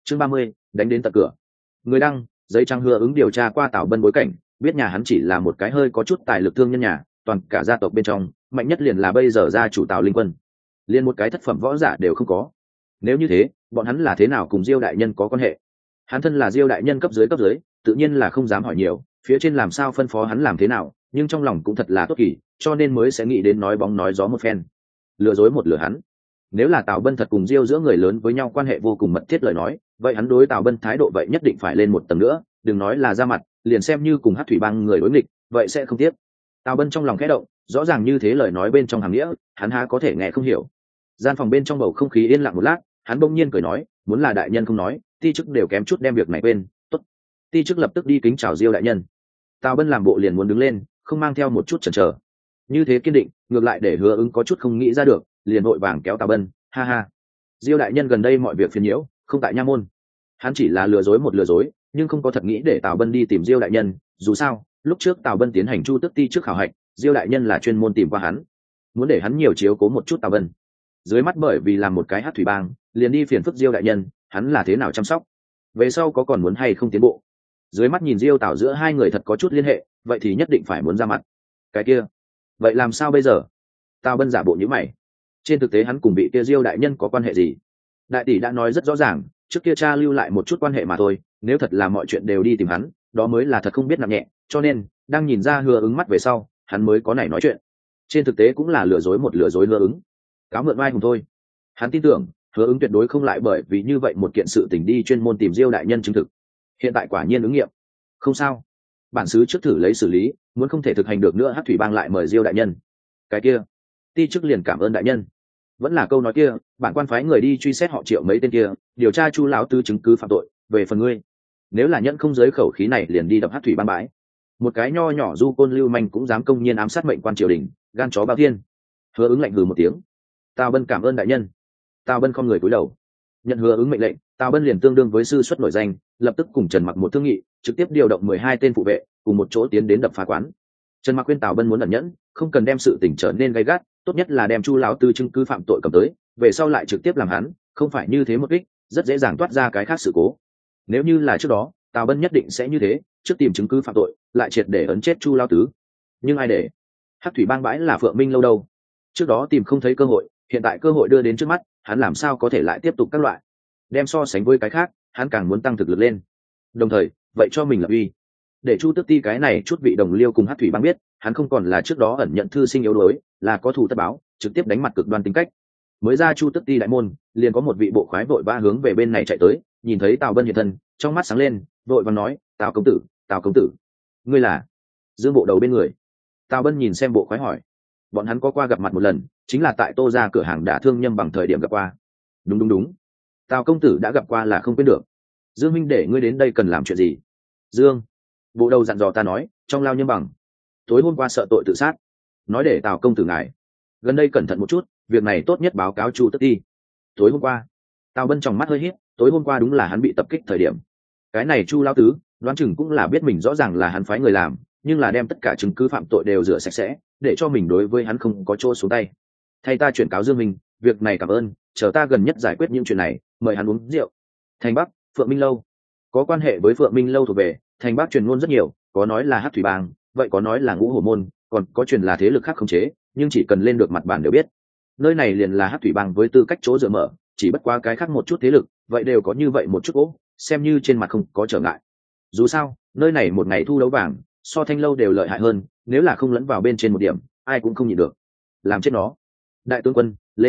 Chương 30, đánh đến tận cửa. Người đăng, giấy trắng Hứa Ứng điều tra qua Tào Bân bối cảnh, biết nhà hắn chỉ là một cái hơi có chút tài lực thương nhân nhà, toàn cả gia tộc bên trong, mạnh nhất liền là bây giờ gia chủ Tào Linh Quân. Liên một cái thất phẩm võ giả đều không có. Nếu như thế, bọn hắn là thế nào cùng Diêu đại nhân có quan hệ? Hắn thân là Diêu đại nhân cấp dưới, tự nhiên là không dám hỏi nhiều, phía trên làm sao phân phó hắn làm thế nào, nhưng trong lòng cũng thật là tốt kỳ, cho nên mới sẽ nghĩ đến nói bóng nói gió một phen, lừa dối một lừa hắn. Nếu là Tào Bân thật cùng Diêu giữa người lớn với nhau quan hệ vô cùng mật thiết lời nói, vậy hắn đối Tào Bân thái độ vậy nhất định phải lên một tầng nữa, đừng nói là ra mặt, liền xem như cùng Hắc Thủy Bang người đối nghịch, vậy sẽ không tiếc. Tào Bân trong lòng khẽ động, rõ ràng như thế lời nói bên trong hàm nghĩa, hắn há có thể nghe không hiểu. Gian phòng bên trong bầu không khí yên lặng một lát, hắn bỗng nhiên cười nói, muốn là đại nhân không nói, ti chức đều kém chút đem việc này quên. Tốt. Ti chức lập tức đi kính chào Diêu đại nhân. Tào Bân làm bộ liền muốn đứng lên, không mang theo một chút chần chờ. Như thế kiên định, ngược lại để Hứa Ứng có chút không nghĩ ra được, liền vội vàng kéo Tào Bân, ha ha. Diêu đại nhân gần đây mọi việc phiền nhiễu, không tại nha môn. Hắn chỉ là lừa dối, nhưng không có thật nghĩ để Tào Bân đi tìm Diêu đại nhân, dù sao, lúc trước Tào Bân tiến hành Chu Tước Ti trước khảo hạch, Diêu đại nhân là chuyên môn tìm qua hắn, muốn để hắn nhiều chiếu cố một chút Tào Bân. Dưới mắt bởi vì làm một cái Hắc Thủy Bang, liền đi phiền phức Diêu đại nhân, hắn là thế nào chăm sóc? Về sau có còn muốn hay không tiến bộ? Dưới mắt nhìn Diêu Tào giữa hai người thật có chút liên hệ, vậy thì nhất định phải muốn ra mặt. Cái kia, vậy làm sao bây giờ? Tào Bân giả bộ nhíu mày. Trên thực tế hắn cùng vị kia Diêu đại nhân có quan hệ gì? Đại tỷ đã nói rất rõ ràng, trước kia cha lưu lại một chút quan hệ mà thôi, nếu thật là mọi chuyện đều đi tìm hắn, đó mới là thật không biết nặng nhẹ, cho nên đang nhìn ra Hứa Ứng mắt về sau, hắn mới có nảy nói chuyện. Trên thực tế cũng là lừa dối Hứa Ứng, cáo mượn oai hùng thôi. Hắn tin tưởng Hứa Ứng tuyệt đối không lại bởi vì như vậy một kiện sự tình đi chuyên môn tìm Diêu đại nhân chứng thực. Hiện tại quả nhiên ứng nghiệm. Không sao, bản xứ trước thử lấy xử lý, muốn không thể thực hành được nữa Hắc Thủy Bang lại mời Diêu đại nhân. Cái kia, ti chức liền cảm ơn đại nhân. Vẫn là câu nói kia, bản quan phái người đi truy xét họ Triệu mấy tên kia, điều tra Chu lão tứ chứng cứ phạm tội, về phần ngươi, nếu là nhẫn không giới khẩu khí này liền đi đập Hắc Thủy Bang bãi. Một cái nho nhỏ du côn lưu manh cũng dám công nhiên ám sát mệnh quan triều đình, gan chó bao thiên. Hứa Ứng lạnh hừ một tiếng. Tào Bân cảm ơn đại nhân. Tào Bân không người cúi đầu. Nhận Hứa Ứng mệnh lệnh, Tào Bân liền tương đương với sư xuất nổi danh, lập tức cùng Trần Mặc một thương nghị, trực tiếp điều động 12 tên phụ vệ, cùng một chỗ tiến đến đập phá quán. Trần Mặc khuyên Tào Bân muốn ẩn nhẫn, không cần đem sự tình trở nên gay gắt, tốt nhất là đem Chu lão tư chứng cứ phạm tội cầm tới, về sau lại trực tiếp làm hắn, không phải như thế một kích, rất dễ dàng toát ra cái khác sự cố. Nếu như là trước đó, Tào Bân nhất định sẽ như thế, trước tìm chứng cứ phạm tội, lại triệt để ấn chết Chu lão tứ. Nhưng ai để? Hắc Thủy Bang bãi là Phượng Minh lâu đâu? Trước đó tìm không thấy cơ hội, hiện tại cơ hội đưa đến trước mắt, hắn làm sao có thể lại tiếp tục các loại? Đem so sánh với cái khác, hắn càng muốn tăng thực lực lên. Đồng thời, vậy cho mình lập uy. Để Chu Tước Ti cái này chút vị đồng liêu cùng Hắc Thủy Bang biết, hắn không còn là trước đó ẩn nhận thư sinh yếu đuối, là có thù tất báo, trực tiếp đánh mặt cực đoan tính cách. Mới ra Chu Tước Ti đại môn, liền có một vị bộ khoái vội vã hướng về bên này chạy tới, nhìn thấy Tào Bân hiện thân, trong mắt sáng lên, vội vàng nói, Tào công tử, ngươi là? Dương bộ đầu bên người. Tào Bân nhìn xem bộ khoái hỏi, bọn hắn có qua gặp mặt một lần, chính là tại Tô ra cửa hàng đả thương Nhâm Bằng thời điểm gặp qua. Đúng, Tào công tử đã gặp qua là không quên được. Dương minh để ngươi đến đây cần làm chuyện gì? Dương bộ đầu dặn dò ta nói, trong lao Nhâm Bằng tối hôm qua sợ tội tự sát, nói để Tào công tử ngài gần đây cẩn thận một chút, việc này tốt nhất báo cáo Chu Tước Ti. Tối hôm qua? Tào Bân trong mắt hơi hít, tối hôm qua đúng là hắn bị tập kích thời điểm. Cái này Chu lão tứ đoán chừng cũng là biết mình rõ ràng là hắn phái người làm, nhưng là đem tất cả chứng cứ phạm tội đều rửa sạch sẽ, để cho mình đối với hắn không có chỗ xuống tay. Thay ta chuyển cáo Dương Minh, việc này cảm ơn, chờ ta gần nhất giải quyết những chuyện này, mời hắn uống rượu. Thành Bắc, Phượng Minh lâu. Có quan hệ với Phượng Minh lâu thuộc về, Thành Bắc truyền ngôn rất nhiều, có nói là Hắc Thủy Bang, vậy có nói là Ngũ Hổ môn, còn có truyền là thế lực khác khống chế, nhưng chỉ cần lên được mặt bàn đều biết. Nơi này liền là Hắc Thủy Bang với tư cách chỗ dựa mở, chỉ bất quá cái khác một chút thế lực, vậy đều có như vậy một chút ố, xem như trên mặt không có trở ngại. Dù sao, nơi này một ngày thu đấu vàng, so Thanh lâu đều lợi hại hơn, nếu là không lẫn vào bên trên một điểm, ai cũng không nhịn được. Làm chết nó. Đại tướng quân, lên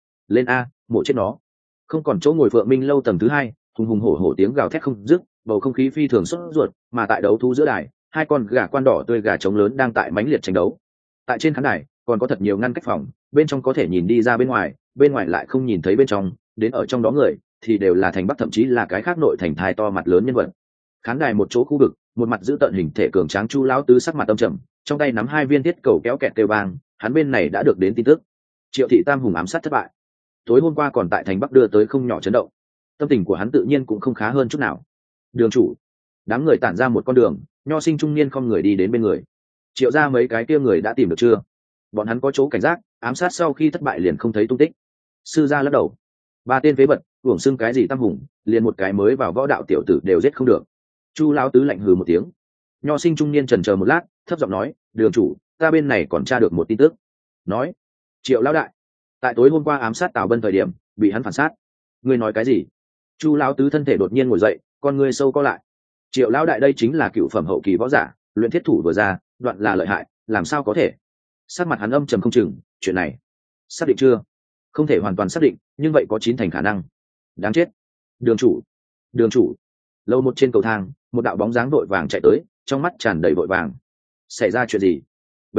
a, mổ chết nó. Không còn chỗ ngồi Phượng Minh lâu tầng thứ 2, hùng hùng hổ hổ tiếng gào thét không dứt, bầu không khí phi thường sốt ruột, mà tại đấu thú giữa đài, hai con gà quan đỏ tươi gà trống lớn đang tại mãnh liệt tranh đấu. Tại trên khán đài, còn có thật nhiều ngăn cách phòng, bên trong có thể nhìn đi ra bên ngoài lại không nhìn thấy bên trong, đến ở trong đó người thì đều là Thành Bắc thậm chí là cái khác nội thành thai to mặt lớn nhân vật. Khán đài một chỗ khu vực, một mặt giữ tận hình thể cường tráng Chu lão tứ sắc mặt âm trầm, trong tay nắm 2 viên thiết cầu kéo kẹt kêu vang, hắn bên này đã được đến tin tức. Triệu thị tam hùng ám sát thất bại. Tối hôm qua còn tại Thành Bắc đưa tới không nhỏ chấn động. Tâm tình của hắn tự nhiên cũng không khá hơn chút nào. Đường chủ, đám người tản ra một con đường, nho sinh trung niên không người đi đến bên người. Triệu ra mấy cái kia người đã tìm được chưa? Bọn hắn có chỗ cảnh giác, ám sát sau khi thất bại liền không thấy tung tích. Sư gia lắc đầu. 3 tên phế vật, uổng xưng cái gì tam hùng, liền một cái mới vào võ đạo tiểu tử đều giết không được. Chu lão tứ lạnh hừ một tiếng. Nho sinh trung niên chần chờ một lát, thấp giọng nói, đường chủ, ta bên này còn tra được một tin tức. Nói, Triệu lão đại tại tối hôm qua ám sát Tào Bân thời điểm bị hắn phản sát. Ngươi nói cái gì? Chu lão tứ thân thể đột nhiên ngồi dậy, con ngươi sâu co lại. Triệu lão đại đây chính là cựu phẩm hậu kỳ võ giả, luyện thiết thủ vừa ra, đoạn là lợi hại, làm sao có thể? Sắc mặt hắn âm trầm không chừng, chuyện này xác định chưa? Không thể hoàn toàn xác định, nhưng vậy có 9 thành khả năng. Đáng chết. Đường chủ, đường chủ. Lâu một trên cầu thang, một đạo bóng dáng vội vàng chạy tới, trong mắt tràn đầy vội vàng. Xảy ra chuyện gì?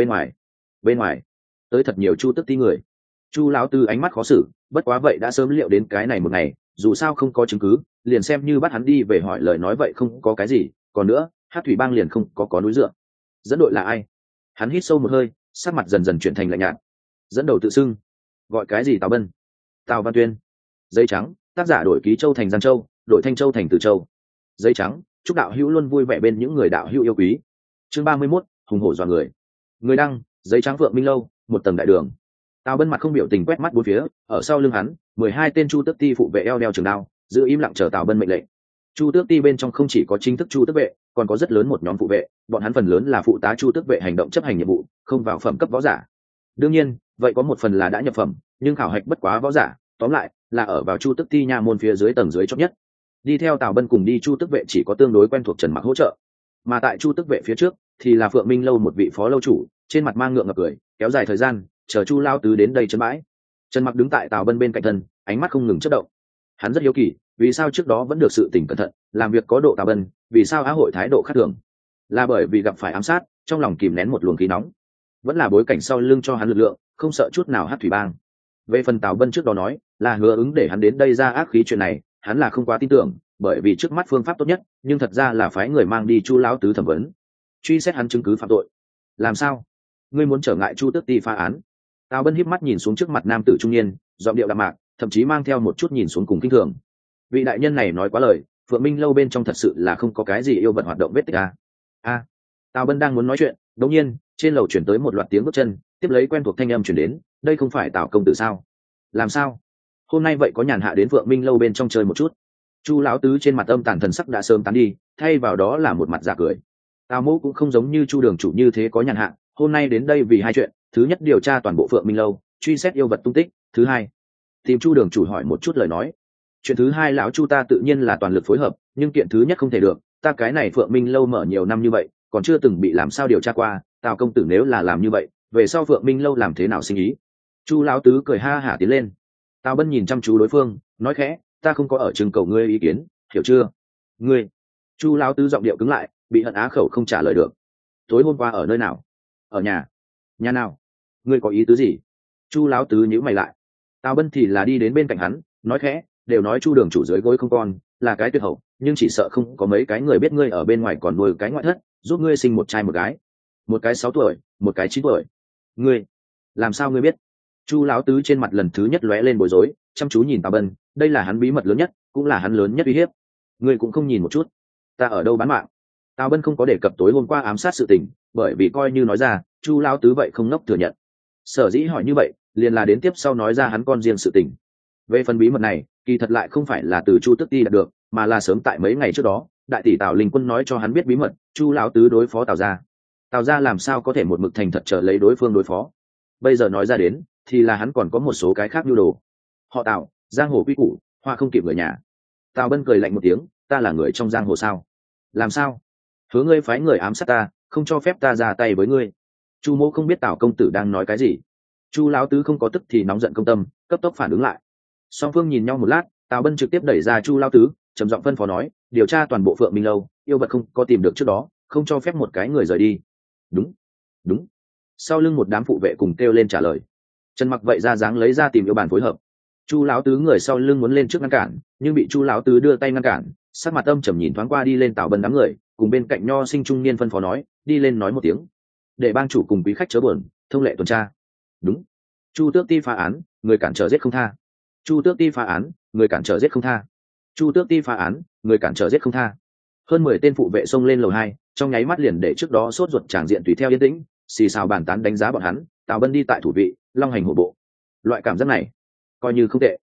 Bên ngoài tới thật nhiều Chu Tức Ti người. Chu lão tư ánh mắt khó xử, bất quá vậy đã sớm liệu đến cái này một ngày, dù sao không có chứng cứ, liền xem như bắt hắn đi về hỏi lời nói vậy không có cái gì, còn nữa, Hắc Thủy Bang liền không có núi dựa. Dẫn đội là ai? Hắn hít sâu một hơi, sắc mặt dần dần chuyển thành lạnh nhạt. Dẫn đầu tự xưng, gọi cái gì? Tào Bân, Tào Văn Tuyên. Giấy trắng, tác giả đổi ký Châu thành Giang Châu, đổi Thanh Châu thành Từ Châu. Giấy trắng, chúc đạo hữu luôn vui vẻ bên những người đạo hữu yêu quý. Chương 31, hùng hổ dọa người. Người đăng, giấy trắng Vượng Minh Lâu, một tầng đại đường. Tào Bân mặt không biểu tình quét mắt bốn phía, ở sau lưng hắn, 12 tên Chu Tước Ti phụ vệ eo đeo trường đao, giữ im lặng chờ Tào Bân mệnh lệnh. Chu Tước Ti bên trong không chỉ có chính thức Chu Tước vệ, còn có rất lớn một nhóm phụ vệ, bọn hắn phần lớn là phụ tá Chu Tước vệ hành động chấp hành nhiệm vụ, không vào phẩm cấp võ giả. Đương nhiên, vậy có một phần là đã nhập phẩm, nhưng khảo hạch bất quá võ giả, tóm lại là ở vào Chu Tước Ti nha môn phía dưới tầng dưới chót nhất. Đi theo Tào Bân cùng đi Chu Tước vệ chỉ có tương đối quen thuộc Trần Mặc hỗ trợ, mà tại Chu Tước vệ phía trước thì là Phượng Minh Lâu một vị phó lâu chủ, trên mặt mang ngượng ngập cười, kéo dài thời gian, chờ Chu lao tứ đến đây trấn bãi. Trần Mặc đứng tại Tào Bân bên cạnh thân, ánh mắt không ngừng chớp động. Hắn rất hiếu kỳ, vì sao trước đó vẫn được sự tỉnh cẩn thận, làm việc có độ Tào Bân, vì sao Á hội thái độ khác thường? Là bởi vì gặp phải ám sát, trong lòng kìm nén một luồng khí nóng, vẫn là bối cảnh sau lưng cho hắn lực lượng, không sợ chút nào Hắc Thủy Bang. Về phần Tào Bân trước đó nói là hứa ứng để hắn đến đây ra ác khí chuyện này, hắn là không quá tin tưởng, bởi vì trước mắt phương pháp tốt nhất, nhưng thật ra là phái người mang đi Chu lão tứ thẩm vấn, truy xét hắn chứng cứ phạm tội. Làm sao? Ngươi muốn trở ngại Chu Tước Ti phá án? Tào Bân híp mắt nhìn xuống trước mặt nam tử trung niên, giọng điệu đạm mạc, thậm chí mang theo một chút nhìn xuống cùng kinh thường. Vị đại nhân này nói quá lời, Phượng Minh Lâu bên trong thật sự là không có cái gì yêu vật hoạt động vết tích a. Tào Bân đang muốn nói chuyện, đột nhiên trên lầu chuyển tới một loạt tiếng bước chân, tiếp lấy quen thuộc thanh âm chuyển đến, đây không phải Tào công tử sao? Làm sao? Hôm nay vậy có nhàn hạ đến Phượng Minh Lâu bên trong chơi một chút. Chu lão tứ trên mặt âm tàn thần sắc đã sớm tán đi, thay vào đó là một mặt giả cười. Tào mẫu cũng không giống như Chu đường chủ như thế có nhàn hạ, hôm nay đến đây vì hai chuyện, thứ nhất điều tra toàn bộ Phượng Minh Lâu, truy xét yêu vật tung tích, thứ hai tìm Chu đường chủ hỏi một chút lời nói. Chuyện thứ hai lão Chu ta tự nhiên là toàn lực phối hợp, nhưng kiện thứ nhất không thể được, ta cái này Phượng Minh Lâu mở nhiều năm như vậy, còn chưa từng bị làm sao điều tra qua, Tào công tử nếu là làm như vậy, về sau Phượng Minh Lâu làm thế nào sinh ý? Chu lão tứ cười ha hả tiến lên. Tào Bân nhìn chăm chú đối phương, nói khẽ, ta không có ở trưng cầu ngươi ý kiến, hiểu chưa? Ngươi. Chu lão tứ giọng điệu cứng lại, bị hận á khẩu không trả lời được. Tối hôm qua ở nơi nào? Ở nhà. Nhà nào? Ngươi có ý tứ gì? Chu lão tứ nhíu mày lại. Tào Bân thì là đi đến bên cạnh hắn, nói khẽ, đều nói Chu đường chủ dưới gối không con, là cái tuyệt hậu, nhưng chỉ sợ không có mấy cái người biết ngươi ở bên ngoài còn nuôi cái ngoại thất, giúp ngươi sinh một trai một gái, một cái 6 tuổi, một cái 9 tuổi. Ngươi, làm sao ngươi biết? Chu lão tứ trên mặt lần thứ nhất lóe lên bối rối, chăm chú nhìn Tào Bân, đây là hắn bí mật lớn nhất, cũng là hắn lớn nhất uy hiếp. Ngươi cũng không nhìn một chút, ta ở đâu bán mạng? Tào Bân không có đề cập tối hôm qua ám sát sự tình, bởi vì coi như nói ra, Chu lão tứ vậy không ngốc thừa nhận. Sở dĩ hỏi như vậy, liền là đến tiếp sau nói ra hắn con riêng sự tình. Về phần bí mật này, kỳ thật lại không phải là từ Chu Tước Ti đạt được, mà là sớm tại mấy ngày trước đó, đại tỷ Tào Linh Quân nói cho hắn biết bí mật, Chu lão tứ đối phó Tào gia. Tào gia làm sao có thể một mực thành thật chờ lấy đối phương đối phó? Bây giờ nói ra đến, thì là hắn còn có một số cái khác nhu đồ. Họ Tào, giang hồ quy củ, hoa không kịp người nhà. Tào Bân cười lạnh một tiếng, ta là người trong giang hồ sao? Làm sao? Hứa ngươi phái người ám sát ta, không cho phép ta ra tay với ngươi. Chu mỗ không biết Tào công tử đang nói cái gì. Chu lão tứ không có tức thì nóng giận công tâm, cấp tốc phản ứng lại. Song phương nhìn nhau một lát, Tào Bân trực tiếp đẩy ra Chu lão tứ, trầm giọng phân phó nói, điều tra toàn bộ Phượng Minh Lâu, yêu vật không có tìm được trước đó, không cho phép một cái người rời đi. Đúng, đúng. Sau lưng một đám phụ vệ cùng kêu lên trả lời. Trần Mặc vậy ra dáng lấy ra tìm yêu bàn phối hợp. Chu lão tứ người sau lưng muốn lên trước ngăn cản, nhưng bị Chu lão tứ đưa tay ngăn cản, sắc mặt âm trầm nhìn thoáng qua đi lên Tào Bân đám người, cùng bên cạnh nho sinh trung niên phân phó nói, đi lên nói một tiếng, để bang chủ cùng quý khách chớ buồn, thông lệ tuần tra. Đúng. Chu Tước Ti phá án, người cản trở giết không tha. Chu Tước Ti phá án, người cản trở giết không tha. Chu Tước Ti phá án, người cản trở giết không tha. Hơn 10 tên phụ vệ xông lên lầu 2, trong nháy mắt liền để trước đó sốt ruột tràng diện tùy theo yên tĩnh, xì xào bàn tán đánh giá bọn hắn. Tào Bân đi tại thủ vị, long hành hổ bộ. Loại cảm giác này coi như không tệ.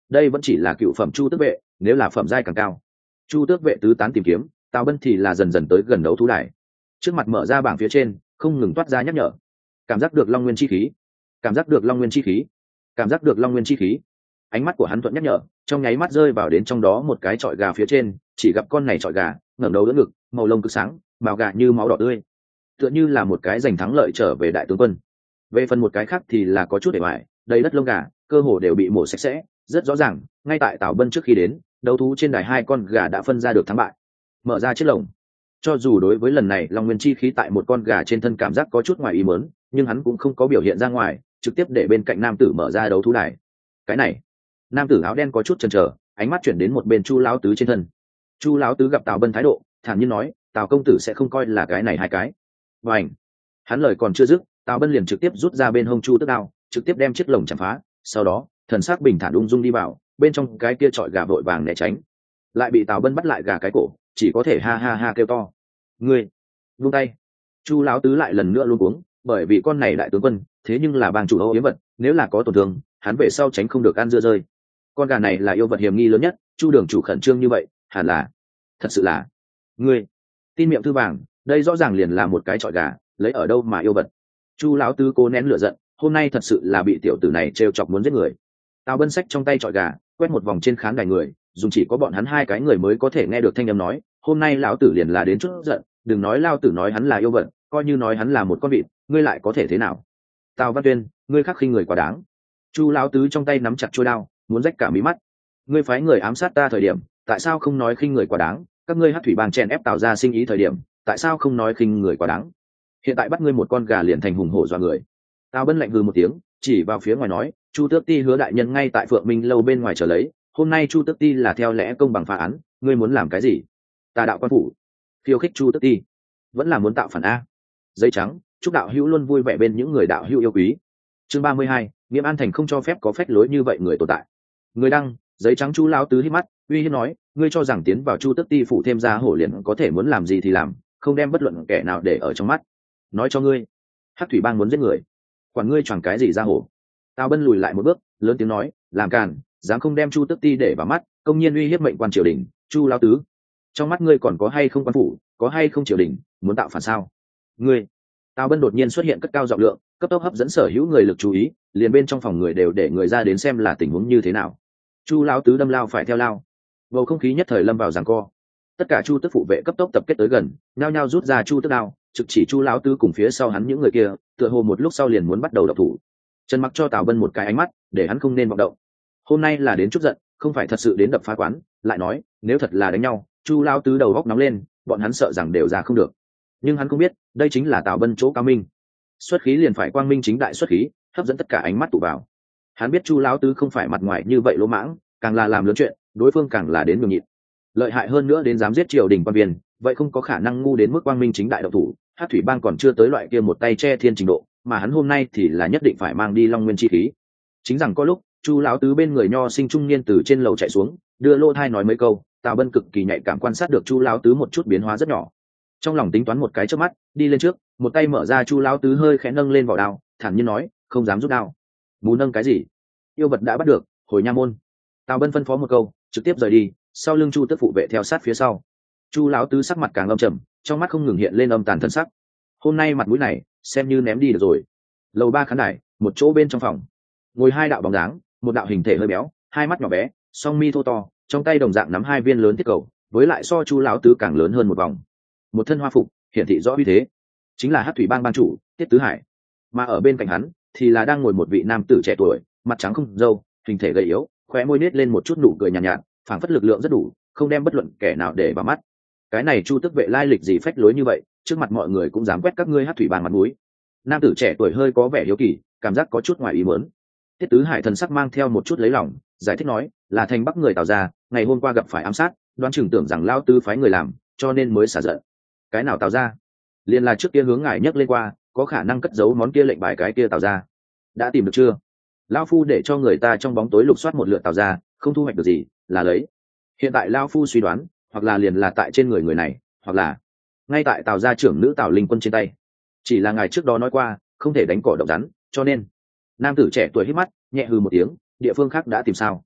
đây vẫn chỉ là cựu phẩm chu tước vệ, nếu là phẩm giai càng cao, chu tước vệ tứ tán tìm kiếm, Tào Bân thì là dần dần tới gần đấu thú đài. Trước mặt mở ra bảng phía trên không ngừng toát ra nhắc nhở. Cảm giác được long nguyên chi khí, cảm giác được long nguyên chi khí, cảm giác được long nguyên chi khí. Ánh mắt của hắn thuận nhắc nhở, trong nháy mắt rơi vào đến trong đó một cái chọi gà phía trên, chỉ gặp con này chọi gà ngẩng đầu đỡ ngực, màu lông cực sáng, màu gà như máu đỏ tươi, tựa như là một cái giành thắng lợi trở về đại tướng quân. Về phần một cái khác thì là có chút để hoài, đầy đất lông gà cơ hồ đều bị mổ sạch sẽ, rất rõ ràng ngay tại Tào Bân trước khi đến, đấu thú trên đài hai con gà đã phân ra được thắng bại. Mở ra chiếc lồng, cho dù đối với lần này long nguyên chi khí tại một con gà trên thân cảm giác có chút ngoài ý mớn, nhưng hắn cũng không có biểu hiện ra ngoài, trực tiếp để bên cạnh nam tử mở ra đấu thú đài. Cái này, nam tử áo đen có chút chần chờ, ánh mắt chuyển đến một bên Chu lão tứ trên thân. Chu lão tứ gặp Tào Bân thái độ thản nhiên nói, Tào công tử sẽ không coi là cái này hai cái. Và ảnh, hắn lời còn chưa dứt, Tào Bân liền trực tiếp rút ra bên hông chu tước đao, trực tiếp đem chiếc lồng chạm phá, sau đó thần sắc bình thản ung dung đi vào bên trong, cái kia chọi gà vội vàng né tránh, lại bị Tào Bân bắt lại gà cái cổ, chỉ có thể ha ha ha kêu to. Ngươi buông tay. Chu lão tứ lại lần nữa luôn uống, bởi vì con này đại tướng quân thế nhưng là bang chủ Âu Yếm vật, nếu là có tổn thương hắn về sau tránh không được ăn dưa rơi. Con gà này là yêu vật hiểm nghi lớn nhất, Chu đường chủ khẩn trương như vậy hẳn là thật sự là ngươi tin miệng thư vàng, đây rõ ràng liền là một cái chọi gà, lấy ở đâu mà yêu vật. Chu lão tứ cố nén lửa giận, hôm nay thật sự là bị tiểu tử này trêu chọc muốn giết người. Tào Bân xách trong tay chọi gà quét một vòng trên khán đài người, dùng chỉ có bọn hắn hai cái người mới có thể nghe được thanh âm nói, hôm nay lão tử liền là đến chút giận, đừng nói lao tử nói hắn là yêu vật, coi như nói hắn là một con vịt, ngươi lại có thể thế nào? Tào Văn Tuyên, ngươi khắc khinh người quá đáng. Chu lão tứ trong tay nắm chặt chuôi đao, muốn rách cả mí mắt. Ngươi phái người ám sát ta thời điểm, tại sao không nói khinh người quá đáng? Các ngươi Hắc thủy bang chèn ép Tào gia sinh ý thời điểm, tại sao không nói khinh người quá đáng? Hiện tại bắt ngươi một con gà liền thành hùng hổ dọa người. Tào Bân lạnh hừ một tiếng, chỉ vào phía ngoài nói, Chu Tước Ti Hứa đại nhân ngay tại Phượng Minh lâu bên ngoài chờ lấy, hôm nay Chu Tước Ti là theo lẽ công bằng phá án, ngươi muốn làm cái gì? Tà đạo quan phủ khiêu khích Chu Tước Ti, vẫn là muốn tạo phản a? Dây trắng, chúc đạo hữu luôn vui vẻ bên những người đạo hữu yêu quý. Chương 32, Nghiêm An Thành không cho phép có phách lối như vậy người tồn tại. Người đăng, giấy trắng. Chu lão tứ hít mắt, uy hiếp nói, ngươi cho rằng tiến vào Chu Tước Ti phủ thêm ra hổ liền có thể muốn làm gì thì làm, không đem bất luận kẻ nào để ở trong mắt. Nói cho ngươi, Hắc thủy bang muốn giết người, quản ngươi choàng cái gì ra hổ. Tào Bân lùi lại một bước, lớn tiếng nói, làm càn, dám không đem Chu Tước Ti để vào mắt, công nhiên uy hiếp mệnh quan triều đình. Chu lão tứ, trong mắt ngươi còn có hay không quan phủ, có hay không triều đình, muốn tạo phản sao? Ngươi. Tào Bân đột nhiên xuất hiện cất cao giọng lượng, cấp tốc hấp dẫn sở hữu người lực chú ý, liền bên trong phòng người đều để người ra đến xem là tình huống như thế nào. Chu lão tứ đâm lao phải theo lao, bầu không khí nhất thời lâm vào giằng co. Tất cả Chu Tước phụ vệ cấp tốc tập kết tới gần, nhao nhao rút ra Chu Tước đao, trực chỉ Chu lão tứ cùng phía sau hắn những người kia, tựa hồ một lúc sau liền muốn bắt đầu độc thủ. Trần Mặc cho Tào Bân một cái ánh mắt, để hắn không nên vọng động. Hôm nay là đến chút giận, không phải thật sự đến đập phá quán. Lại nói, nếu thật là đánh nhau, Chu lão tứ đầu góc nóng lên, bọn hắn sợ rằng đều ra không được. Nhưng hắn không biết, đây chính là Tào Bân chỗ cao minh. Xuất khí liền phải quang minh chính đại xuất khí, hấp dẫn tất cả ánh mắt tụ vào. Hắn biết Chu lão tứ không phải mặt ngoài như vậy lỗ mãng, càng là làm lớn chuyện, đối phương càng là đến nhường nhịn. Lợi hại hơn nữa đến dám giết triều đình quan viên, vậy không có khả năng ngu đến mức quang minh chính đại độc thủ. Hắc thủy bang còn chưa tới loại kia một tay che thiên trình độ, mà hắn hôm nay thì là nhất định phải mang đi long nguyên chi khí. Chính rằng có lúc Chu lão tứ bên người nho sinh trung niên từ trên lầu chạy xuống, đưa lô thai nói mấy câu. Tào Bân cực kỳ nhạy cảm quan sát được Chu lão tứ một chút biến hóa rất nhỏ, trong lòng tính toán một cái trước mắt, đi lên trước, một tay mở ra. Chu lão tứ hơi khẽ nâng lên vỏ đao, thản nhiên nói, không dám rút đao. Mù nâng cái gì? Yêu vật đã bắt được, hồi nha môn. Tào Bân phân phó một câu, trực tiếp rời đi, sau lưng Chu Tước phụ vệ theo sát phía sau. Chu lão tứ sắc mặt càng âm trầm, trong mắt không ngừng hiện lên âm tàn thân sắc. Hôm nay mặt mũi này xem như ném đi được rồi. Lầu 3 khán đài, một chỗ bên trong phòng, ngồi hai đạo bóng dáng, một đạo hình thể hơi béo, hai mắt nhỏ bé, song mi thô to, trong tay đồng dạng nắm hai viên lớn thiết cầu, với lại so Chu lão tứ càng lớn hơn một vòng. Một thân hoa phục, hiển thị rõ uy thế, chính là Hắc thủy bang bang chủ Tiết Tứ Hải. Mà ở bên cạnh hắn thì là đang ngồi một vị nam tử trẻ tuổi, mặt trắng không râu, hình thể gầy yếu, khóe môi nết lên một chút nụ cười nhàn nhạt, phảng phất lực lượng rất đủ, không đem bất luận kẻ nào để vào mắt. Cái này Chu Tước vệ lai lịch gì phách lối như vậy, trước mặt mọi người cũng dám quét các ngươi Hắc thủy bang mặt mũi. Nam tử trẻ tuổi hơi có vẻ hiếu kỳ, cảm giác có chút ngoài ý muốn. Tiết Tứ Hải thần sắc mang theo một chút lấy lòng, giải thích nói, là thành Bắc người Tào gia, ngày hôm qua gặp phải ám sát, đoán chừng tưởng rằng lao tứ phái người làm, cho nên mới xả giận. Cái nào Tào gia? Liên là trước kia hướng ngài nhắc lên qua, có khả năng cất giấu món kia lệnh bài cái kia Tào gia. Đã tìm được chưa? Lão phu để cho người ta trong bóng tối lục soát một lượt Tào gia, không thu hoạch được gì, là lấy. Hiện tại lão phu suy đoán, hoặc là liền là tại trên người này, hoặc là ngay tại Tào gia trưởng nữ Tào Linh Quân trên tay. Chỉ là ngài trước đó nói qua, không thể đánh cỏ động rắn, cho nên. Nam tử trẻ tuổi hít mắt, nhẹ hừ một tiếng, địa phương khác đã tìm sao?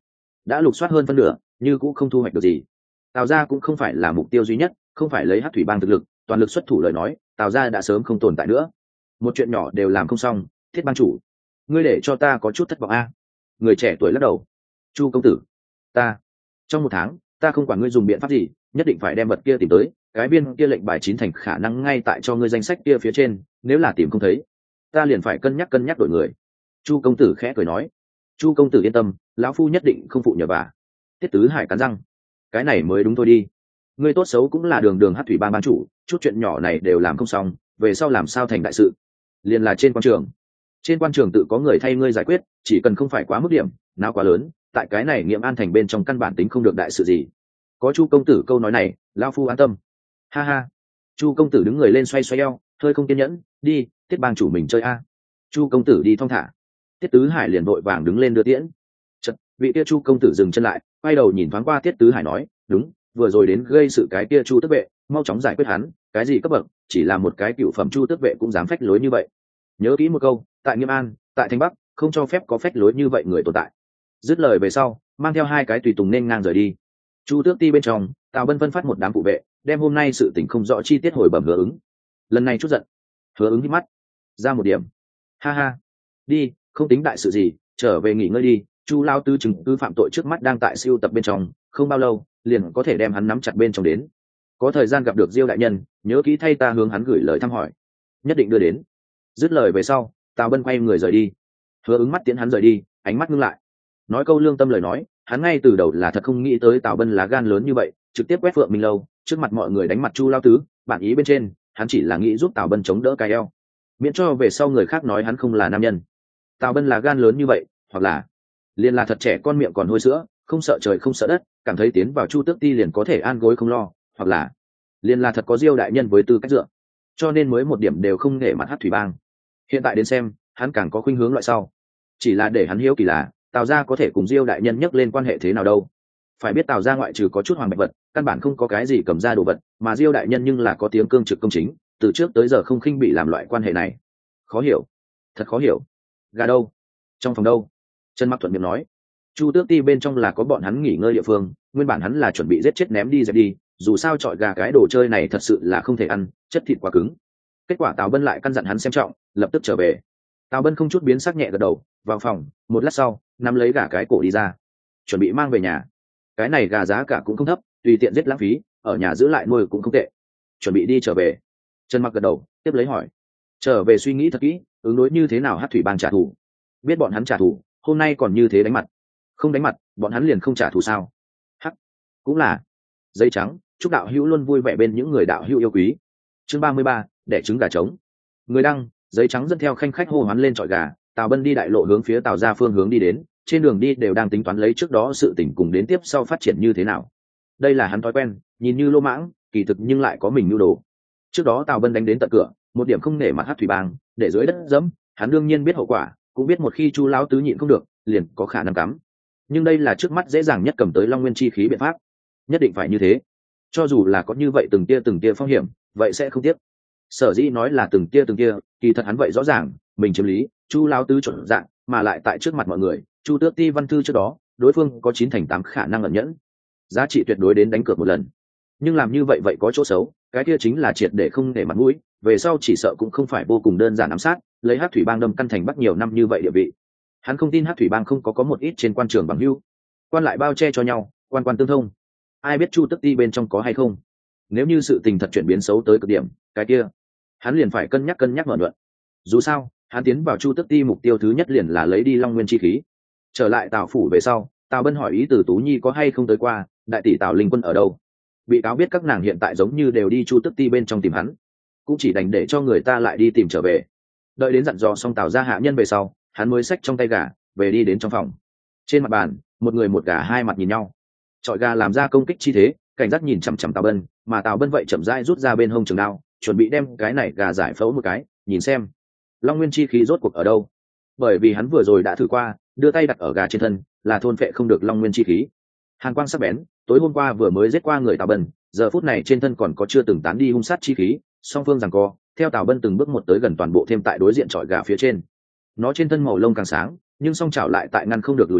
đã lục soát hơn phân nửa như cũng không thu hoạch được gì. Tào gia cũng không phải là mục tiêu duy nhất, không phải lấy hắc thủy bang thực lực toàn lực xuất thủ lời nói, Tào gia đã sớm không tồn tại nữa. Một chuyện nhỏ đều làm không xong, Thiết bang chủ, ngươi để cho ta có chút thất vọng a. Người trẻ tuổi lắc đầu. Chu công tử, ta trong 1 tháng ta không quản ngươi dùng biện pháp gì, nhất định phải đem vật kia tìm tới. Cái viên kia lệnh bài 9 thành khả năng ngay tại cho ngươi danh sách kia phía trên, nếu là tìm không thấy, ta liền phải cân nhắc đổi người. Chu công tử khẽ cười nói. Chu công tử yên tâm, lão phu nhất định không phụ nhờ vả. Tiết Tứ Hải cắn răng. Cái này mới đúng thôi đi. Ngươi tốt xấu cũng là đường đường hắc thủy bang ban chủ, chút chuyện nhỏ này đều làm không xong, về sau làm sao thành đại sự. Liền là trên quan trường tự có người thay ngươi giải quyết, chỉ cần không phải quá mức điểm nào quá lớn, tại cái này Nghiệm An thành bên trong căn bản tính không được đại sự gì. Có Chu công tử câu nói này, lão phu an tâm. Ha ha. Chu công tử đứng người lên xoay xoay eo, hơi không kiên nhẫn, đi, Tiết bang chủ mình chơi a. Chu công tử đi thong thả. Tiết Tứ Hải liền vội vàng đứng lên đưa tiễn. Chật, vị kia Chu công tử dừng chân lại, quay đầu nhìn thoáng qua Tiết Tứ Hải nói, đúng, vừa rồi đến gây sự cái kia Chu tước vệ, mau chóng giải quyết hắn. Cái gì cấp bậc, chỉ là một cái cựu phẩm Chu tước vệ cũng dám phách lối như vậy. Nhớ kỹ một câu, tại Nghiêm An, tại Thanh Bắc, không cho phép có phách lối như vậy người tồn tại. Dứt lời về sau, mang theo 2 cái tùy tùng nên ngang rời đi. Chu tước ti bên trong, Tào Bân phân phát một đám phụ vệ, đem hôm nay sự tình không rõ chi tiết hồi bẩm Hứa Ứng. Lần này chút giận. Hứa Ứng hít mắt, ra một điểm. Ha ha, đi, không tính đại sự gì, trở về nghỉ ngơi đi. Chu lao tứ chứng cứ phạm tội trước mắt đang tại siêu tập bên trong, không bao lâu liền có thể đem hắn nắm chặt bên trong đến. Có thời gian gặp được Diêu đại nhân, nhớ kỹ thay ta hướng hắn gửi lời thăm hỏi, nhất định đưa đến. Dứt lời về sau, Tào Bân quay người rời đi. Hứa Ứng mắt tiễn hắn rời đi, ánh mắt ngưng lại, nói câu lương tâm lời nói, hắn ngay từ đầu là thật không nghĩ tới Tào Bân lá gan lớn như vậy, trực tiếp quét Phượng Minh lâu, trước mặt mọi người đánh mặt Chu lao tứ. Bản ý bên trên, hắn chỉ là nghĩ giúp Tào Bân chống đỡ cái eo, miễn cho về sau người khác nói hắn không là nam nhân. Tào Bân là gan lớn như vậy, hoặc là liền là thật trẻ con miệng còn hôi sữa, không sợ trời không sợ đất, cảm thấy tiến vào Chu tước ti liền có thể an gối không lo, hoặc là liền là thật có Diêu đại nhân với tư cách dựa, cho nên mới một điểm đều không nể mặt hắc thủy bang. Hiện tại đến xem, hắn càng có khuynh hướng loại sau. Chỉ là để hắn hiếu kỳ là Tào gia có thể cùng Diêu đại nhân nhắc lên quan hệ thế nào đâu. Phải biết Tào gia ngoại trừ có chút hoàng bạch vật, căn bản không có cái gì cầm ra đồ vật, mà Diêu đại nhân nhưng là có tiếng cương trực công chính, từ trước tới giờ không khinh bị làm loại quan hệ này. Khó hiểu, thật khó hiểu. Gà đâu? Trong phòng đâu? Trần Mặc thuận miệng nói. Chu tước ti bên trong là có bọn hắn nghỉ ngơi địa phương, nguyên bản hắn là chuẩn bị giết chết ném đi dẹp đi, dù sao chọi gà cái đồ chơi này thật sự là không thể ăn, chất thịt quá cứng. Kết quả Tào Bân lại căn dặn hắn xem trọng, lập tức trở về. Tào Bân không chút biến sắc nhẹ gật đầu, vào phòng, một lát sau, nắm lấy gà cái cổ đi ra, chuẩn bị mang về nhà. Cái này gà giá cả cũng không thấp, tùy tiện giết lãng phí, ở nhà giữ lại nuôi cũng không tệ. Chuẩn bị đi trở về. Trần Mặc gật đầu, tiếp lấy hỏi, trở về suy nghĩ thật kỹ, ứng đối như thế nào hắc thủy bang trả thù. Biết bọn hắn trả thù, hôm nay còn như thế đánh mặt, không đánh mặt bọn hắn liền không trả thù sao? Hắc, cũng là. Giấy trắng, chúc đạo hữu luôn vui vẻ bên những người đạo hữu yêu quý. Chương 33, đẻ trứng gà trống. Người đăng, giấy trắng dẫn theo khanh khách hô hoán lên chọi gà. Tào Bân đi đại lộ hướng phía Tào gia phương hướng đi đến, trên đường đi đều đang tính toán lấy trước đó sự tình cùng đến tiếp sau phát triển như thế nào. Đây là hắn thói quen, nhìn như lô mãng, kỳ thực nhưng lại có mình nhu đồ. Trước đó Tào Bân đánh đến tận cửa, một điểm không nể mặt hắc thủy bang, để dưới đất dẫm, hắn đương nhiên biết hậu quả, cũng biết một khi Chu lão tứ nhịn không được, liền có khả năng cắm. Nhưng đây là trước mắt dễ dàng nhất cầm tới Long Nguyên chi khí biện pháp, nhất định phải như thế. Cho dù là có như vậy từng tia phong hiểm, vậy sẽ không tiếc. Sở dĩ nói là từng tia, kỳ thật hắn vậy rõ ràng, mình chiếm lý, Chu lão tứ chuẩn dạng, mà lại tại trước mặt mọi người, Chu tước ti văn thư trước đó, đối phương có 9 thành 8 khả năng ẩn nhẫn, giá trị tuyệt đối đến đánh cược một lần. Nhưng làm như vậy có chỗ xấu, cái kia chính là triệt để không để mặt mũi, về sau chỉ sợ cũng không phải vô cùng đơn giản ám sát, lấy hắc thủy bang đâm căn thành Bắc nhiều năm như vậy địa vị. Hắn không tin hắc thủy bang không có một ít trên quan trường bằng hữu, quan lại bao che cho nhau, quan tương thông, ai biết Chu tước ti bên trong có hay không. Nếu như sự tình thật chuyển biến xấu tới cực điểm, cái kia hắn liền phải cân nhắc mở luận. Dù sao hắn tiến vào Chu tước ti mục tiêu thứ nhất liền là lấy đi Long Nguyên chi khí. Trở lại Tào phủ về sau, Tào Bân hỏi ý từ Tú Nhi có hay không tới qua, đại tỷ Tào Linh Quân ở đâu. Bị cáo biết các nàng hiện tại giống như đều đi Chu tước ti bên trong tìm hắn, cũng chỉ đành để cho người ta lại đi tìm trở về. Đợi đến dặn dò xong Tào gia hạ nhân về sau, hắn mới xách trong tay gà về đi đến trong phòng. Trên mặt bàn, một người một gà hai mặt nhìn nhau, chọi gà làm ra công kích chi thế, cảnh giác nhìn chằm chằm Tào Bân, mà Tào Bân vậy chậm rãi rút ra bên hông trường đao, chuẩn bị đem cái này gà giải phẫu một cái, nhìn xem Long Nguyên chi khí rốt cuộc ở đâu. Bởi vì hắn vừa rồi đã thử qua, đưa tay đặt ở gà trên thân, là thôn phệ không được Long Nguyên chi khí. Hàn quang sắc bén, tối hôm qua vừa mới giết qua người Tào Bân, giờ phút này trên thân còn có chưa từng tán đi hung sát chi khí, song phương giằng co, theo Tào Bân từng bước một tới gần toàn bộ thêm tại đối diện chọi gà phía trên. Nó trên thân màu lông càng sáng, nhưng song chảo lại tại ngăn không được lùi lại,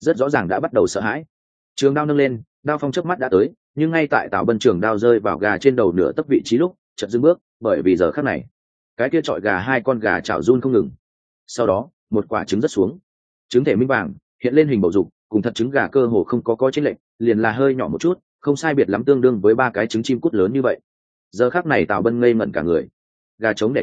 rất rõ ràng đã bắt đầu sợ hãi. Trường đao nâng lên, đao phong chớp mắt đã tới, nhưng ngay tại Tào Bân trường đao rơi vào gà trên đầu nửa tấc vị trí lúc chợt dừng bước, bởi vì giờ khắc này cái kia chọi gà hai con gà chảo run không ngừng. Sau đó một quả trứng rớt xuống, trứng thể minh vàng hiện lên hình bầu dục, cùng thật trứng gà cơ hồ không có chênh lệch, liền là hơi nhỏ một chút, không sai biệt lắm, tương đương với 3 cái trứng chim cút lớn như vậy. Giờ khắc này Tào Bân ngây ngẩn cả người. Gà trống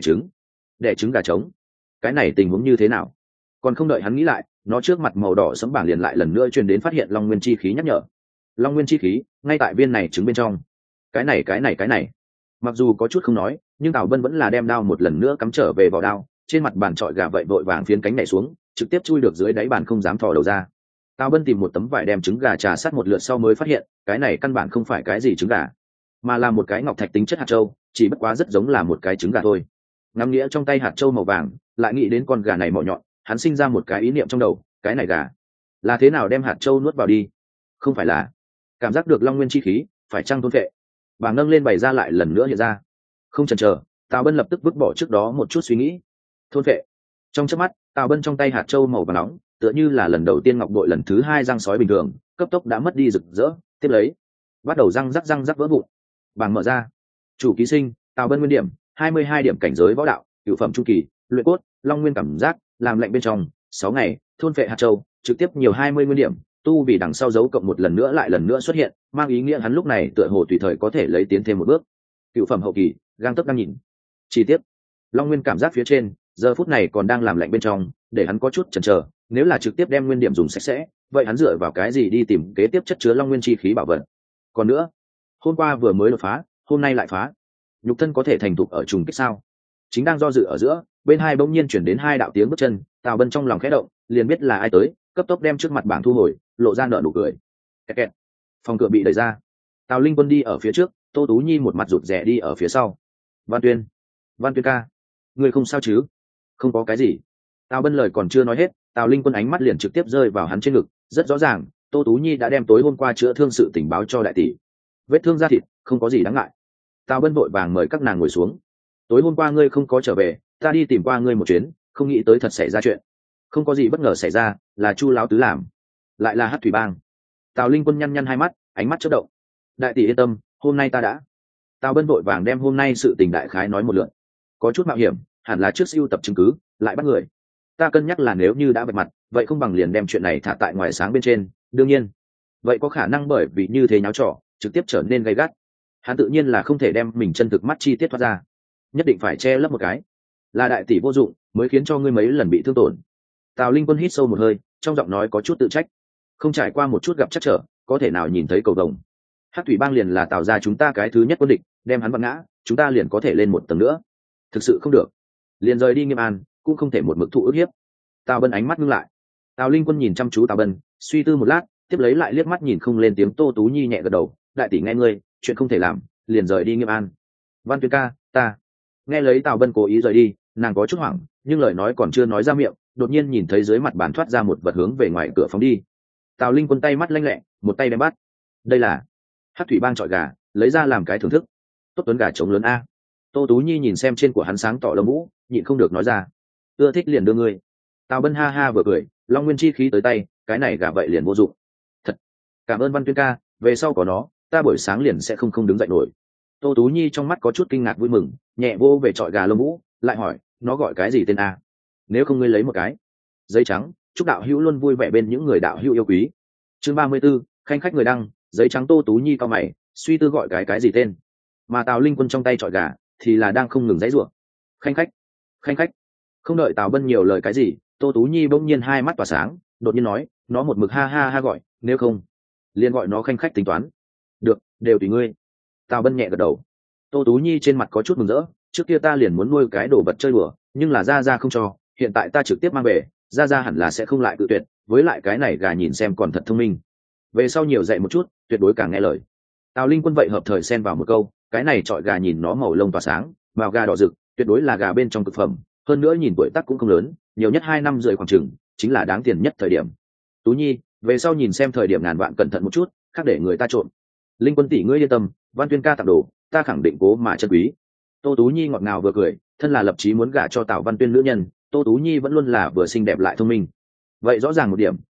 đẻ trứng gà trống, cái này tình huống như thế nào? Còn không đợi hắn nghĩ lại, nó trước mặt màu đỏ sẫm bảng liền lại lần nữa truyền đến phát hiện long nguyên chi khí nhắc nhở. Long nguyên chi khí ngay tại viên này trứng bên trong. Cái này mặc dù có chút không nói, nhưng Tào Bân vẫn là đem đao một lần nữa cắm trở về vỏ đao, trên mặt bàn chọi gà vậy vội vàng phiến cánh nhảy xuống, trực tiếp chui được dưới đáy bàn không dám thò đầu ra. Tào Bân tìm một tấm vải đem trứng gà trà sát một lượt sau mới phát hiện cái này căn bản không phải cái gì trứng gà, mà là một cái ngọc thạch tính chất hạt châu, chỉ bất quá rất giống là một cái trứng gà thôi. Ngắm nghĩa trong tay hạt châu màu vàng, lại nghĩ đến con gà này mỏ nhọn, hắn sinh ra một cái ý niệm trong đầu, cái này gà là thế nào đem hạt châu nuốt vào đi? Không phải là cảm giác được long nguyên chi khí, phải chăng thôn phệ? Bảng nâng lên bày ra lại lần nữa hiện ra. Không chần chờ, Tào Bân lập tức vứt bỏ trước đó một chút suy nghĩ. Thôn phệ. Trong chớp mắt, Tào Bân trong tay hạt châu màu vàng nóng, tựa như là lần đầu tiên ngọc bội lần thứ 2 răng sói bình thường, cấp tốc đã mất đi rực rỡ, tiếp lấy bắt đầu răng rắc vỡ vụn. Bảng mở ra. Chủ ký sinh, Tào Bân nguyên điểm 22 điểm, cảnh giới võ đạo, cửu phẩm trung kỳ, luyện cốt, long nguyên cảm giác, làm lệnh bên trong 6 ngày, thôn phệ hạt châu, trực tiếp nhiều 20 nguyên điểm, tu vì đằng sau dấu cộng một lần nữa lại lần nữa xuất hiện, mang ý nghĩa hắn lúc này tựa hồ tùy thời có thể lấy tiến thêm một bước. Cửu phẩm hậu kỳ, gang tấc đang nhìn. Chi tiết, long nguyên cảm giác phía trên, giờ phút này còn đang làm lạnh bên trong, để hắn có chút chần chờ, nếu là trực tiếp đem nguyên điểm dùng sạch sẽ, vậy hắn dựa vào cái gì đi tìm kế tiếp chất chứa long nguyên chi khí bảo vật? Còn nữa, hôm qua vừa mới đột phá, hôm nay lại phá, nhục thân có thể thành thục ở trùng kích sao? Chính đang do dự ở giữa, bên hai bỗng nhiên chuyển đến 2 đạo tiếng bước chân, Tào Bân trong lòng khẽ động, liền biết là ai tới, cấp tốc đem trước mặt bảng thu hồi, lộ ra nở nụ cười. Kẹt kẹt. Phòng cửa bị đẩy ra, Tào Linh Quân đi ở phía trước, Tô Tú Nhi một mặt rụt rè đi ở phía sau. Văn Tuyên ca, ngươi không sao chứ? Không có cái gì. Tào Bân lời còn chưa nói hết, Tào Linh Quân ánh mắt liền trực tiếp rơi vào hắn trên ngực, rất rõ ràng, Tô Tú Nhi đã đem tối hôm qua chữa thương sự tình báo cho đại tỷ. Vết thương da thịt, không có gì đáng ngại. Tào Bân vội vàng mời các nàng ngồi xuống. Tối hôm qua ngươi không có trở về, ta đi tìm qua ngươi một chuyến, không nghĩ tới thật xảy ra chuyện. Không có gì bất ngờ xảy ra, là Chu lão tứ làm, lại là Hắc Thủy Bang. Tào Linh Quân nhăn hai mắt, ánh mắt chớp động. Đại tỷ yên tâm, hôm nay ta đã. Tào Bân vội vàng đem hôm nay sự tình đại khái nói một lượt. Có chút mạo hiểm, hẳn là trước siêu tập chứng cứ, lại bắt người. Ta cân nhắc là nếu như đã vạch mặt, vậy không bằng liền đem chuyện này thả tại ngoài sáng bên trên. Đương nhiên, vậy có khả năng bởi vì như thế nháo trò, trực tiếp trở nên gay gắt. Hắn tự nhiên là không thể đem mình chân thực mắt chi tiết thoát ra, nhất định phải che lấp một cái. Là đại tỷ vô dụng, mới khiến cho ngươi mấy lần bị thương tổn. Tào Linh Quân hít sâu một hơi, trong giọng nói có chút tự trách. Không trải qua một chút gặp chắc trở, có thể nào nhìn thấy cầu vồng. Hắc Thủy Bang liền là Tào gia chúng ta cái thứ nhất quân địch, đem hắn vặn ngã, chúng ta liền có thể lên một tầng nữa. Thực sự không được, liền rời đi Nghiêm An, cũng không thể một mực thụ ức hiếp. Tào Bân ánh mắt ngưng lại. Tào Linh Quân nhìn chăm chú Tào Bân, suy tư một lát, tiếp lấy lại liếc mắt nhìn không lên tiếng Tô Tú Nhi nhẹ gật đầu. Đại tỷ nghe ngươi, chuyện không thể làm, liền rời đi Nghiêm An. Văn Tuyên ca, ta. Nghe lấy Tào Bân cố ý rời đi, nàng có chút hoảng, nhưng lời nói còn chưa nói ra miệng, đột nhiên nhìn thấy dưới mặt bàn thoát ra một vật hướng về ngoài cửa phóng đi. Tào Linh Quân tay mắt lanh lẹ, một tay đem bắt. Đây là Hắc Thủy Bang chọi gà, lấy ra làm cái thưởng thức. Tốt tuấn gà trống lớn a. Tô Tú Nhi nhìn xem trên của hắn sáng tỏ lông vũ, nhịn không được nói ra. Ưa thích liền đưa ngươi. Tào Bân ha ha vừa cười, long nguyên chi khí tới tay, cái này gà vậy liền vô dụng. Thật, cảm ơn Văn Tuyên ca, về sau có nó, ta buổi sáng liền sẽ không đứng dậy nổi. Tô Tú Nhi trong mắt có chút kinh ngạc vui mừng, nhẹ vô về chọi gà lông vũ, lại hỏi, nó gọi cái gì tên a? Nếu không ngươi lấy một cái. Giấy trắng, chúc đạo hữu luôn vui vẻ bên những người đạo hữu yêu quý. Chương 34, khanh khách người đăng, giấy trắng. Tô Tú Nhi cao mày, suy tư gọi cái gì tên. Mà Tào Linh Quân trong tay chọi gà thì là đang không ngừng giãy giụa. Khanh khách. Không đợi Tào Bân nhiều lời cái gì, Tô Tú Nhi bỗng nhiên hai mắt tỏa sáng, đột nhiên nói, nó một mực ha ha ha gọi, nếu không liền gọi nó khanh khách tính toán. Được, đều tùy ngươi. Tào Bân nhẹ gật đầu. Tô Tú Nhi trên mặt có chút mừng rỡ, trước kia ta liền muốn nuôi cái đồ vật chơi đùa, nhưng là gia không cho, hiện tại ta trực tiếp mang về, gia hẳn là sẽ không lại cự tuyệt, với lại cái này gà nhìn xem còn thật thông minh, về sau nhiều dạy một chút, tuyệt đối càng nghe lời. Tào Linh Quân vậy hợp thời xen vào một câu, cái này chọi gà nhìn nó màu lông tỏa sáng, màu gà đỏ rực, tuyệt đối là gà bên trong cực phẩm, hơn nữa nhìn tuổi tác cũng không lớn, nhiều nhất 2 năm rưỡi khoảng chừng, chính là đáng tiền nhất thời điểm. Tú Nhi, về sau nhìn xem thời điểm ngàn vạn cẩn thận một chút, khác để người ta trộn. Linh Quân tỷ ngươi yên tâm, Văn Tuyên ca tặng đồ, ta khẳng định cố mà chân quý. Tô Tú Nhi ngọt ngào vừa cười, thân là lập chí muốn gả cho Tào Văn Tuyên nữ nhân, Tô Tú Nhi vẫn luôn là vừa xinh đẹp lại thông minh. Vậy rõ ràng một điểm,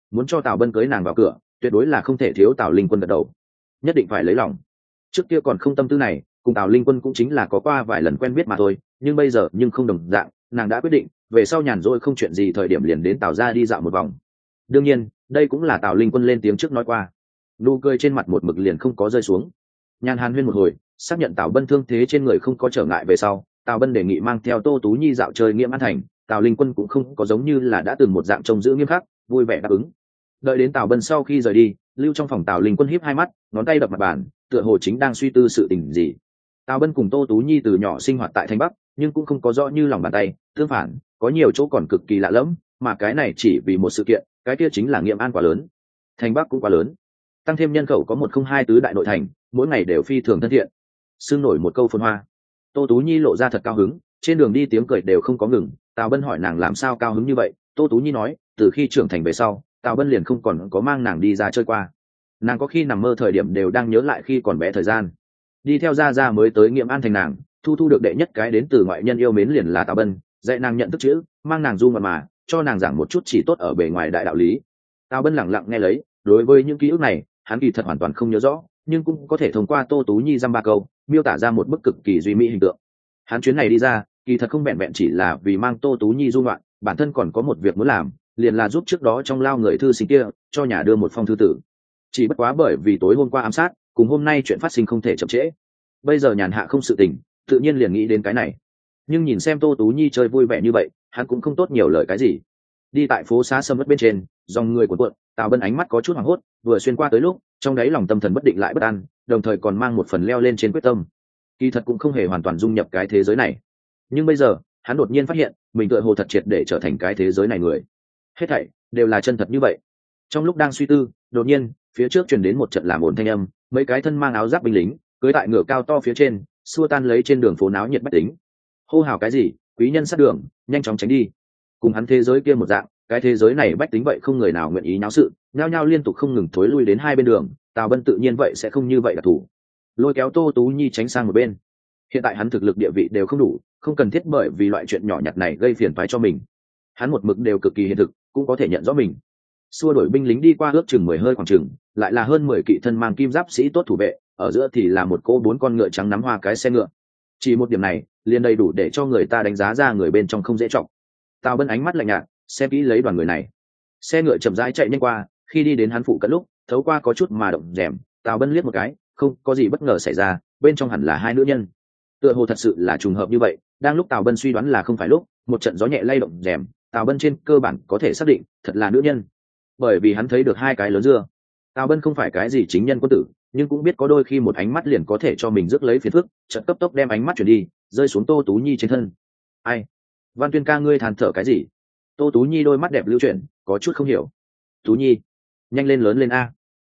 muốn cho Tào Bân cưới nàng vào cửa tuyệt đối là không thể thiếu Tào Linh Quân gật đầu, nhất định phải lấy lòng. Trước kia còn không tâm tư này, cùng Tào Linh Quân cũng chính là có qua vài lần quen biết mà thôi, nhưng bây giờ nhưng không đồng dạng, nàng đã quyết định về sau nhàn rỗi không chuyện gì thời điểm liền đến Tào gia đi dạo một vòng. Đương nhiên đây cũng là Tào Linh Quân lên tiếng trước nói qua. Nụ cười trên mặt một mực liền không có rơi xuống. Nhàn hàn huyên một hồi, xác nhận Tào Bân thương thế trên người không có trở ngại về sau, Tào Bân đề nghị mang theo Tô Tú Nhi dạo chơi Nghiễm An thành. Tào Linh Quân cũng không có giống như là đã từng một dạng trông giữ nghiêm khắc, vui vẻ đáp ứng. Đợi đến Tào Bân sau khi rời đi, lưu trong phòng Tào Linh Quân híp hai mắt, ngón tay đập mặt bàn, tựa hồ chính đang suy tư sự tình gì. Tào Bân cùng Tô Tú Nhi từ nhỏ sinh hoạt tại Thanh Bắc, nhưng cũng không có rõ như lòng bàn tay, tương phản có nhiều chỗ còn cực kỳ lạ lẫm, mà cái này chỉ vì một sự kiện, cái kia chính là Nghiễm An quá lớn, Thanh Bắc cũng quá lớn, tăng thêm nhân khẩu có 102 tứ đại nội thành, mỗi ngày đều phi thường thân thiện, xưng nổi một câu phồn hoa. Tô Tú Nhi lộ ra thật cao hứng, trên đường đi tiếng cười đều không có ngừng. Tào Bân hỏi nàng làm sao cao hứng như vậy, Tô Tú Nhi nói từ khi trưởng thành về sau, Tào Bân liền không còn có mang nàng đi ra chơi qua, nàng có khi nằm mơ thời điểm đều đang nhớ lại khi còn bé thời gian. Đi theo gia gia mới tới Nghiễm An thành, nàng thu được đệ nhất cái đến từ ngoại nhân yêu mến liền là Tào Bân, dạy nàng nhận thức chữ, mang nàng du mà cho nàng giảng một chút chỉ tốt ở bề ngoài đại đạo lý. Tào Bân lẳng lặng nghe lấy, đối với những ký ức này hắn kỳ thật hoàn toàn không nhớ rõ, nhưng cũng có thể thông qua Tô Tú Nhi dăm ba câu miêu tả ra một bức cực kỳ duy mỹ hình tượng. Hắn chuyến này đi ra kỳ thật không vẹn vẹn chỉ là vì mang Tô Tú Nhi du ngoạn, bản thân còn có một việc muốn làm, liền là giúp trước đó trong lao người thư sinh kia cho nhà đưa một phong thư tử. Chỉ bất quá bởi vì tối hôm qua ám sát cùng hôm nay chuyện phát sinh không thể chậm trễ, bây giờ nhàn hạ không sự tình, tự nhiên liền nghĩ đến cái này. Nhưng nhìn xem Tô Tú Nhi chơi vui vẻ như vậy, hắn cũng không tốt nhiều lời cái gì. Đi tại phố xá sầm uất bên trên, dòng người cuộn cuộn, Tào Bân ánh mắt có chút hoảng hốt, vừa xuyên qua tới lúc trong đáy lòng tâm thần bất định lại bất an, đồng thời còn mang một phần leo lên trên quyết tâm. Kỳ thật cũng không hề hoàn toàn dung nhập cái thế giới này, nhưng bây giờ hắn đột nhiên phát hiện mình tựa hồ thật triệt để trở thành cái thế giới này người, hết thảy đều là chân thật như vậy. Trong lúc đang suy tư, đột nhiên phía trước truyền đến một trận làm ồn thanh âm, mấy cái thân mang áo giáp binh lính cưỡi tại ngựa cao to phía trên, xua tan lấy trên đường phố náo nhiệt bách tính. Hô hào cái gì quý nhân sát đường, nhanh chóng tránh đi. Cùng hắn thế giới kia một dạng, cái thế giới này bách tính vậy không người nào nguyện ý náo sự, nhao nhao liên tục không ngừng thối lui đến hai bên đường. Tào Bân tự nhiên vậy sẽ không như vậy đặc thủ, lôi kéo Tô Tú Nhi tránh sang một bên. Hiện tại hắn thực lực địa vị đều không đủ, không cần thiết bởi vì loại chuyện nhỏ nhặt này gây phiền toái cho mình. Hắn một mực đều cực kỳ hiện thực, cũng có thể nhận rõ mình. Xua đuổi binh lính đi qua ước chừng 10 hơi khoảng chừng, lại là hơn 10 kỵ thân mang kim giáp sĩ tốt thủ vệ, ở giữa thì là một cô 4 con ngựa trắng nắm hoa cái xe ngựa. Chỉ một điểm này liền đầy đủ để cho người ta đánh giá ra người bên trong không dễ trọng. Tào Bân ánh mắt lạnh nhạt xem kỹ lấy đoàn người này. Xe ngựa chậm rãi chạy nhanh qua, khi đi đến hắn phụ cận lúc thấu qua có chút mà động rèm. Tào Bân liếc một cái, không có gì bất ngờ xảy ra, bên trong hẳn là hai nữ nhân. Tựa hồ thật sự là trùng hợp như vậy, đang lúc Tào Bân suy đoán là không phải lúc, một trận gió nhẹ lay động rèm, Tào Bân trên cơ bản có thể xác định thật là nữ nhân, bởi vì hắn thấy được hai cái lớn dưa. Tào Bân không phải cái gì chính nhân quân tử, nhưng cũng biết có đôi khi một ánh mắt liền có thể cho mình rước lấy phiền phức, chợt cấp tốc đem ánh mắt chuyển đi, rơi xuống Tô Tú Nhi trên thân. Ai? Văn Tuyên ca, ngươi than thở cái gì? Tô Tú Nhi đôi mắt đẹp lưu chuyển, có chút không hiểu. Tú Nhi, nhanh lên, lớn lên a.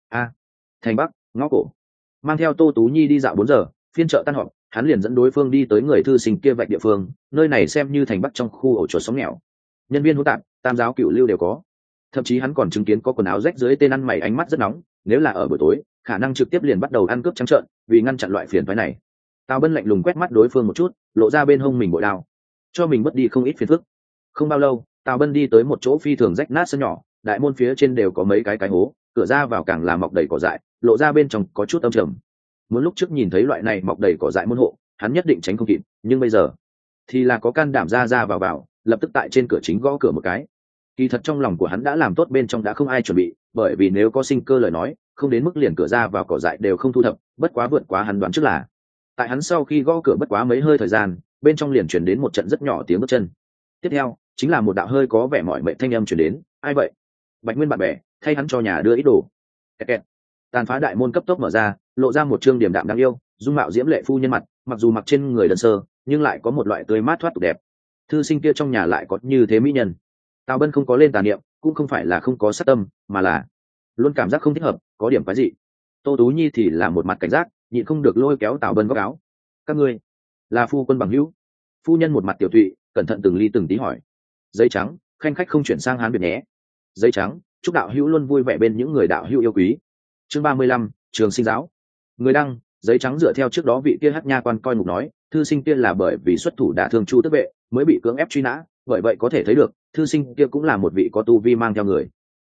Thành Bắc, ngõ cổ. Mang theo Tô Tú Nhi đi dạo 4 giờ, phiên chợ tan họp, hắn liền dẫn đối phương đi tới người thư sinh kia vạch địa phương, nơi này xem như Thành Bắc trong khu ổ chuột sống nghèo. Nhân viên hỗn tạp, tam giáo cựu lưu đều có. Thậm chí hắn còn chứng kiến có quần áo rách dưới tên ăn mày ánh mắt rất nóng, nếu là ở buổi tối, khả năng trực tiếp liền bắt đầu ăn cướp trắng trợn, vì ngăn chặn loại phiền phức này. Tào Bân lạnh lùng quét mắt đối phương một chút, lộ ra bên hông mình bội đao, cho mình mất đi không ít phiền phức. Không bao lâu, Tào Bân đi tới một chỗ phi thường rách nát sân nhỏ, đại môn phía trên đều có mấy cái hố, cửa ra vào càng là mọc đầy cỏ dại, lộ ra bên trong có chút âm trầm. Muốn lúc trước nhìn thấy loại này mọc đầy cỏ dại môn hộ, hắn nhất định tránh không kịp, nhưng bây giờ thì là có can đảm ra vào, lập tức tại trên cửa chính gõ cửa một cái. Kỳ thật trong lòng của hắn đã làm tốt bên trong đã không ai chuẩn bị, bởi vì nếu có sinh cơ lời nói, không đến mức liền cửa ra vào cỏ dại đều không thu thập, bất quá vượt quá hắn đoán trước là, tại hắn sau khi gõ cửa bất quá mấy hơi thời gian, bên trong liền chuyển đến một trận rất nhỏ tiếng bước chân. Tiếp theo chính là một đạo hơi có vẻ mỏi mệt thanh âm chuyển đến. Ai vậy? Bạch Nguyên bạn bè thay hắn cho nhà đưa ít đồ. Kẹt kẹt. Tàn phá đại môn cấp tốc mở ra, lộ ra một trương điềm đạm đáng yêu, dung mạo diễm lệ phu nhân mặt, mặc dù mặc trên người đơn sơ, nhưng lại có một loại tươi mát thoát tục đẹp. Thư sinh kia trong nhà lại có như thế mỹ nhân. Tào Bân không có lên tà niệm, cũng không phải là không có sát tâm, mà là luôn cảm giác không thích hợp, có điểm quái dị. Tô Tú Nhi thì là một mặt cảnh giác, nhịn không được lôi kéo Tào Bân góc áo. Các ngươi là phu quân bằng hữu? Phu nhân một mặt tiểu thụy, cẩn thận từng ly từng tí hỏi. Giấy trắng, khanh khách không chuyển sang Hán Việt nhé. Giấy trắng, chúc đạo hữu luôn vui vẻ bên những người đạo hữu yêu quý. Chương 35, trường sinh giáo. Người đăng, giấy trắng dựa theo trước đó vị kia Hắc Nha quan coi ngục nói, thư sinh kia là bởi vì xuất thủ đả thương Chu Tước Vệ mới bị cưỡng ép truy nã, bởi vậy có thể thấy được thư sinh kia cũng là một vị có tu vi mang theo người.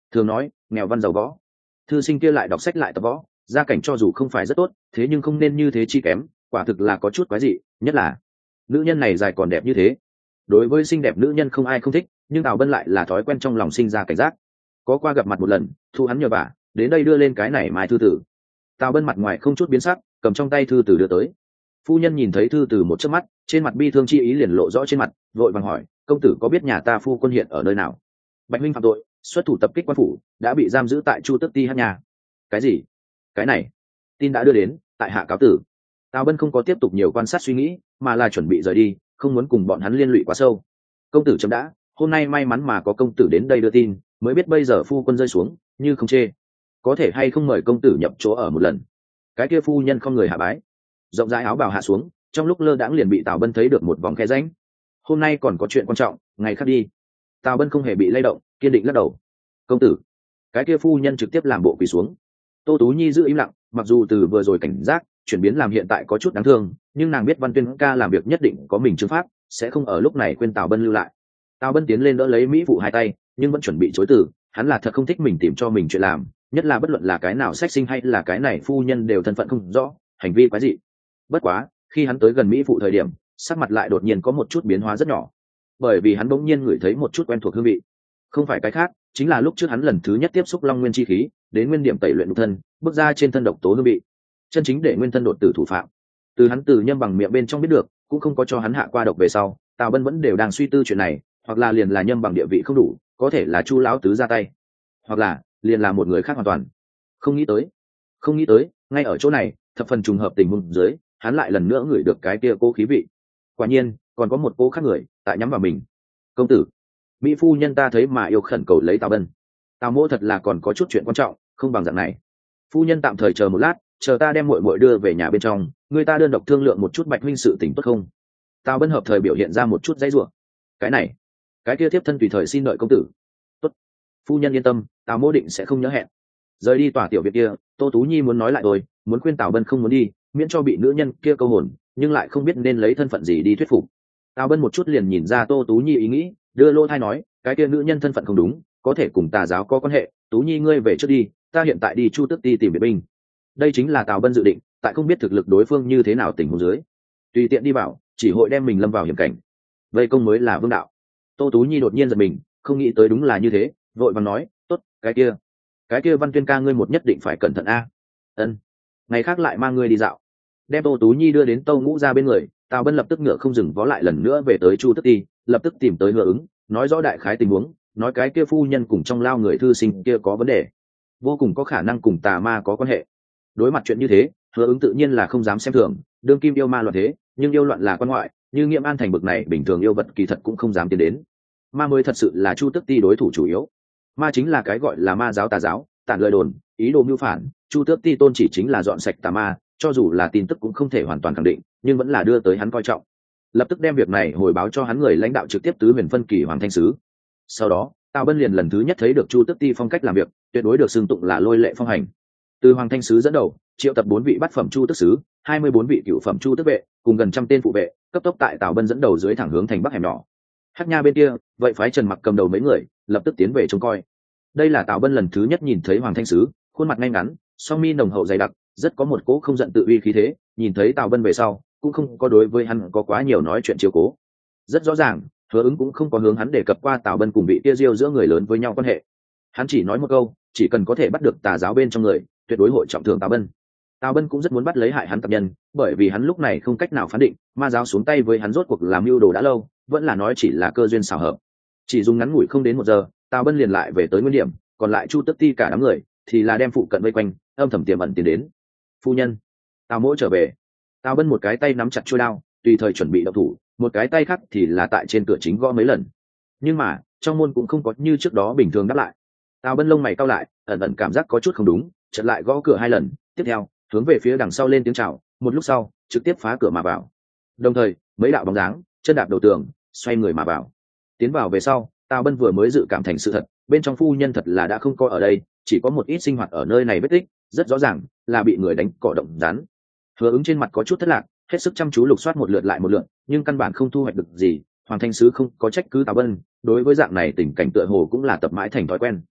thường nói nghèo văn giàu võ, thư sinh kia lại đọc sách lại tập võ, gia cảnh cho dù không phải rất tốt, thế nhưng không nên như thế chi kém, quả thực là có chút quái dị, nhất là nữ nhân này dài còn đẹp như thế. Đối với xinh đẹp nữ nhân không ai không thích, nhưng Tào Bân lại là thói quen trong lòng sinh ra cảnh giác. Có qua gặp mặt một lần, thu hắn nhờ vả đến đây đưa lên cái này mai thư tử. Tào Bân mặt ngoài không chút biến sắc, cầm trong tay thư tử đưa tới. Phu nhân nhìn thấy thư tử một chớp mắt, trên mặt bi thương chi ý liền lộ rõ trên mặt, vội vàng hỏi, công tử có biết nhà ta phu quân hiện ở nơi nào? Bạch huynh phạm tội, xuất thủ tập kích quan phủ, đã bị giam giữ tại Chu Tước Ti hát nhà. Cái gì? Cái này? Tin đã đưa đến, tại hạ cáo tử. Tào Bân không có tiếp tục nhiều quan sát suy nghĩ, mà là chuẩn bị rời đi, không muốn cùng bọn hắn liên lụy quá sâu. Công tử chấm đã, hôm nay may mắn mà có công tử đến đây đưa tin, mới biết bây giờ phu quân rơi xuống, như không chê, có thể hay không mời công tử nhập chỗ ở một lần. Cái kia phu nhân không người hạ bái, rộng rãi áo bào hạ xuống, trong lúc lơ đãng liền bị Tào Bân thấy được một vòng khe rãnh. Hôm nay còn có chuyện quan trọng, ngày khác đi. Tào Bân không hề bị lay động, kiên định lắc đầu. Công tử. Cái kia phu nhân trực tiếp làm bộ quỳ xuống. Tô Tú Nhi giữ im lặng, mặc dù từ vừa rồi cảnh giác chuyển biến làm hiện tại có chút đáng thương, nhưng nàng biết Văn Tuyên ca làm việc nhất định có mình chứng pháp, sẽ không ở lúc này khuyên Tào Bân lưu lại. Tào Bân tiến lên đỡ lấy mỹ phụ hai tay, nhưng vẫn chuẩn bị chối từ. Hắn là thật không thích mình tìm cho mình chuyện làm, nhất là bất luận là cái nào sách sinh hay là cái này phu nhân đều thân phận không rõ, hành vi quái dị. Bất quá khi hắn tới gần mỹ phụ thời điểm, sắc mặt lại đột nhiên có một chút biến hóa rất nhỏ, bởi vì hắn bỗng nhiên ngửi thấy một chút quen thuộc hương vị. Không phải cái khác, chính là lúc trước hắn lần thứ nhất tiếp xúc long nguyên chi khí, đến nguyên điểm tẩy luyện nhục thân, bước ra trên thân độc tố hương vị, chân chính để nguyên thân đột tử thủ phạm. Từ hắn từ nhâm bằng miệng bên trong biết được, cũng không có cho hắn hạ qua độc về sau, Tào Bân vẫn đều đang suy tư chuyện này, hoặc là liền là nhâm bằng địa vị không đủ, có thể là Chu lão tứ ra tay, hoặc là liền là một người khác hoàn toàn. Không nghĩ tới, ngay ở chỗ này, thập phần trùng hợp tình huống dưới, hắn lại lần nữa ngửi được cái kia cố khí vị. Quả nhiên, còn có một cô khác người tại nhắm vào mình. Công tử, mỹ phu nhân ta thấy mà yêu khẩn cầu lấy Tào Bân. Tào mỗ thật là còn có chút chuyện quan trọng, không bằng dạng này. Phu nhân tạm thời chờ một lát, chờ ta đem muội muội đưa về nhà bên trong, người ta đơn độc thương lượng một chút Bạch huynh sự tình tốt không? Tào Bân hợp thời biểu hiện ra một chút dãy rủa. Cái này, cái kia tiếp thân tùy thời xin đợi công tử. Tốt, phu nhân yên tâm, Tào mỗ định sẽ không nhớ hẹn. Rời đi tòa tiểu viện kia, Tô Tú Nhi muốn nói lại rồi, muốn khuyên Tào Bân không muốn đi, miễn cho bị nữ nhân kia câu hồn, nhưng lại không biết nên lấy thân phận gì đi thuyết phục. Tào Bân một chút liền nhìn ra Tô Tú Nhi ý nghĩ, đưa lô thai nói, cái kia nữ nhân thân phận không đúng, có thể cùng tà giáo có quan hệ, Tú Nhi ngươi về trước đi, ta hiện tại đi Chu Tước Ti tìm viện binh. Đây chính là Tào Bân dự định, tại không biết thực lực đối phương như thế nào tình huống dưới, tùy tiện đi vào, chỉ hội đem mình lâm vào hiểm cảnh. Vây công mới là vương đạo. Tô Tú Nhi đột nhiên giật mình, không nghĩ tới đúng là như thế, vội vàng nói, tốt, cái kia Văn Tuyên ca ngươi một nhất định phải cẩn thận a. Ân, ngày khác lại mang ngươi đi dạo. Đem Tô Tú Nhi đưa đến Tâu Ngũ ra bên người, Tào Bân lập tức ngựa không dừng vó lại lần nữa về tới Chu Tước Ti, lập tức tìm tới Hứa Ứng, nói rõ đại khái tình huống, nói cái kia phu nhân cùng trong lao người thư sinh kia có vấn đề, vô cùng có khả năng cùng tà ma có quan hệ. Đối mặt chuyện như thế, Hứa Ứng tự nhiên là không dám xem thường, đương kim yêu ma loạn thế, nhưng yêu loạn là quan ngoại, như Nghiệm An thành bực này bình thường yêu vật kỳ thật cũng không dám tiến đến. Ma mới thật sự là Chu Tước Ti đối thủ chủ yếu. Ma chính là cái gọi là ma giáo tà giáo, tản lời đồn, ý đồ mưu phản, Chu Tước Ti tôn chỉ chính là dọn sạch tà ma, cho dù là tin tức cũng không thể hoàn toàn khẳng định, nhưng vẫn là đưa tới hắn coi trọng. Lập tức đem việc này hồi báo cho hắn người lãnh đạo trực tiếp tứ huyền phân kỳ Hoàng Thanh Sứ. Sau đó, Tào Bân liền lần thứ nhất thấy được Chu Tước Ti phong cách làm việc, tuyệt đối được xưng tụng là lôi lệ phong hành. Từ Hoàng Thanh Sứ dẫn đầu, triệu tập 4 vị bát phẩm Chu Tước Sứ, 24 vị cửu phẩm Chu Tước vệ, cùng gần trăm tên phụ vệ, cấp tốc tại Tào Bân dẫn đầu dưới thẳng hướng thành bắc hẻm nhỏ. Hắc Nha bên kia, vậy phái Trần Mặc cầm đầu mấy người, lập tức tiến về trông coi. Đây là Tào Bân lần thứ nhất nhìn thấy Hoàng Thanh Sứ, khuôn mặt ngay ngắn, song mi nồng hậu dày đặc, rất có một cỗ không giận tự uy khí thế. Nhìn thấy Tào Bân về sau, cũng không có đối với hắn có quá nhiều nói chuyện chiếu cố. Rất rõ ràng, Hứa Ứng cũng không có hướng hắn đề cập qua Tào Bân cùng vị kia Diêu giữa người lớn với nhau quan hệ. Hắn chỉ nói một câu, chỉ cần có thể bắt được tà giáo bên trong người, tuyệt đối hội trọng thưởng Tào Bân. Tào Bân cũng rất muốn bắt lấy hại hắn tập nhân, bởi vì hắn lúc này không cách nào phán định, ma giáo xuống tay với hắn rốt cuộc làm mưu đồ đã lâu, vẫn là nói chỉ là cơ duyên xảo hợp. Chỉ dùng ngắn ngủi không đến 1 giờ, Tào Bân liền lại về tới nguyên điểm, còn lại Chu Tước Ti cả đám người thì là đem phụ cận vây quanh, âm thầm tiềm ẩn tiến đến. Phu nhân, Tào mỗ trở về. Tào Bân một cái tay nắm chặt chuôi đao, tùy thời chuẩn bị động thủ, một cái tay khác thì là tại trên cửa chính gõ mấy lần. Nhưng mà trong môn cũng không có như trước đó bình thường đáp lại. Tào Bân lông mày cau lại, ẩn ẩn cảm giác có chút không đúng, chợt lại gõ cửa 2 lần, tiếp theo hướng về phía đằng sau lên tiếng chào, một lúc sau trực tiếp phá cửa mà vào. Đồng thời mấy đạo bóng dáng chân đạp đầu tường, xoay người mà vào. Tiến vào về sau, Tào Bân vừa mới dự cảm thành sự thật, bên trong phu nhân thật là đã không có ở đây, chỉ có một ít sinh hoạt ở nơi này vết tích, rất rõ ràng là bị người đánh cỏ động rắn. Hứa Ứng trên mặt có chút thất lạc, hết sức chăm chú lục soát một lượt lại một lượt, nhưng căn bản không thu hoạch được gì. Hoàng Thanh Sứ không có trách cứ Tào Bân, đối với dạng này tình cảnh tựa hồ cũng là tập mãi thành thói quen.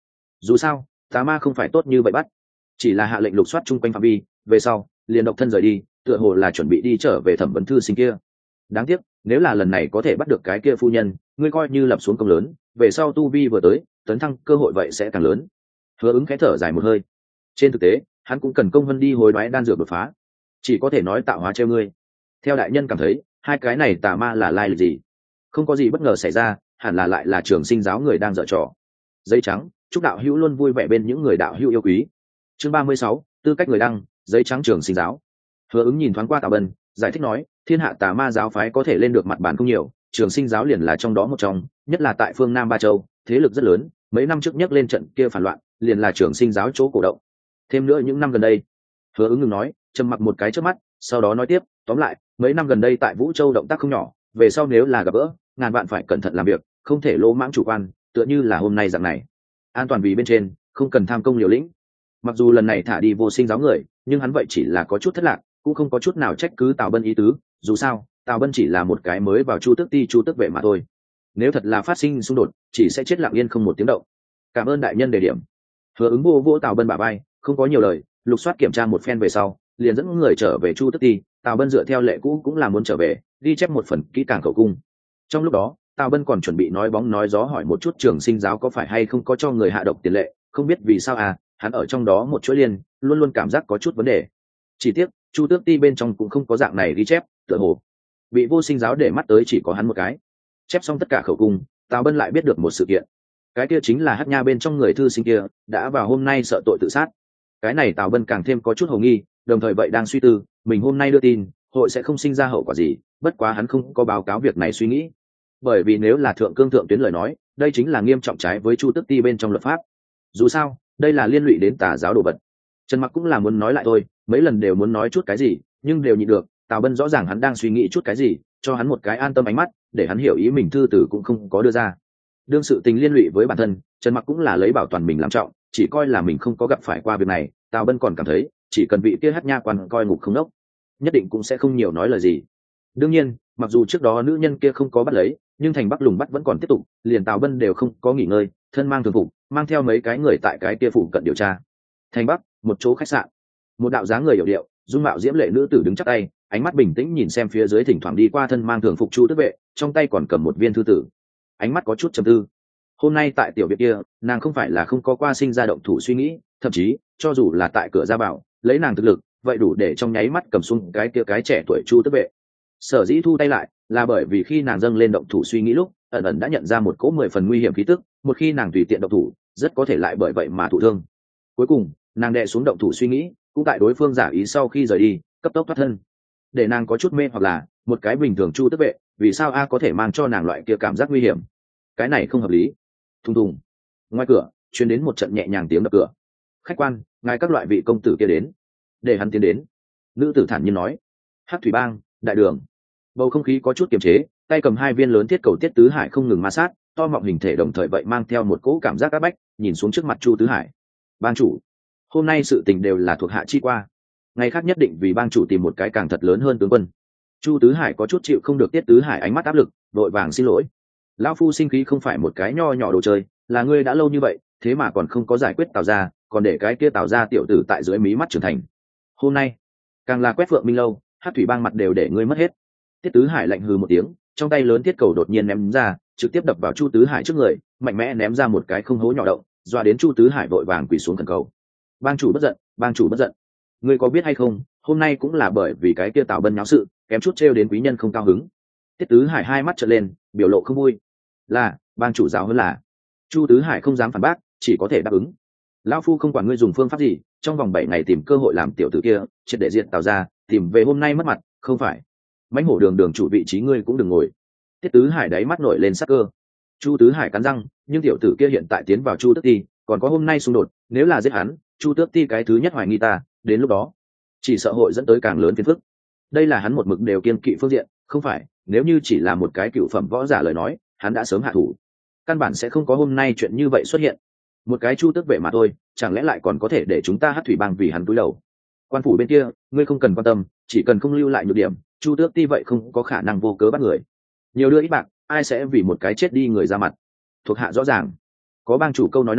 Dù sao tà ma không phải tốt như vậy bắt, chỉ là hạ lệnh lục soát chung quanh phạm vi, về sau liền độc thân rời đi, tựa hồ là chuẩn bị đi trở về thẩm vấn thư sinh kia. Đáng tiếc nếu là lần này có thể bắt được cái kia phu nhân, ngươi coi như lập xuống công lớn, về sau tu vi vừa tới, tấn thăng cơ hội vậy sẽ càng lớn. Hứa Ứng khẽ thở dài một hơi. Trên thực tế hắn cũng cần công vân đi hối đoái đan dược đột phá, chỉ có thể nói tạo hóa treo ngươi. Theo đại nhân cảm thấy hai cái này tà ma là lai lịch gì? Không có gì bất ngờ xảy ra, hẳn là lại là Trường Sinh giáo người đang dở trò. Giấy trắng, chúc đạo hữu luôn vui vẻ bên những người đạo hữu yêu quý. Chương 36, tư cách người đăng, giấy trắng Trường Sinh giáo. Hứa Ứng nhìn thoáng qua Tào Bân, giải thích nói, thiên hạ tà ma giáo phái có thể lên được mặt bàn không nhiều, Trường Sinh giáo liền là trong đó một trong, nhất là tại phương Nam Ba Châu, thế lực rất lớn, mấy năm trước nhắc lên trận kia phản loạn, liền là Trường Sinh giáo chỗ cổ động. Thêm nữa những năm gần đây, Hứa Ứng ngừng nói, trầm mặc một cái trước mắt, sau đó nói tiếp, tóm lại mấy năm gần đây tại Vũ Châu động tác không nhỏ, về sau nếu là gặp gỡ, ngàn vạn phải cẩn thận làm việc, không thể lỗ mãng chủ quan, tựa như là hôm nay dạng này. An toàn vì bên trên, không cần tham công liều lĩnh. Mặc dù lần này thả đi Vô Sinh giáo người, nhưng hắn vậy chỉ là có chút thất lạc, cũng không có chút nào trách cứ Tào Bân ý tứ, dù sao Tào Bân chỉ là một cái mới vào Chu Tước Ti Chu Tước vệ mà thôi. Nếu thật là phát sinh xung đột, chỉ sẽ chết lặng yên không một tiếng động. Cảm ơn đại nhân đề điểm. Hứa Ứng vô vỗ Tào Bân bả vai, không có nhiều lời, lục soát kiểm tra một phen về sau, liền dẫn người trở về Chu Tước Ti. Tào Bân dựa theo lệ cũ cũng là muốn trở về, ghi chép một phần kỹ càng khẩu cung. Trong lúc đó Tào Bân còn chuẩn bị nói bóng nói gió hỏi một chút Trường Sinh giáo có phải hay không có cho người hạ độc tiền lệ, không biết vì sao hắn ở trong đó một chuỗi liên luôn luôn cảm giác có chút vấn đề. Chỉ tiếc Chu Tước Ti bên trong cũng không có dạng này ghi chép, tựa hồ bị Vô Sinh giáo để mắt tới chỉ có hắn một cái. Chép xong tất cả khẩu cung, Tào Bân lại biết được một sự kiện, cái kia chính là Hắc Nha bên trong người thư sinh kia đã vào hôm nay sợ tội tự sát. Cái này Tào Bân càng thêm có chút hồ nghi, đồng thời vậy đang suy tư mình hôm nay đưa tin hội sẽ không sinh ra hậu quả gì, bất quá hắn không có báo cáo việc này suy nghĩ, bởi vì nếu là thượng cương thượng tuyến lời nói, đây chính là nghiêm trọng trái với Chu Tước Ti bên trong luật pháp. Dù sao đây là liên lụy đến tà giáo đồ vật. Trần Mặc cũng là muốn nói lại thôi, mấy lần đều muốn nói chút cái gì nhưng đều nhịn được. Tào Bân rõ ràng hắn đang suy nghĩ chút cái gì, cho hắn một cái an tâm ánh mắt để hắn hiểu ý mình, thư tử cũng không có đưa ra. Đương sự tình liên lụy với bản thân, Trần Mặc cũng là lấy bảo toàn mình làm trọng, chỉ coi là mình không có gặp phải qua việc này. Tào Bân còn cảm thấy chỉ cần vị kia Hắc Nha quan coi ngục không đốc, nhất định cũng sẽ không nhiều nói lời gì. Đương nhiên mặc dù trước đó nữ nhân kia không có bắt lấy, nhưng thành Bắc lùng bắt vẫn còn tiếp tục, liền Tào Bân đều không có nghỉ ngơi, thân mang thường phục, mang theo mấy cái người tại cái kia phụ cận điều tra. Thành Bắc, một chỗ khách sạn, một đạo dáng người hiểu điệu, dung mạo diễm lệ nữ tử đứng chắp tay, ánh mắt bình tĩnh nhìn xem phía dưới thỉnh thoảng đi qua thân mang thường phục Chu Tước vệ, trong tay còn cầm một viên thư tử, ánh mắt có chút trầm tư. Hôm nay tại tiểu viện kia, nàng không phải là không có qua sinh ra động thủ suy nghĩ, thậm chí cho dù là tại cửa ra bảo, lấy nàng thực lực vậy đủ để trong nháy mắt cầm xuống cái kia cái trẻ tuổi Chu Tước vệ. Sở dĩ thu tay lại là bởi vì khi nàng dâng lên động thủ suy nghĩ lúc, ẩn ẩn đã nhận ra một cỗ 10 phần nguy hiểm khí tức, một khi nàng tùy tiện động thủ rất có thể lại bởi vậy mà thụ thương. Cuối cùng nàng đè xuống động thủ suy nghĩ, cũng tại đối phương giả ý sau khi rời đi cấp tốc thoát thân. Để nàng có chút mê hoặc là một cái bình thường Chu Tước vệ vì sao có thể mang cho nàng loại kia cảm giác nguy hiểm, cái này không hợp lý. Thùng thùng, ngoài cửa truyền đến một trận nhẹ nhàng tiếng đập cửa. Khách quan, ngài các loại vị công tử kia đến. Để hắn tiến đến. Nữ tử thản nhiên nói. Hắc Thủy Bang đại đường, bầu không khí có chút kiềm chế, tay cầm hai viên lớn thiết cầu Tiết Tứ Hải không ngừng ma sát, to mọng hình thể đồng thời vậy mang theo một cỗ cảm giác áp bách, nhìn xuống trước mặt Chu Tứ Hải. Bang chủ, hôm nay sự tình đều là thuộc hạ chi qua, ngày khác nhất định vì bang chủ tìm một cái càng thật lớn hơn tướng quân. Chu Tứ Hải có chút chịu không được Tiết Tứ Hải ánh mắt áp lực, vội vàng xin lỗi. Lão phu sinh khí không phải một cái nho nhỏ đồ chơi, là ngươi đã lâu như vậy thế mà còn không có giải quyết Tào gia, còn để cái kia Tào gia tiểu tử tại dưới mí mắt trưởng thành. Hôm nay càng là quét Phượng Minh lâu, Hắc Thủy Bang mặt đều để ngươi mất hết. Tiết Tứ Hải lạnh hừ một tiếng, trong tay lớn thiết cầu đột nhiên ném ra, trực tiếp đập vào Chu Tứ Hải trước người, mạnh mẽ ném ra một cái không hố nhỏ động, dọa đến Chu Tứ Hải vội vàng quỳ xuống khẩn cầu. Bang chủ bất giận, bang chủ bất giận. Ngươi có biết hay không, hôm nay cũng là bởi vì cái kia Tào Bân nháo sự, kém chút trêu đến quý nhân không cao hứng. Tiết Tứ Hải hai mắt trợn lên, biểu lộ không vui. Là, bang chủ giáo hơn là. Chu Tứ Hải không dám phản bác, chỉ có thể đáp ứng. Lão phu không quản ngươi dùng phương pháp gì, trong vòng 7 ngày tìm cơ hội làm tiểu tử kia triệt để diện Tào gia, tìm về hôm nay mất mặt, không phải mãnh hổ đường đường chủ vị trí ngươi cũng đừng ngồi. Tiết Tứ Hải đáy mắt nổi lên sắc cơ. Chu Tứ Hải cắn răng, nhưng tiểu tử kia hiện tại tiến vào Chu Tước Ti, còn có hôm nay xung đột, nếu là giết hắn, Chu Tước Ti cái thứ nhất hoài nghi ta, đến lúc đó chỉ sợ hội dẫn tới càng lớn phiền phức. Đây là hắn một mực đều kiêng kỵ phương diện, không phải nếu như chỉ là một cái cựu phẩm võ giả lời nói, hắn đã sớm hạ thủ, căn bản sẽ không có hôm nay chuyện như vậy xuất hiện. Một cái Chu Tước vệ mà thôi, chẳng lẽ lại còn có thể để chúng ta Hắc Thủy Bang vì hắn cúi đầu? Quan phủ bên kia ngươi không cần quan tâm, chỉ cần không lưu lại nhược điểm, Chu Tước Ti vậy không có khả năng vô cớ bắt người. Nhiều đưa ít bạc, ai sẽ vì một cái chết đi người ra mặt? Thuộc hạ rõ ràng. Có bang chủ câu nói này,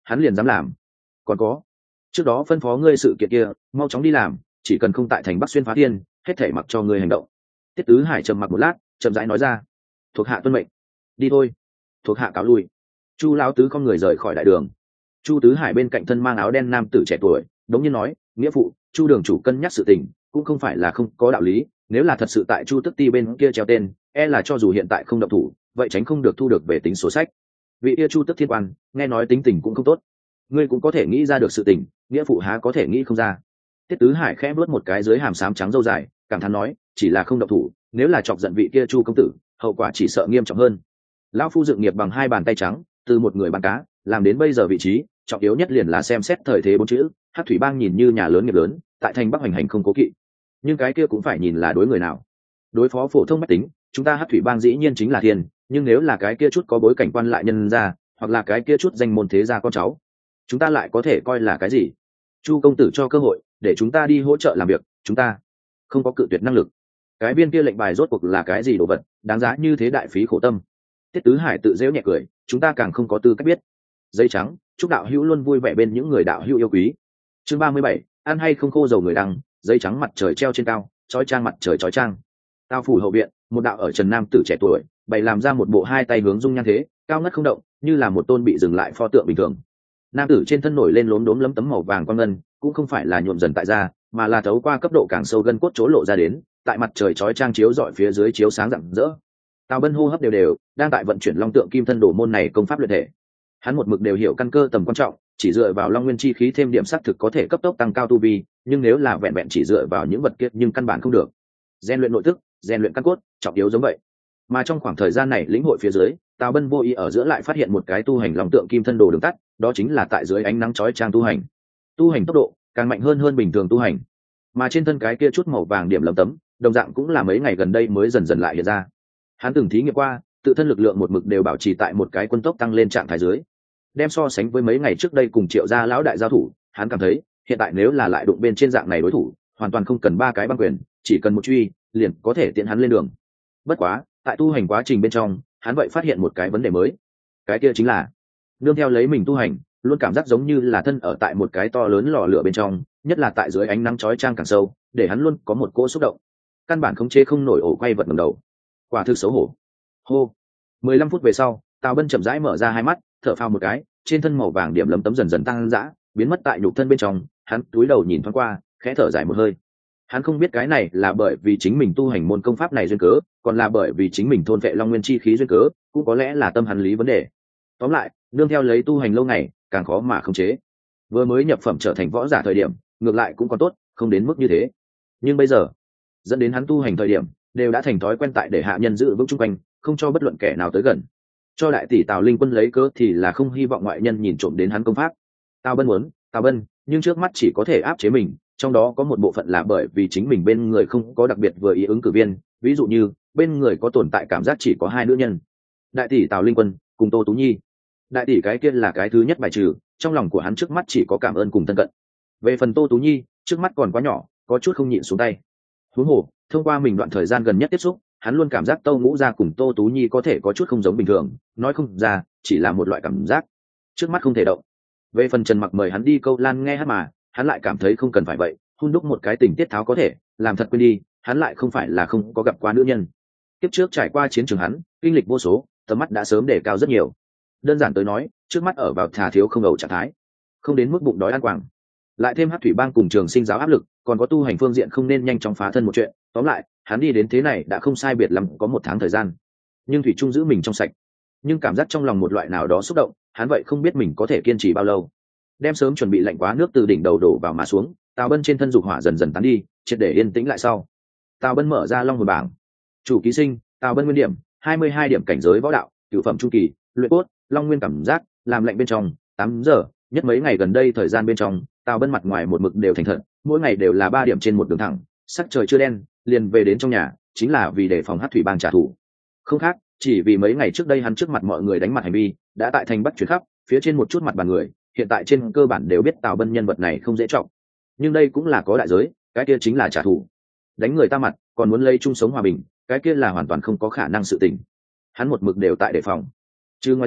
hắn liền dám làm. Còn có, trước đó phân phó ngươi sự kiện kia mau chóng đi làm, chỉ cần không tại thành Bắc xuyên phá thiên, hết thể mặc cho ngươi hành động. Tiết Tứ Hải trầm mặc một lát, chậm rãi nói ra. Thuộc hạ tuân mệnh. Đi thôi. Thuộc hạ cáo lui. Chu lão tứ con người rời khỏi đại đường. Chu Tứ Hải bên cạnh thân mang áo đen nam tử trẻ tuổi đống nhiên nói, nghĩa phụ, Chu đường chủ cân nhắc sự tình cũng không phải là không có đạo lý, nếu là thật sự tại Chu Tức Ti bên kia treo tên, e là cho dù hiện tại không động thủ, vậy tránh không được thu được về tính sổ sách. Vị kia Chu Tức Thiên quan nghe nói tính tình cũng không tốt, ngươi cũng có thể nghĩ ra được sự tình, nghĩa phụ há có thể nghĩ không ra. Tiết Tứ Hải khẽ vuốt một cái dưới hàm xám trắng râu dài, cảm thán nói, chỉ là không động thủ, nếu là chọc giận vị kia Chu công tử, hậu quả chỉ sợ nghiêm trọng hơn. Lão phu dựng nghiệp bằng hai bàn tay trắng, từ một người bán cá làm đến bây giờ vị trí trọng yếu nhất liền là xem xét thời thế bốn chữ. Hắc thủy bang nhìn như nhà lớn nghiệp lớn, tại thành Bắc hoành hành không cố kỵ, nhưng cái kia cũng phải nhìn là đối người nào. Đối phó phổ thông bách tính, chúng ta Hắc thủy bang dĩ nhiên chính là thiên, nhưng nếu là cái kia chút có bối cảnh quan lại nhân gia, hoặc là cái kia chút danh môn thế gia con cháu, chúng ta lại có thể coi là cái gì? Chu công tử cho cơ hội để chúng ta đi hỗ trợ làm việc, chúng ta không có cự tuyệt năng lực. Cái viên kia lệnh bài rốt cuộc là cái gì đồ vật, đáng giá như thế đại phí khổ tâm? Tiết Tứ Hải tự giễu nhẹ cười, chúng ta càng không có tư cách biết. Giấy trắng, chúc đạo hữu luôn vui vẻ bên những người đạo hữu yêu quý. Chương 37, ăn hay không khô dầu người đăng, giấy trắng mặt trời treo trên cao, chói chang mặt trời chói chang. Tao phủ hậu viện, một đạo ở trần nam tử trẻ tuổi, bày làm ra một bộ hai tay hướng dung nhan thế, cao ngất không động, như là một tôn bị dừng lại pho tượng bình thường. Nam tử trên thân nổi lên lốm đốm lấm tấm màu vàng quang ngân, cũng không phải là nhuộm dần tại da, mà là thấu qua cấp độ càng sâu gân cốt chỗ lộ ra đến, tại mặt trời chói chang chiếu rọi phía dưới chiếu sáng rạng rỡ. Tào Bân hô hấp đều đều, đang tại vận chuyển long tượng kim thân đồ môn này công pháp luyện thể. Hắn một mực đều hiểu căn cơ tầm quan trọng, chỉ dựa vào long nguyên chi khí thêm điểm sắc thực có thể cấp tốc tăng cao tu vi, nhưng nếu là vẹn vẹn chỉ dựa vào những vật kiệt nhưng căn bản không được. Rèn luyện nội tức, rèn luyện căn cốt, trọng yếu giống vậy. Mà trong khoảng thời gian này lĩnh hội phía dưới, Tào Bân vô ý ở giữa lại phát hiện một cái tu hành long tượng kim thân đồ đường tắt, đó chính là tại dưới ánh nắng chói chang tu hành. Tu hành tốc độ càng mạnh hơn bình thường tu hành. Mà trên thân cái kia chút màu vàng điểm lấm tấm, đồng dạng cũng là mấy ngày gần đây mới dần dần lại hiện ra. Hắn từng thí nghiệm qua, tự thân lực lượng một mực đều bảo trì tại một cái quân tốc tăng lên trạng thái dưới. Đem so sánh với mấy ngày trước đây cùng Triệu gia lão đại giao thủ, hắn cảm thấy hiện tại nếu là lại đụng bên trên dạng này đối thủ, hoàn toàn không cần ba cái băng quyền, chỉ cần một truy liền có thể tiện hắn lên đường. Bất quá tại tu hành quá trình bên trong, hắn vậy phát hiện một cái vấn đề mới. Cái kia chính là nương theo lấy mình tu hành, luôn cảm giác giống như là thân ở tại một cái to lớn lò lửa bên trong, nhất là tại dưới ánh nắng chói chang càng sâu, để hắn luôn có một cỗ xúc động, căn bản khống chế không nổi ổ quay vật ngẩng đầu. Quả thực xấu hổ. Hô. 15 phút về sau, Tào Bân chậm rãi mở ra hai mắt, thở phào một cái, trên thân màu vàng điểm lấm tấm dần dần tăng dã, biến mất tại nhục thân bên trong. Hắn cúi đầu nhìn thoáng qua, khẽ thở dài một hơi. Hắn không biết cái này là bởi vì chính mình tu hành môn công pháp này duyên cớ, còn là bởi vì chính mình thôn vệ long nguyên chi khí duyên cớ, cũng có lẽ là tâm hắn lý vấn đề. Tóm lại, nương theo lấy tu hành lâu ngày, càng khó mà khống chế. Vừa mới nhập phẩm trở thành võ giả thời điểm, ngược lại cũng còn tốt, không đến mức như thế. Nhưng bây giờ, dẫn đến hắn tu hành thời điểm, đều đã thành thói quen tại để hạ nhân giữ vững chung quanh, không cho bất luận kẻ nào tới gần. Cho đại tỷ Tào Linh Quân lấy cớ thì là không hy vọng ngoại nhân nhìn trộm đến hắn công pháp. Tào Bân, nhưng trước mắt chỉ có thể áp chế mình, trong đó có một bộ phận là bởi vì chính mình bên người không có đặc biệt vừa ý ứng cử viên, ví dụ như bên người có tồn tại cảm giác chỉ có hai nữ nhân, đại tỷ Tào Linh Quân cùng Tô Tú Nhi. Đại tỷ cái kia là cái thứ nhất bài trừ, trong lòng của hắn trước mắt chỉ có cảm ơn cùng thân cận. Về phần Tô Tú Nhi, trước mắt còn quá nhỏ, có chút không nhịn xuống tay. Huống hồ, thông qua mình đoạn thời gian gần nhất tiếp xúc, hắn luôn cảm giác Tâu Ngũ Gia cùng Tô Tú Nhi có thể có chút không giống bình thường, nói không ra, chỉ là một loại cảm giác trước mắt không thể động. Về phần Trần Mặc mời hắn đi câu lan nghe hát mà, hắn lại cảm thấy không cần phải vậy, hun đúc một cái tình tiết tháo có thể làm thật quên đi, hắn lại không phải là không có gặp qua nữ nhân. Tiếp trước trải qua chiến trường hắn, kinh lịch vô số, tầm mắt đã sớm đề cao rất nhiều. Đơn giản tới nói, trước mắt ở vào thà thiếu không ẩu trạng thái, không đến mức bụng đói ăn quảng. Lại thêm Hắc thủy bang cùng trường sinh giáo áp lực, còn có tu hành phương diện không nên nhanh chóng phá thân một chuyện. Tóm lại, hắn đi đến thế này đã không sai biệt lắm có 1 tháng thời gian, nhưng thủy trung giữ mình trong sạch. Nhưng cảm giác trong lòng một loại nào đó xúc động, hắn vậy không biết mình có thể kiên trì bao lâu. Đem sớm chuẩn bị lạnh quá nước từ đỉnh đầu đổ vào mà xuống, Tào Bân trên thân dục hỏa dần dần tán đi, triệt để yên tĩnh lại sau. Tào Bân mở ra long hồn bảng. Chủ ký sinh, Tào Bân nguyên điểm 22 điểm, cảnh giới võ đạo, cửu phẩm trung kỳ, luyện cốt, long nguyên cảm giác, làm lạnh bên trong 8 giờ. Nhất mấy ngày gần đây thời gian bên trong, Tào Bân mặt ngoài một mực đều thành thật, mỗi ngày đều là 3 điểm trên một đường thẳng, sắc trời chưa đen liền về đến trong nhà, chính là vì để phòng Hắc thủy bang trả thù. Không khác, chỉ vì mấy ngày trước đây hắn trước mặt mọi người đánh mặt hành vi đã tại thành Bắc chuyển khắp, phía trên một chút mặt bàn người hiện tại trên cơ bản đều biết Tào Bân nhân vật này không dễ trọng. Nhưng đây cũng là có đại giới, cái kia chính là trả thù. Đánh người ta mặt còn muốn lấy chung sống hòa bình, cái kia là hoàn toàn không có khả năng sự tình. Hắn một mực đều tại đề phòng. Chứ ngoài ra,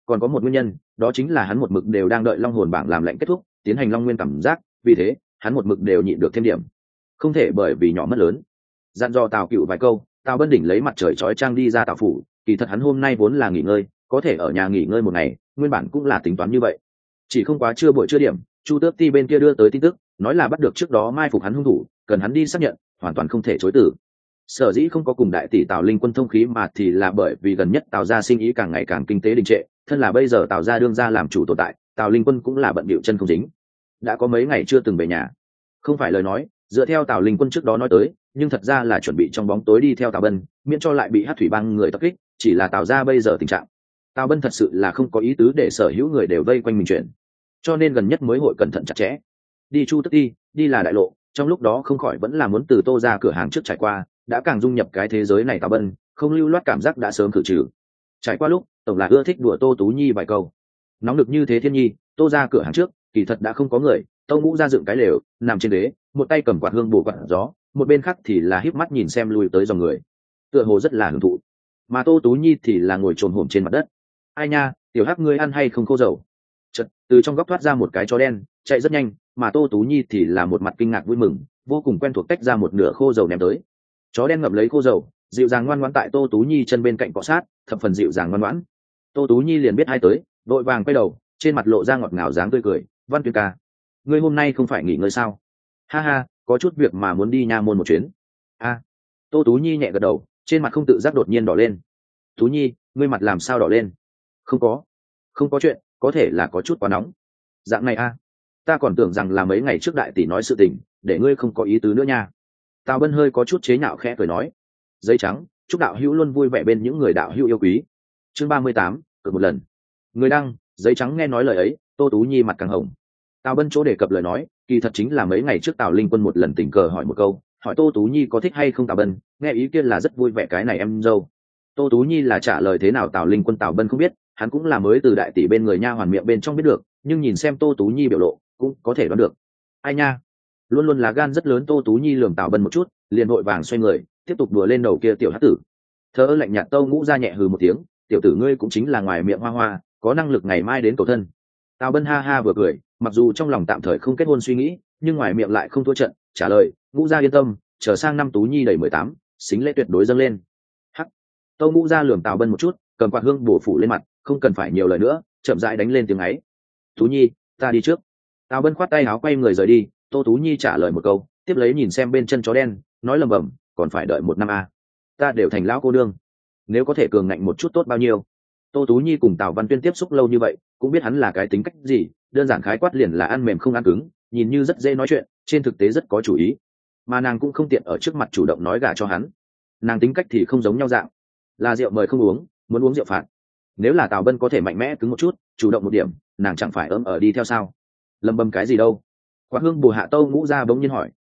còn có một nguyên nhân, đó chính là hắn một mực đều đang đợi long hồn bảng làm lệnh kết thúc tiến hành long nguyên cảm giác, vì thế hắn một mực đều nhịn được thêm điểm, không thể bởi vì nhỏ mất lớn. Dặn dò Tào Cựu vài câu, Tào Bân đỉnh lấy mặt trời chói chang đi ra Tào phủ. Kỳ thật hắn hôm nay vốn là nghỉ ngơi, có thể ở nhà nghỉ ngơi một ngày, nguyên bản cũng là tính toán như vậy. Chỉ không quá trưa buổi trưa điểm, Chu Tước Ti bên kia đưa tới tin tức, nói là bắt được trước đó mai phục hắn hung thủ, cần hắn đi xác nhận, hoàn toàn không thể chối từ. Sở dĩ không có cùng đại tỷ Tào Linh Quân thông khí mà thì là bởi vì gần nhất Tào gia sinh ý càng ngày càng kinh tế đình trệ, thân là bây giờ Tào gia đương gia làm chủ tồn tại, Tào Linh Quân cũng là bận bịu chân không dính. Đã có mấy ngày chưa từng về nhà. Không phải lời nói, dựa theo Tào Linh Quân trước đó nói tới, nhưng thật ra là chuẩn bị trong bóng tối đi theo Tào Bân, miễn cho lại bị Hắc Thủy Bang người tập kích, chỉ là Tào gia bây giờ tình trạng. Tào Bân thật sự là không có ý tứ để sở hữu người đều vây quanh mình chuyện, cho nên gần nhất mới hội cẩn thận chặt chẽ. Đi Chu Tức Ti, đi là đại lộ, trong lúc đó không khỏi vẫn là muốn từ Tô ra cửa hàng trước trải qua, đã càng dung nhập cái thế giới này Tào Bân, không lưu loát cảm giác đã sớm khử trừ. Trải qua lúc, tổng là ưa thích đùa Tô Tú Nhi vài câu. Nóng được như thế thiên nhi, Tô ra cửa hàng trước, kỳ thật đã không có người, Tâu Ngũ ra dựng cái lều, nằm trên ghế, một tay cầm quạt hương bổ quạt gió, một bên khác thì là híp mắt nhìn xem lui tới dòng người, tựa hồ rất là hưởng thụ. Mà Tô Tú Nhi thì là ngồi trồm hổm trên mặt đất. Ai nha, tiểu Hắc ngươi ăn hay không khô dầu? Chợt từ trong góc thoát ra một cái chó đen, chạy rất nhanh, mà Tô Tú Nhi thì là một mặt kinh ngạc vui mừng, vô cùng quen thuộc tách ra một nửa khô dầu ném tới. Chó đen ngậm lấy khô dầu, dịu dàng ngoan ngoãn tại Tô Tú Nhi chân bên cạnh cọ sát, thập phần dịu dàng ngoan ngoãn. Tô Tú Nhi liền biết ai tới, vội vàng quay đầu, trên mặt lộ ra ngọt ngào dáng tươi cười. Văn Tuyên ca, ngươi hôm nay không phải nghỉ ngơi sao? Ha ha, có chút việc mà muốn đi nha môn một chuyến. A. Tô Tú Nhi nhẹ gật đầu, trên mặt không tự giác đột nhiên đỏ lên. Tú Nhi, ngươi mặt làm sao đỏ lên? Không có chuyện, có thể là có chút quá nóng. Dạng này a, ta còn tưởng rằng là mấy ngày trước đại tỷ nói sự tình, để ngươi không có ý tứ nữa nha. Tào Bân hơi có chút chế nhạo khẽ cười nói. Giấy trắng, chúc đạo hữu luôn vui vẻ bên những người đạo hữu yêu quý. Chương 38, cược một lần. Người đăng, giấy trắng nghe nói lời ấy, Tô Tú Nhi mặt càng hồng. Tào Bân chỗ đề cập lời nói, kỳ thật chính là mấy ngày trước Tào Linh Quân một lần tình cờ hỏi một câu, hỏi Tô Tú Nhi có thích hay không Tào Bân, nghe ý kiến là rất vui vẻ cái này em dâu. Tô Tú Nhi là trả lời thế nào Tào Linh Quân Tào Bân không biết, hắn cũng là mới từ đại tỷ bên người nha hoàn miệng bên trong biết được, nhưng nhìn xem Tô Tú Nhi biểu lộ, cũng có thể đoán được. Ai nha, luôn luôn là gan rất lớn Tô Tú Nhi lườm Tào Bân một chút, liền vội vàng xoay người, tiếp tục đùa lên đầu kia tiểu hắc tử. Thơ lạnh nhạt Tâu Ngũ ra nhẹ hừ một tiếng, tiểu tử ngươi cũng chính là ngoài miệng hoa hoa, có năng lực ngày mai đến cầu thân. Tào Bân ha ha vừa cười, mặc dù trong lòng tạm thời không kết hôn suy nghĩ, nhưng ngoài miệng lại không thua trận, trả lời, Ngũ gia yên tâm, chờ sang năm Tú Nhi đầy 18, xính lễ tuyệt đối dâng lên. Hắc. Tâu Ngũ gia lườm Tào Bân một chút, cầm quạt hương bổ phủ lên mặt, không cần phải nhiều lời nữa, chậm rãi đánh lên tiếng ấy. Tú Nhi, ta đi trước. Tào Bân khoát tay áo quay người rời đi, Tô Tú Nhi trả lời một câu, tiếp lấy nhìn xem bên chân chó đen, nói lầm bầm, còn phải đợi 1 năm a. Ta đều thành lão cô đương, nếu có thể cường ngạnh một chút tốt bao nhiêu. Tô Tú Nhi cùng Tào Văn Tuyên tiếp xúc lâu như vậy, cũng biết hắn là cái tính cách gì, đơn giản khái quát liền là ăn mềm không ăn cứng, nhìn như rất dễ nói chuyện, trên thực tế rất có chủ ý. Mà nàng cũng không tiện ở trước mặt chủ động nói gả cho hắn. Nàng tính cách thì không giống nhau dạng, là rượu mời không uống, muốn uống rượu phạt. Nếu là Tào Bân có thể mạnh mẽ cứng một chút, chủ động một điểm, nàng chẳng phải ấm ở đi theo sao? Lầm bầm cái gì đâu? Quạt hương bù hạ Tâu Ngũ ra bỗng nhiên hỏi.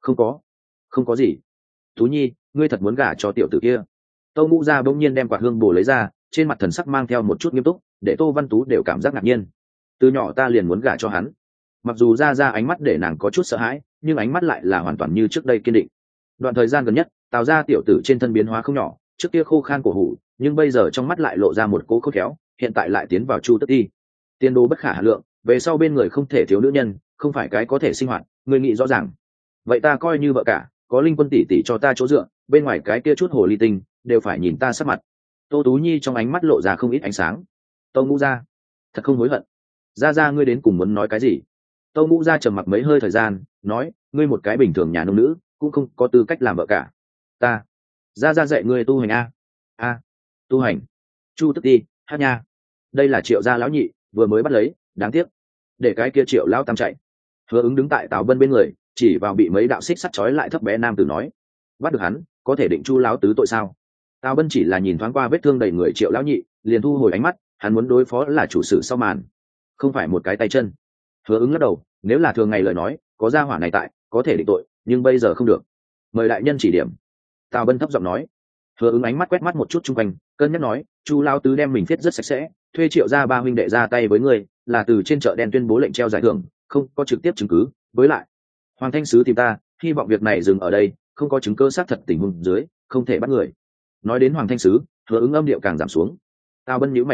Không có gì. Tú Nhi, ngươi thật muốn gả cho tiểu tử kia? Tâu Ngũ ra bỗng nhiên đem quạt hương bù lấy ra, trên mặt thần sắc mang theo một chút nghiêm túc, để Tô Văn Tú đều cảm giác ngạc nhiên. Từ nhỏ ta liền muốn gả cho hắn. Mặc dù ra ánh mắt để nàng có chút sợ hãi, nhưng ánh mắt lại là hoàn toàn như trước đây kiên định. Đoạn thời gian gần nhất, Tào gia tiểu tử trên thân biến hóa không nhỏ, trước kia khô khan cổ hủ, nhưng bây giờ trong mắt lại lộ ra một cố khôn khéo, hiện tại lại tiến vào Chu Tức Ti. Tiên đồ bất khả hà lượng, về sau bên người không thể thiếu nữ nhân, không phải cái có thể sinh hoạt, người nghĩ rõ ràng. Vậy ta coi như vợ cả, có Linh Quân tỷ tỷ cho ta chỗ dựa, bên ngoài cái kia chút hồ ly tinh, đều phải nhìn ta sắc mặt. Tô Tú Nhi trong ánh mắt lộ ra không ít ánh sáng. Tâu Ngũ gia, thật không hối hận. Ra ngươi đến cùng muốn nói cái gì? Tâu Ngũ gia trầm mặc mấy hơi thời gian, nói, ngươi một cái bình thường nhà nông nữ, cũng không có tư cách làm vợ cả. Ta, ra dạy ngươi tu hành a. Tu hành. Chu Tức Ti, hát nha. Đây là Triệu gia lão nhị, vừa mới bắt lấy, đáng tiếc. Để cái kia Triệu lão tam chạy. Hứa Ứng đứng tại Tào Bân bên người, chỉ vào bị mấy đạo xích sắt trói lại thấp bé nam tử nói, bắt được hắn, có thể định Chu lão tứ tội sao? Tào Bân chỉ là nhìn thoáng qua vết thương đầy người Triệu lão nhị, liền thu hồi ánh mắt, hắn muốn đối phó là chủ sử sau màn, không phải một cái tay chân. Hứa Ứng lắc đầu, nếu là thường ngày lời nói, có gia hỏa này tại, có thể định tội, nhưng bây giờ không được. Mời đại nhân chỉ điểm. Tào Bân thấp giọng nói. Hứa Ứng ánh mắt quét mắt một chút chung quanh, cân nhắc nói, Chu lão tứ đem mình viết rất sạch sẽ, thuê Triệu gia 3 huynh đệ ra tay với người, là từ trên chợ đen tuyên bố lệnh treo giải thưởng, không có trực tiếp chứng cứ. Với lại, Hoàng Thanh sứ tìm ta, hy vọng việc này dừng ở đây, không có chứng cứ xác thật tình huống dưới, không thể bắt người. Nói đến Hoàng Thanh sứ, Hứa Ứng âm điệu càng giảm xuống. Tào Bân nhíu mày lại,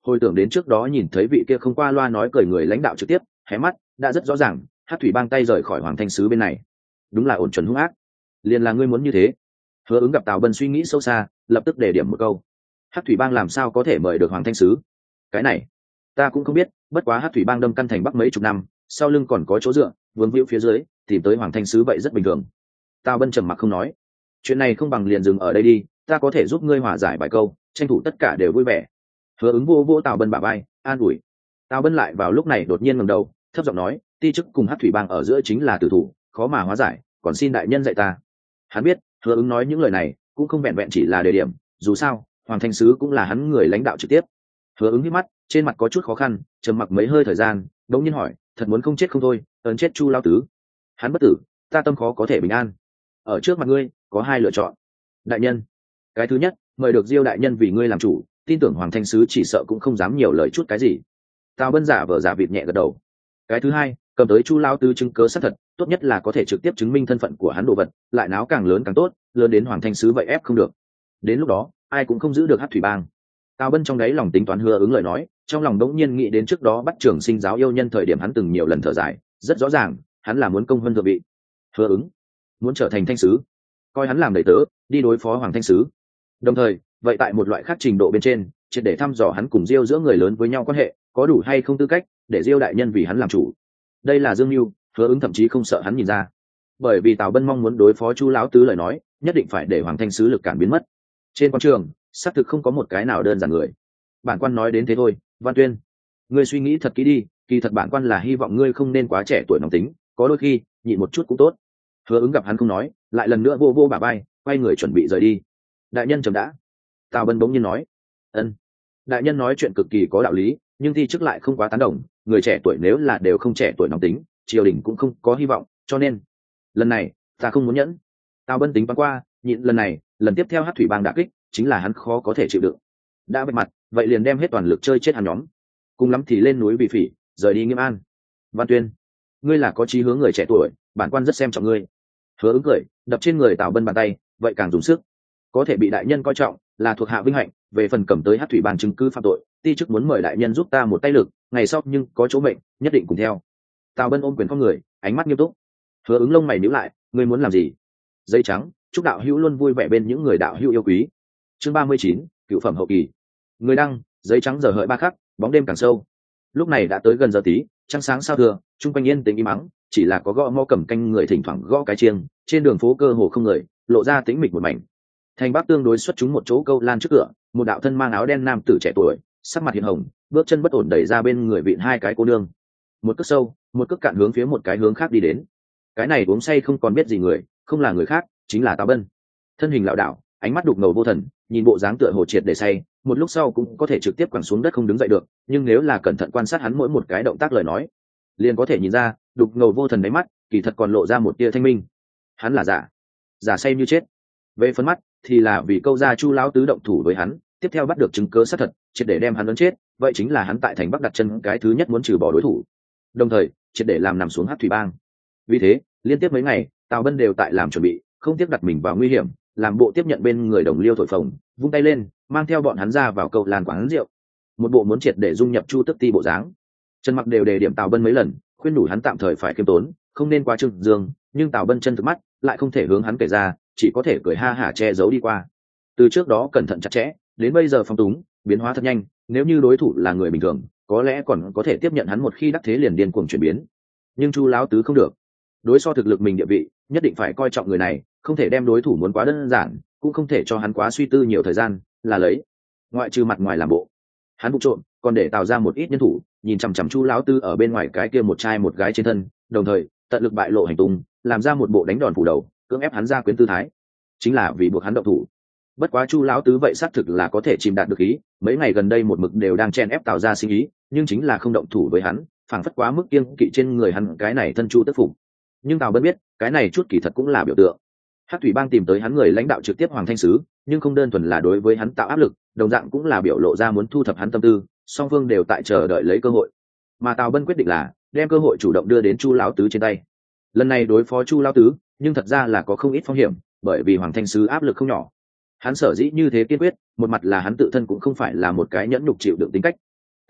hồi tưởng đến trước đó nhìn thấy vị kia không qua loa nói cười người lãnh đạo trực tiếp hé mắt đã rất rõ ràng Hắc thủy bang tay rời khỏi hoàng thanh sứ bên này đúng là ổn chuẩn hung ác. Liền là ngươi muốn như thế. Hứa Ứng gặp Tào Bân suy nghĩ sâu xa, lập tức đề điểm một câu. Hắc thủy bang làm sao có thể mời được hoàng thanh sứ? Cái này ta cũng không biết, bất quá Hắc thủy bang đâm căn thành bắc mấy chục năm, sau lưng còn có chỗ dựa, vướng víu phía dưới tìm tới hoàng thanh sứ vậy rất bình thường. Tào Bân trầm mặc không nói. Chuyện này không bằng liền dừng ở đây đi, ta có thể giúp ngươi hòa giải vài câu, tranh thủ tất cả đều vui vẻ. Hứa Ứng vô Tào Bân bả vai, an ủi. Tào Bân lại vào lúc này đột nhiên ngẩng đầu, thấp giọng nói, ti chức cùng Hắc thủy bang ở giữa chính là tử thủ, khó mà hóa giải, còn xin đại nhân dạy ta. Hắn biết Hứa Ứng nói những lời này cũng không vẹn vẹn chỉ là đề điểm, dù sao hoàng thanh sứ cũng là hắn người lãnh đạo trực tiếp. Hứa Ứng hít mắt, trên mặt có chút khó khăn, trầm mặc mấy hơi thời gian, đống nhiên hỏi, thật muốn không chết không thôi, ấn chết Chu lão tứ. Hắn bất tử, ta tâm khó có thể bình an. Ở trước mặt ngươi có hai lựa chọn. Đại nhân, cái thứ nhất, mời được Diêu đại nhân vì ngươi làm chủ, tin tưởng hoàng thanh sứ chỉ sợ cũng không dám nhiều lời chút cái gì. Tào Bân giả vờ giả vịt nhẹ gật đầu. Cái thứ hai, cầm tới Chu lão tứ chứng cớ xác thật, tốt nhất là có thể trực tiếp chứng minh thân phận của hắn đồ vật, lại náo càng lớn càng tốt, lớn đến hoàng thanh sứ vậy ép không được. Đến lúc đó ai cũng không giữ được Hắc thủy bang. Tào Bân trong đáy lòng tính toán Hứa Ứng lời nói, trong lòng đống nhiên nghĩ đến trước đó bắt Trường Sinh giáo yêu nhân thời điểm hắn từng nhiều lần thở dài, rất rõ ràng hắn là muốn công hơn thượng vị. Hứa Ứng muốn trở thành thanh sứ, coi hắn làm đầy tớ đi đối phó hoàng thanh sứ. Đồng thời vậy tại một loại khác trình độ bên trên triệt để thăm dò hắn cùng Diêu giữa người lớn với nhau quan hệ có đủ hay không tư cách để Diêu đại nhân vì hắn làm chủ. Đây là dương mưu, Hứa Ứng thậm chí không sợ hắn nhìn ra, bởi vì Tào Bân mong muốn đối phó Chu lão tứ lời nói nhất định phải để hoàng thanh sứ lực cản biến mất. Trên quan trường xác thực không có một cái nào đơn giản người. Bản quan nói đến thế thôi. Văn Tuyên, ngươi suy nghĩ thật kỹ đi, kỳ thật bản quan là hy vọng ngươi không nên quá trẻ tuổi nóng tính, có đôi khi nhịn một chút cũng tốt. Hứa Ứng gặp hắn không nói, lại lần nữa vô bả vai, quay người chuẩn bị rời đi. Đại nhân chậm đã. Tào Bân bỗng nhiên nói. Ân. Đại nhân nói chuyện cực kỳ có đạo lý, nhưng thi chức lại không quá tán đồng, người trẻ tuổi nếu là đều không trẻ tuổi nóng tính, triều đình cũng không có hy vọng, cho nên lần này ta không muốn nhẫn. Tào Bân tính bắn qua, nhịn lần này, lần tiếp theo Hắc thủy bang đả kích chính là hắn khó có thể chịu đựng. Đã bạch mặt, vậy liền đem hết toàn lực chơi chết hắn nhóm, cùng lắm thì lên núi bị phỉ, rời đi Nghiêm An. Văn Tuyên, ngươi là có chí hướng người trẻ tuổi, bản quan rất xem trọng ngươi. Hứa Ứng cười, đập trên người Tào Bân bàn tay, vậy càng dùng sức. Có thể bị đại nhân coi trọng là thuộc hạ vinh hạnh, về phần cầm tới Hắc thủy bang chứng cứ phạm tội, ti chức muốn mời đại nhân giúp ta một tay lực, ngày sau nhưng có chỗ mệnh nhất định cùng theo. Tào Bân ôm quyền con người, ánh mắt nghiêm túc. Hứa Ứng lông mày nhíu lại, ngươi muốn làm gì? Giấy trắng, chúc đạo hữu luôn vui vẻ bên những người đạo hữu yêu quý. Chương 39, cựu phẩm hậu kỳ. Người đăng, giấy trắng giờ hợi ba khắc, bóng đêm càng sâu. Lúc này đã tới gần giờ tí, trăng sáng sao thưa, trung quanh yên tĩnh im mắng, chỉ là có gõ mõ cầm canh người thỉnh thoảng gõ cái chiêng, trên đường phố cơ hồ không người, lộ ra tĩnh mịch một mảnh. Thành Bắc tương đối xuất chúng một chỗ câu lan trước cửa, một đạo thân mang áo đen nam tử trẻ tuổi, sắc mặt hiện hồng, bước chân bất ổn đẩy ra bên người vịn hai cái cô nương. Một cước sâu, một cước cạn hướng phía một cái hướng khác đi đến. Cái này uống say không còn biết gì người, không là người khác, chính là Tào Bân. Thân hình lão đạo, ánh mắt đục ngầu vô thần, nhìn bộ dáng tựa hồ triệt để say, một lúc sau cũng có thể trực tiếp quẳng xuống đất không đứng dậy được, nhưng nếu là cẩn thận quan sát hắn mỗi một cái động tác lời nói, liền có thể nhìn ra, đục ngầu vô thần đáy mắt, kỳ thật còn lộ ra một tia thanh minh. Hắn là giả say như chết. Về phấn mắt thì là vì câu ra Chu lão tứ động thủ với hắn, tiếp theo bắt được chứng cớ xác thật, triệt để đem hắn ấn chết, vậy chính là hắn tại thành Bắc đặt chân cái thứ nhất muốn trừ bỏ đối thủ. Đồng thời, triệt để làm nằm xuống Hắc thủy bang. Vì thế, liên tiếp mấy ngày, Tào Bân đều tại làm chuẩn bị, không tiếc đặt mình vào nguy hiểm, làm bộ tiếp nhận bên người đồng liêu thổi phồng, vung tay lên, mang theo bọn hắn ra vào câu làn quán rượu. Một bộ muốn triệt để dung nhập Chu Tức Ti bộ dáng. Trần Mặc đều đề điểm Tào Bân mấy lần, khuyên đủ hắn tạm thời phải khiêm tốn, không nên quá trương dương, nhưng Tào Bân chân thực mắt, lại không thể hướng hắn kể ra, chỉ có thể cười ha hả che giấu đi qua. Từ trước đó cẩn thận chặt chẽ, đến bây giờ phong túng, biến hóa thật nhanh, nếu như đối thủ là người bình thường, có lẽ còn có thể tiếp nhận hắn một khi đắc thế liền điên cuồng chuyển biến. Nhưng Chu lão tứ không được. Đối so thực lực mình địa vị, nhất định phải coi trọng người này, không thể đem đối thủ muốn quá đơn giản, cũng không thể cho hắn quá suy tư nhiều thời gian, là lấy ngoại trừ mặt ngoài làm bộ. Hắn vụ trộm, còn để tạo ra một ít nhân thủ, nhìn chằm chằm Chu lão tứ ở bên ngoài cái kia một trai một gái trên thân, đồng thời tận lực bại lộ hành tung, làm ra một bộ đánh đòn phủ đầu, cưỡng ép hắn ra quyến tư thái, chính là vì buộc hắn động thủ. Bất quá Chu lão tứ vậy xác thực là có thể chìm đạt được ý, mấy ngày gần đây một mực đều đang chen ép tạo ra sinh ý, nhưng chính là không động thủ với hắn, phảng phất quá mức kiêng kỵ trên người hắn cái này thân Chu tức phục. Nhưng Tào Bân biết, cái này chút kỳ thật cũng là biểu tượng. Hắc thủy bang tìm tới hắn người lãnh đạo trực tiếp Hoàng Thanh sứ, nhưng không đơn thuần là đối với hắn tạo áp lực, đồng dạng cũng là biểu lộ ra muốn thu thập hắn tâm tư, song phương đều tại chờ đợi lấy cơ hội. Mà Tào Bân quyết định là đem cơ hội chủ động đưa đến Chu lão tứ trên tay. Lần này đối phó Chu lão tứ, nhưng thật ra là có không ít phong hiểm, bởi vì Hoàng Thanh sứ áp lực không nhỏ. Hắn sở dĩ như thế kiên quyết, một mặt là hắn tự thân cũng không phải là một cái nhẫn nhục chịu đựng tính cách,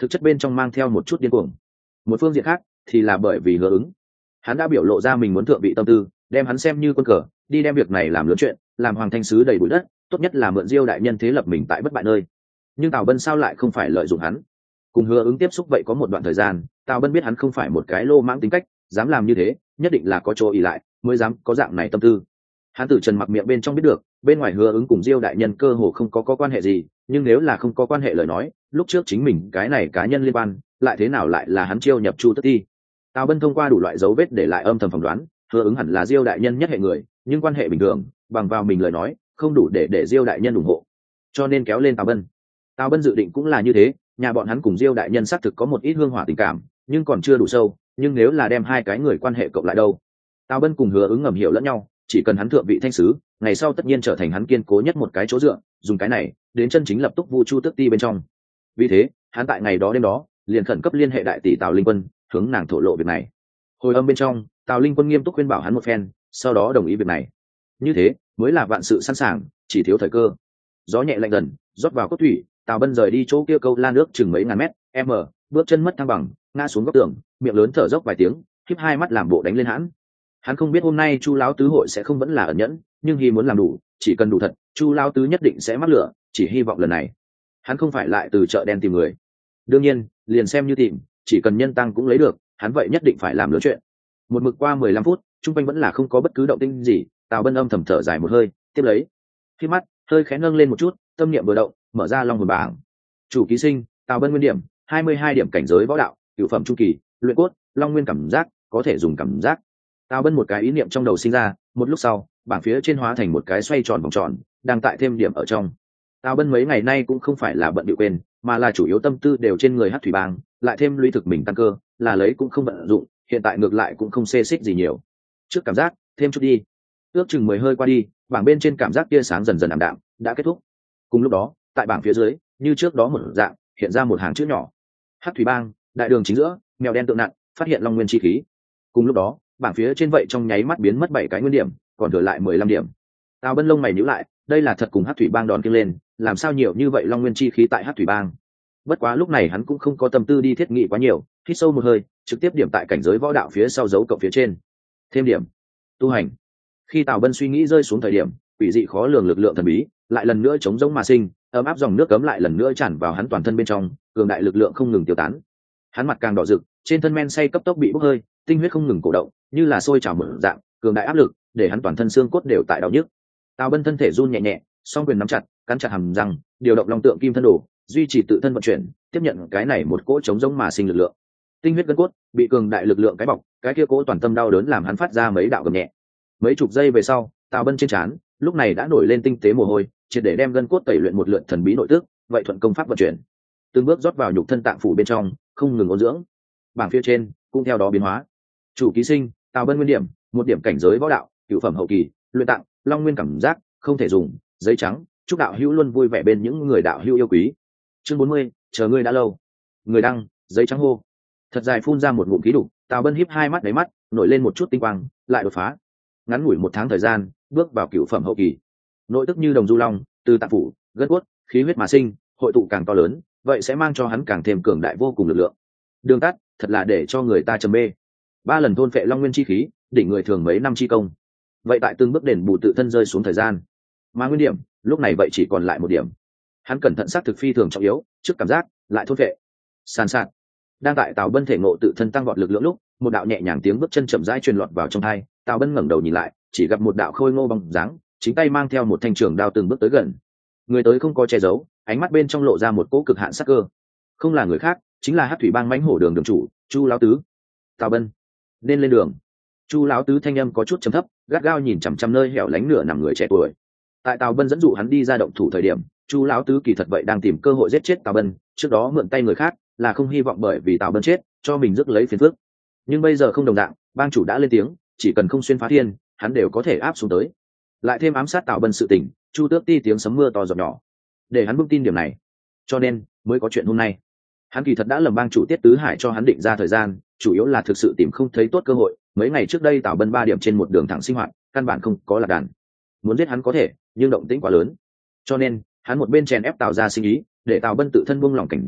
thực chất bên trong mang theo một chút điên cuồng. Một phương diện khác thì là bởi vì Hứa Ứng, hắn đã biểu lộ ra mình muốn thượng vị tâm tư, đem hắn xem như quân cờ, đi đem việc này làm lớn chuyện, làm hoàng thanh sứ đầy bụi đất, tốt nhất là mượn Diêu đại nhân thế lập mình tại bất bại nơi. Nhưng Tào Bân sao lại không phải lợi dụng hắn? Cùng Hứa Ứng tiếp xúc vậy có một đoạn thời gian, Tào Bân biết hắn không phải một cái lô mãng tính cách, dám làm như thế nhất định là có chỗ ỉ lại mới dám có dạng này tâm tư. Hắn từ Trần Mặc miệng bên trong biết được, bên ngoài Hứa Ứng cùng Diêu đại nhân cơ hồ không có quan hệ gì, nhưng nếu là không có quan hệ lời nói, lúc trước chính mình cái này cá nhân liên quan, lại thế nào lại là hắn chiêu nhập Chu Tức Ti. Tào Bân thông qua đủ loại dấu vết để lại âm thầm phỏng đoán, Hứa Ứng hẳn là Diêu đại nhân nhất hệ người, nhưng quan hệ bình thường, bằng vào mình lời nói, không đủ để Diêu đại nhân ủng hộ, cho nên kéo lên Tào Bân. Tào Bân dự định cũng là như thế, nhà bọn hắn cùng Diêu đại nhân xác thực có một ít hương hỏa tình cảm, nhưng còn chưa đủ sâu, nhưng nếu là đem hai cái người quan hệ cộng lại đâu. Tào Bân cùng Hứa Ứng ngầm hiểu lẫn nhau, chỉ cần hắn thượng vị thanh sứ, ngày sau tất nhiên trở thành hắn kiên cố nhất một cái chỗ dựa, dùng cái này đến chân chính lập tức vu Chu Tước Ti bên trong. Vì thế, hắn tại ngày đó đêm đó, liền khẩn cấp liên hệ đại tỷ Tào Linh Quân, hướng nàng thổ lộ việc này. Hồi âm bên trong, Tào Linh Quân nghiêm túc khuyên bảo hắn một phen, sau đó đồng ý việc này. Như thế, mới là vạn sự sẵn sàng, chỉ thiếu thời cơ. Gió nhẹ lạnh dần, rót vào cốt thủy, Tào Bân rời đi chỗ kia câu lan nước chừng mấy ngàn mét, bước chân mất thăng bằng, ngã xuống góc tường, miệng lớn thở dốc vài tiếng, khép hai mắt làm bộ đánh lên hãn. Hắn không biết hôm nay Chu lão tứ hội sẽ không vẫn là ẩn nhẫn, nhưng hy muốn làm đủ, chỉ cần đủ thật, Chu lão tứ nhất định sẽ mắc lửa, chỉ hy vọng lần này hắn không phải lại từ chợ đen tìm người. Đương nhiên, liền xem như tìm, chỉ cần nhân tăng cũng lấy được, hắn vậy nhất định phải làm lớn chuyện. Một mực qua 15 phút, trung quanh vẫn là không có bất cứ động tĩnh gì, Tào Bân âm thầm thở dài một hơi, tiếp lấy, khi mắt hơi khẽ nâng lên một chút, tâm niệm vừa động, mở ra long hồn bảng. Chủ ký sinh, Tào Bân nguyên điểm 22 điểm, cảnh giới võ đạo, cửu phẩm trung kỳ, luyện cốt, long nguyên cảm giác, có thể dùng cảm giác. Tào Bân một cái ý niệm trong đầu sinh ra, một lúc sau, bảng phía trên hóa thành một cái xoay tròn vòng tròn, đang tại thêm điểm ở trong. Tào Bân mấy ngày nay cũng không phải là bận bịu quên, mà là chủ yếu tâm tư đều trên người Hắc Thủy Bang, lại thêm lũy thực mình tăng cơ, là lấy cũng không vận dụng, hiện tại ngược lại cũng không xê xích gì nhiều. Trước cảm giác, thêm chút đi. Ước chừng 10 hơi qua đi, bảng bên trên cảm giác tia sáng dần dần ảm đạm, đã kết thúc. Cùng lúc đó, tại bảng phía dưới, như trước đó một dạng, hiện ra một hàng chữ nhỏ. Hắc Thủy Bang, đại đường chính giữa, mèo đen tượng nặng, phát hiện long nguyên chi khí. Cùng lúc đó, bảng phía trên vậy trong nháy mắt biến mất 7 cái nguyên điểm, còn thừa lại 15 điểm. Tào Bân lông mày nhíu lại, đây là thật cùng Hắc Thủy Bang đón kiêng lên, làm sao nhiều như vậy long nguyên chi khí tại Hắc Thủy Bang. Bất quá lúc này hắn cũng không có tâm tư đi thiết nghị quá nhiều, hít sâu một hơi, trực tiếp điểm tại cảnh giới võ đạo phía sau dấu cộng phía trên. Thêm điểm. Tu hành. Khi Tào Bân suy nghĩ rơi xuống thời điểm, quỷ dị khó lường lực lượng thần bí lại lần nữa chống giống mà sinh, ấm áp dòng nước cấm lại lần nữa tràn vào hắn toàn thân bên trong, cường đại lực lượng không ngừng tiêu tán. Hắn mặt càng đỏ rực, trên thân men say cấp tốc bị bốc hơi, tinh huyết không ngừng cổ động, như là sôi trào mở dạng, cường đại áp lực để hắn toàn thân xương cốt đều tại đau nhức. Tào Bân thân thể run nhẹ nhẹ, song quyền nắm chặt, cắn chặt hàm răng, điều động long tượng kim thân đồ, duy trì tự thân vận chuyển, tiếp nhận cái này một cỗ chống giống mà sinh lực lượng. Tinh huyết gân cốt bị cường đại lực lượng cái bọc, cái kia cỗ toàn tâm đau đớn làm hắn phát ra mấy đạo gầm nhẹ. Mấy chục giây về sau, Tào Bân trên trán lúc này đã nổi lên tinh tế mồ hôi, triệt để đem gân cốt tẩy luyện một lượt thần bí nội tức, vậy thuận công pháp vận chuyển, từng bước rót vào nhục thân tạng phủ bên trong, không ngừng ôn dưỡng. Bảng phía trên cũng theo đó biến hóa. Chủ ký sinh, Tào Bân nguyên điểm 1 điểm, cảnh giới võ đạo, cửu phẩm hậu kỳ, luyện tạng, long nguyên cảm giác, không thể dùng, giấy trắng, chúc đạo hữu luôn vui vẻ bên những người đạo hữu yêu quý. Chương 40, chờ ngươi đã lâu. Người đăng, giấy trắng hô. Thật dài phun ra một ngụm khí đục, Tào Bân híp hai mắt đáy mắt nổi lên một chút tinh quang, lại đột phá. Ngắn ngủi 1 tháng thời gian, bước vào cửu phẩm hậu kỳ. Nội tức như đồng du long, từ tạng phủ, gân cốt, khí huyết mà sinh, hội tụ càng to lớn, vậy sẽ mang cho hắn càng thêm cường đại vô cùng lực lượng. Đường tắt, thật là để cho người ta trầm mê. 3 lần thôn phệ long nguyên chi khí, đỉnh người thường mấy năm chi công. Vậy tại từng bước đền bù tự thân rơi xuống thời gian, mà nguyên điểm lúc này vậy chỉ còn lại 1 điểm. Hắn cẩn thận xác thực phi thường trọng yếu, trước cảm giác lại thôn phệ. Sàn sạt. Đang tại Tào Bân thể ngộ tự thân tăng vọt lực lượng lúc, một đạo nhẹ nhàng tiếng bước chân chậm rãi truyền lọt vào trong tai. Tào Bân ngẩng đầu nhìn lại, chỉ gặp một đạo khôi ngô bóng dáng, chính tay mang theo một thanh trường đao từng bước tới gần. Người tới không có che giấu, ánh mắt bên trong lộ ra một cỗ cực hạn sắc cơ. Không là người khác, chính là Hắc Thủy Bang mãnh hổ đường đường chủ Chu lão tứ. Tào Bân, nên lên đường. Chu lão tứ thanh âm có chút trầm thấp, gắt gao nhìn chằm chằm nơi hẻo lánh nửa nằm người trẻ tuổi. Tại Tào Bân dẫn dụ hắn đi ra động thủ thời điểm, Chu lão tứ kỳ thật vậy đang tìm cơ hội giết chết Tào Bân, trước đó mượn tay người khác là không hy vọng bởi vì Tào Bân chết cho mình rước lấy phiền phức. Nhưng bây giờ không đồng dạng, bang chủ đã lên tiếng, chỉ cần không xuyên phá thiên, hắn đều có thể áp xuống tới. Lại thêm ám sát Tào Bân sự tình, Chu Tước Ti tiếng sấm mưa to giọt nhỏ, để hắn vững tin điểm này, cho nên mới có chuyện hôm nay. Hắn kỳ thật đã lầm bang chủ Tiết Tứ Hải cho hắn định ra thời gian, chủ yếu là thực sự tìm không thấy tốt cơ hội. Mấy ngày trước đây Tào Bân 3 điểm trên một đường thẳng sinh hoạt, căn bản không có lạc đàn. Muốn giết hắn có thể, nhưng động tĩnh quá lớn, cho nên hắn một bên chèn ép Tào ra sinh ý, để Tào Bân tự thân buông lỏng cảnh giác,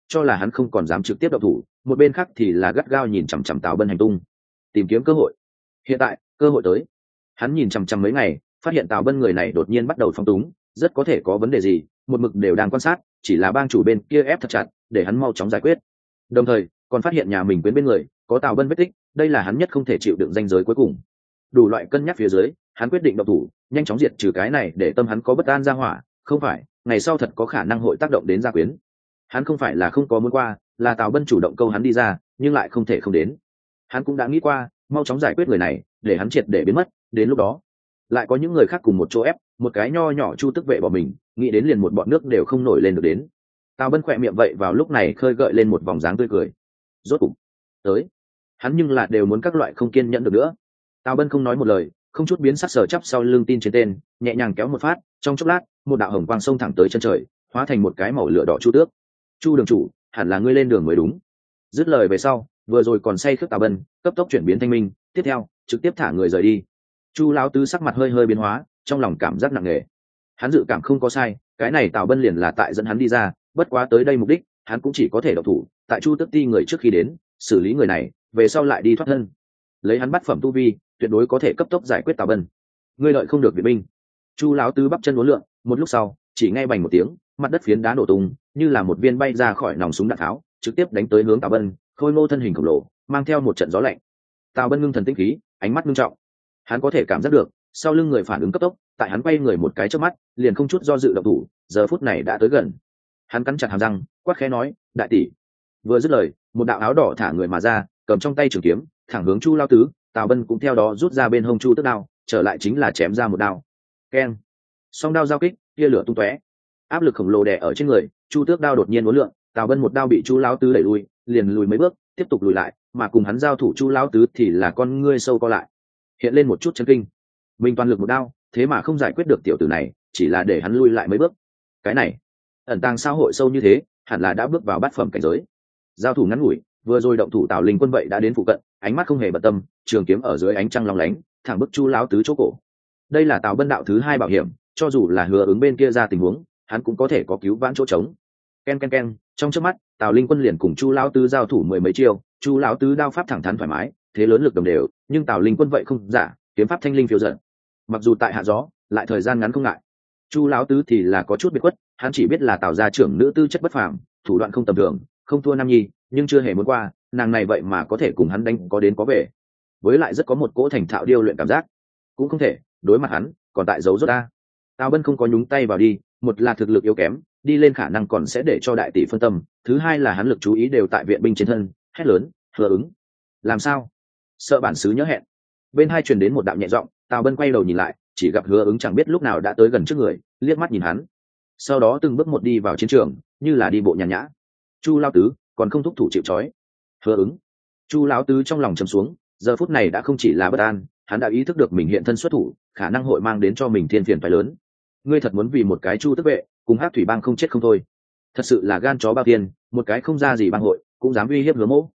cho là hắn không còn dám trực tiếp động thủ, một bên khác thì là gắt gao nhìn chằm chằm Tào Bân hành tung, tìm kiếm cơ hội. Hiện tại cơ hội tới. Hắn nhìn chằm chằm mấy ngày, phát hiện Tào Bân người này đột nhiên bắt đầu phóng túng, rất có thể có vấn đề gì, một mực đều đang quan sát, chỉ là bang chủ bên kia ép thật chặt để hắn mau chóng giải quyết. Đồng thời còn phát hiện nhà mình quyến bên người có Tào Bân vết tích, đây là hắn nhất không thể chịu đựng ranh giới cuối cùng. Đủ loại cân nhắc phía dưới, hắn quyết định động thủ, nhanh chóng diệt trừ cái này để tâm hắn có bất an ra hỏa, không phải ngày sau thật có khả năng hội tác động đến gia quyến. Hắn không phải là không có muốn qua, là Tào Bân chủ động câu hắn đi ra, nhưng lại không thể không đến. Hắn cũng đã nghĩ qua mau chóng giải quyết người này để hắn triệt để biến mất, đến lúc đó lại có những người khác cùng một chỗ ép một cái nho nhỏ Chu Tức vệ bỏ mình, nghĩ đến liền một bọn nước đều không nổi lên được đến. Tào Bân khỏe miệng vậy vào lúc này khơi gợi lên một vòng dáng tươi cười. Rốt cục tới. Hắn nhưng là đều muốn các loại không kiên nhẫn được nữa. Tào Bân không nói một lời, không chút biến sắc, sờ chắp sau lưng tin trên tên, nhẹ nhàng kéo một phát, trong chốc lát một đạo hồng quang xông thẳng tới chân trời, hóa thành một cái màu lửa đỏ Chu Tước. Chu đường chủ, hẳn là ngươi lên đường mới đúng. Dứt lời về sau, vừa rồi còn say khướt Tào Bân cấp tốc chuyển biến thanh minh, tiếp theo trực tiếp thả người rời đi. Chu lão tứ sắc mặt hơi hơi biến hóa, trong lòng cảm giác nặng nề. Hắn dự cảm không có sai, cái này Tào Bân liền là tại dẫn hắn đi ra, bất quá tới đây mục đích hắn cũng chỉ có thể độc thủ tại Chu Tước ti người trước khi đến xử lý người này, về sau lại đi thoát thân. Lấy hắn bát phẩm tu vi tuyệt đối có thể cấp tốc giải quyết Tào Bân. Ngươi đợi không được viện binh. Chu lão tứ bắp chân uốn lượn, một lúc sau chỉ nghe bành một tiếng, mặt đất phiến đá nổ tung, như là một viên bay ra khỏi nòng súng đạn tháo, trực tiếp đánh tới hướng Tào Bân. Khôi ngô thân hình khổng lồ mang theo một trận gió lạnh. Tào Bân ngưng thần tinh khí, ánh mắt ngưng trọng. Hắn có thể cảm giác được sau lưng người phản ứng cấp tốc, tại hắn quay người một cái chớp mắt liền không chút do dự động thủ, giờ phút này đã tới gần. Hắn cắn chặt hàm răng, quát khẽ nói, đại tỷ. Vừa dứt lời, một đạo áo đỏ thả người mà ra, cầm trong tay trường kiếm thẳng hướng Chu lão tứ. Tào Bân cũng theo đó rút ra bên hông Chu Tước đao, trở lại chính là chém ra một đao. Keng. Song đao giao kích, tia lửa tung tóe, áp lực khổng lồ đè ở trên người. Chu Tước đao đột nhiên uốn lượn, Tào Bân một đao bị Chu lão tứ đẩy lui, liền lùi mấy bước, tiếp tục lùi lại, mà cùng hắn giao thủ Chu lão tứ thì là con ngươi sâu co lại, hiện lên một chút chấn kinh. Mình toàn lực một đao, thế mà không giải quyết được tiểu tử này, chỉ là để hắn lui lại mấy bước. Cái này ẩn tàng xã hội sâu như thế, hẳn là đã bước vào bát phẩm cảnh giới. Giao thủ ngắn ngủi, vừa rồi động thủ Tào Linh Quân vậy đã đến phụ cận, ánh mắt không hề bận tâm, trường kiếm ở dưới ánh trăng long lánh, thẳng bức Chu lão tứ chỗ cổ. Đây là Tào Bân đạo thứ hai bảo hiểm, cho dù là Hứa Ứng bên kia ra tình huống, hắn cũng có thể có cứu vãn chỗ trống. Ken ken ken, trong chớp mắt Tào Linh Quân liền cùng Chu lão tứ giao thủ mười mấy chiêu. Chu lão tứ đao pháp thẳng thắn thoải mái, thế lớn lực đồng đều, nhưng Tào Linh Quân vậy không giả, kiếm pháp thanh linh phiêu dật. Mặc dù tại hạ gió, lại thời gian ngắn không ngại. Chu lão tứ thì là có chút biệt khuất, hắn chỉ biết là Tào gia trưởng nữ tư chất bất phàm, thủ đoạn không tầm thường, không thua Nam Nhi, nhưng chưa hề muốn qua nàng này vậy mà có thể cùng hắn đánh có đến có về, với lại rất có một cỗ thành thạo điêu luyện cảm giác. Cũng không thể đối mặt hắn còn tại giấu rốt ta. Tào Bân không có nhúng tay vào đi, một là thực lực yếu kém, đi lên khả năng còn sẽ để cho đại tỷ phân tâm, thứ hai là hắn lực chú ý đều tại viện binh trên thân. Hét lớn, Hứa Ứng, làm sao? Sợ bản xứ nhớ hẹn. Bên hai truyền đến một đạo nhẹ giọng. Tào Bân quay đầu nhìn lại, chỉ gặp Hứa Ứng chẳng biết lúc nào đã tới gần trước người, liếc mắt nhìn hắn, sau đó từng bước một đi vào chiến trường, như là đi bộ nhàn nhã. Chu lão tứ còn không thúc thủ chịu trói. Hứa Ứng. Chu lão tứ trong lòng trầm xuống, giờ phút này đã không chỉ là bất an, hắn đã ý thức được mình hiện thân xuất thủ khả năng hội mang đến cho mình thiên phiền phải lớn. Ngươi thật muốn vì một cái Chu Tức vệ cùng Hắc Thủy bang không chết không thôi? Thật sự là gan chó bao tiền, một cái không ra gì bang hội cũng dám uy hiếp Hứa mỗ.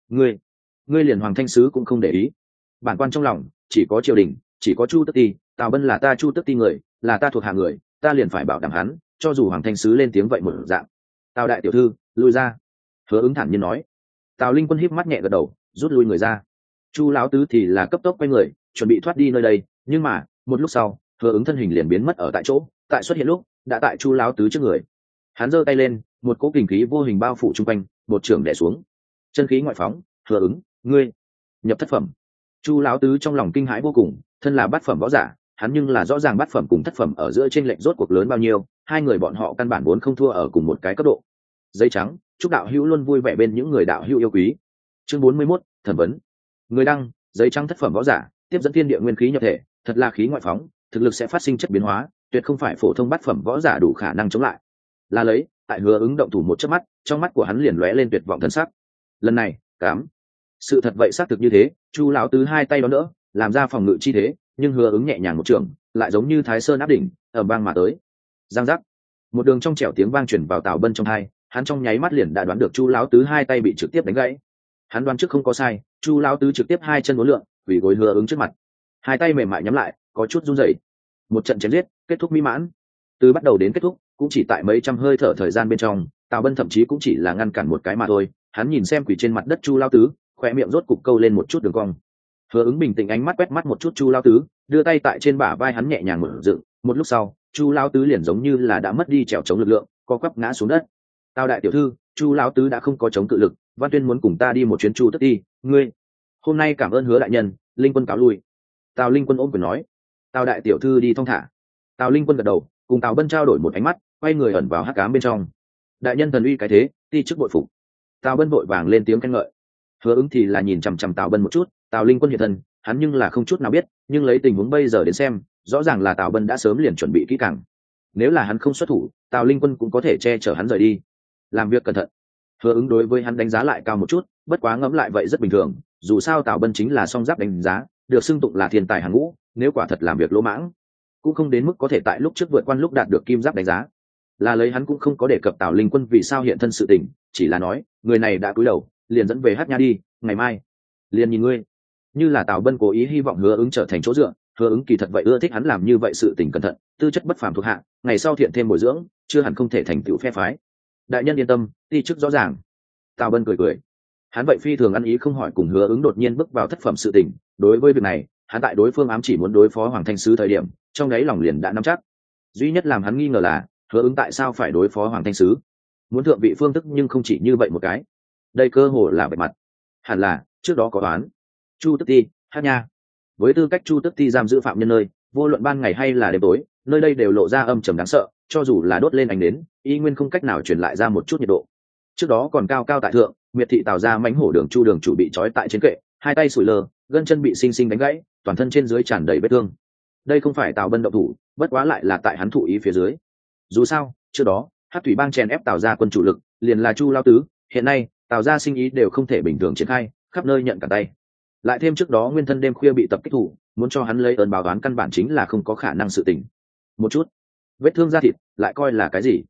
Ngươi liền Hoàng Thanh sứ cũng không để ý. Bản quan trong lòng chỉ có triều đình, chỉ có Chu Tức ti. Tào Bân là ta Chu Tức ti người, là ta thuộc hạ người, ta liền phải bảo đảm hắn, cho dù Hoàng Thanh sứ lên tiếng vậy một dạng. Tào đại tiểu thư, lui ra. Hứa Ứng thản nhiên nói. Tào Linh Quân híp mắt nhẹ gật đầu, rút lui người ra. Chu lão tứ thì là cấp tốc quay người, chuẩn bị thoát đi nơi đây, nhưng mà một lúc sau, Hứa Ứng thân hình liền biến mất ở tại chỗ, tại xuất hiện lúc đã tại Chu lão tứ trước người. Hắn giơ tay lên, một cỗ kình khí vô hình bao phủ chung quanh, một trường đè xuống. Chân khí ngoại phóng. Hứa Ứng, ngươi nhập thất phẩm. Chu lão tứ trong lòng kinh hãi vô cùng, thân là bát phẩm võ giả, hắn nhưng là rõ ràng bát phẩm cùng thất phẩm ở giữa chênh lệch rốt cuộc lớn bao nhiêu, hai người bọn họ căn bản vốn không thua ở cùng một cái cấp độ. Giấy trắng, chúc đạo hữu luôn vui vẻ bên những người đạo hữu yêu quý. Chương 41, thẩm vấn. Người đăng, giấy trắng thất phẩm võ giả, tiếp dẫn thiên địa nguyên khí nhập thể, thật là khí ngoại phóng, thực lực sẽ phát sinh chất biến hóa, tuyệt không phải phổ thông bát phẩm võ giả đủ khả năng chống lại. Là lấy, tại Hứa Ứng động thủ một chớp mắt, trong mắt của hắn liền lóe lên tuyệt vọng thần sắc. Lần này, cám. Sự thật vậy xác thực như thế, Chu lão tứ hai tay đón đỡ, làm ra phòng ngự chi thế, nhưng Hứa Ứng nhẹ nhàng một trường, lại giống như Thái Sơn áp đỉnh, ở bang mà tới. Giang giác. Một đường trong trẻo tiếng vang truyền vào Tào Bân trong tai, hắn trong nháy mắt liền đã đoán được Chu lão tứ hai tay bị trực tiếp đánh gãy. Hắn đoán trước không có sai, Chu lão tứ trực tiếp hai chân uốn lượn, quỳ gối Hứa Ứng trước mặt, hai tay mềm mại nhắm lại, có chút run rẩy. Một trận chém giết kết thúc mỹ mãn. Từ bắt đầu đến kết thúc cũng chỉ tại mấy trăm hơi thở thời gian bên trong, Tào Bân thậm chí cũng chỉ là ngăn cản một cái mà thôi, hắn nhìn xem quỳ trên mặt đất Chu Lao Tứ, khóe miệng rốt cục câu lên một chút đường cong. Hứa Ứng bình tĩnh ánh mắt quét mắt một chút Chu Lao Tứ, đưa tay tại trên bả vai hắn nhẹ nhàng mở dựng, một lúc sau, Chu Lao Tứ liền giống như là đã mất đi trèo chống lực lượng, co quắp ngã xuống đất. Tào đại tiểu thư, Chu Lao Tứ đã không có chống cự lực, Văn Tuyên muốn cùng ta đi một chuyến Chu Tức Ti, ngươi. Hôm nay cảm ơn Hứa đại nhân, Linh Quân cáo lui. Tào Linh Quân ôm quyền nói. Tào đại tiểu thư đi thong thả. Tào Linh Quân gật đầu, cùng Tào Bân trao đổi một ánh mắt, quay người ẩn vào hắc ám bên trong. Đại nhân thần uy cái thế, ti chức bội phục. Tào Bân vội vàng lên tiếng khen ngợi. Hứa Ứng thì là nhìn chằm chằm Tào Bân một chút, Tào Linh Quân hiện thân, hắn nhưng là không chút nào biết, nhưng lấy tình huống bây giờ đến xem, rõ ràng là Tào Bân đã sớm liền chuẩn bị kỹ càng. Nếu là hắn không xuất thủ, Tào Linh Quân cũng có thể che chở hắn rời đi. Làm việc cẩn thận. Hứa Ứng đối với hắn đánh giá lại cao một chút, bất quá ngẫm lại vậy rất bình thường, dù sao Tào Bân chính là song giáp đánh giá, được xưng tụng là thiên tài hàng ngũ, nếu quả thật làm việc lỗ mãng, cũng không đến mức có thể tại lúc trước vượt quan lúc đạt được kim giáp đánh giá. Là lấy hắn cũng không có đề cập Tào Linh Quân vì sao hiện thân sự tình, chỉ là nói, người này đã cúi đầu, liền dẫn về Hát Nha đi, ngày mai liền nhìn ngươi. Như là Tào Bân cố ý hy vọng Hứa Ứng trở thành chỗ dựa, Hứa Ứng kỳ thật vậy ưa thích hắn làm như vậy sự tình cẩn thận, tư chất bất phàm thuộc hạ, ngày sau thiện thêm bồi dưỡng, chưa hẳn không thể thành tựu phe phái. Đại nhân yên tâm, ti chức rõ ràng. Tào Bân cười cười, hắn vậy phi thường ăn ý không hỏi cùng Hứa Ứng đột nhiên bước vào thất phẩm sự tình. Đối với việc này, hắn tại đối phương ám chỉ muốn đối phó Hoàng Thanh Sứ thời điểm, trong đáy lòng liền đã nắm chắc. Duy nhất làm hắn nghi ngờ là Hứa Ứng tại sao phải đối phó Hoàng Thanh Sứ, muốn thượng vị phương thức nhưng không chỉ như vậy một cái, đây cơ hồ là bề mặt. Hẳn là trước đó có đoán. Chu Tức Ti, Hát Nha. Với tư cách Chu Tức Ti giam giữ phạm nhân nơi, vô luận ban ngày hay là đêm tối, nơi đây đều lộ ra âm trầm đáng sợ, cho dù là đốt lên ánh đến, y nguyên không cách nào truyền lại ra một chút nhiệt độ. Trước đó còn cao cao tại thượng, miệt thị Tào ra mãnh hổ đường Chu đường chủ bị trói tại trên kệ, hai tay sủi lơ, gân chân bị sinh sinh đánh gãy, toàn thân trên dưới tràn đầy vết thương. Đây không phải Tào Bân động thủ, bất quá lại là tại hắn thụ ý phía dưới. Dù sao, trước đó, Hắc Thủy Bang chèn ép Tào ra quân chủ lực, liền là Chu Lao Tứ, hiện nay, Tào ra sinh ý đều không thể bình thường triển khai, khắp nơi nhận cả tay. Lại thêm trước đó nguyên thân đêm khuya bị tập kích thủ, muốn cho hắn lấy ơn báo toán căn bản chính là không có khả năng sự tình. Một chút vết thương da thịt lại coi là cái gì?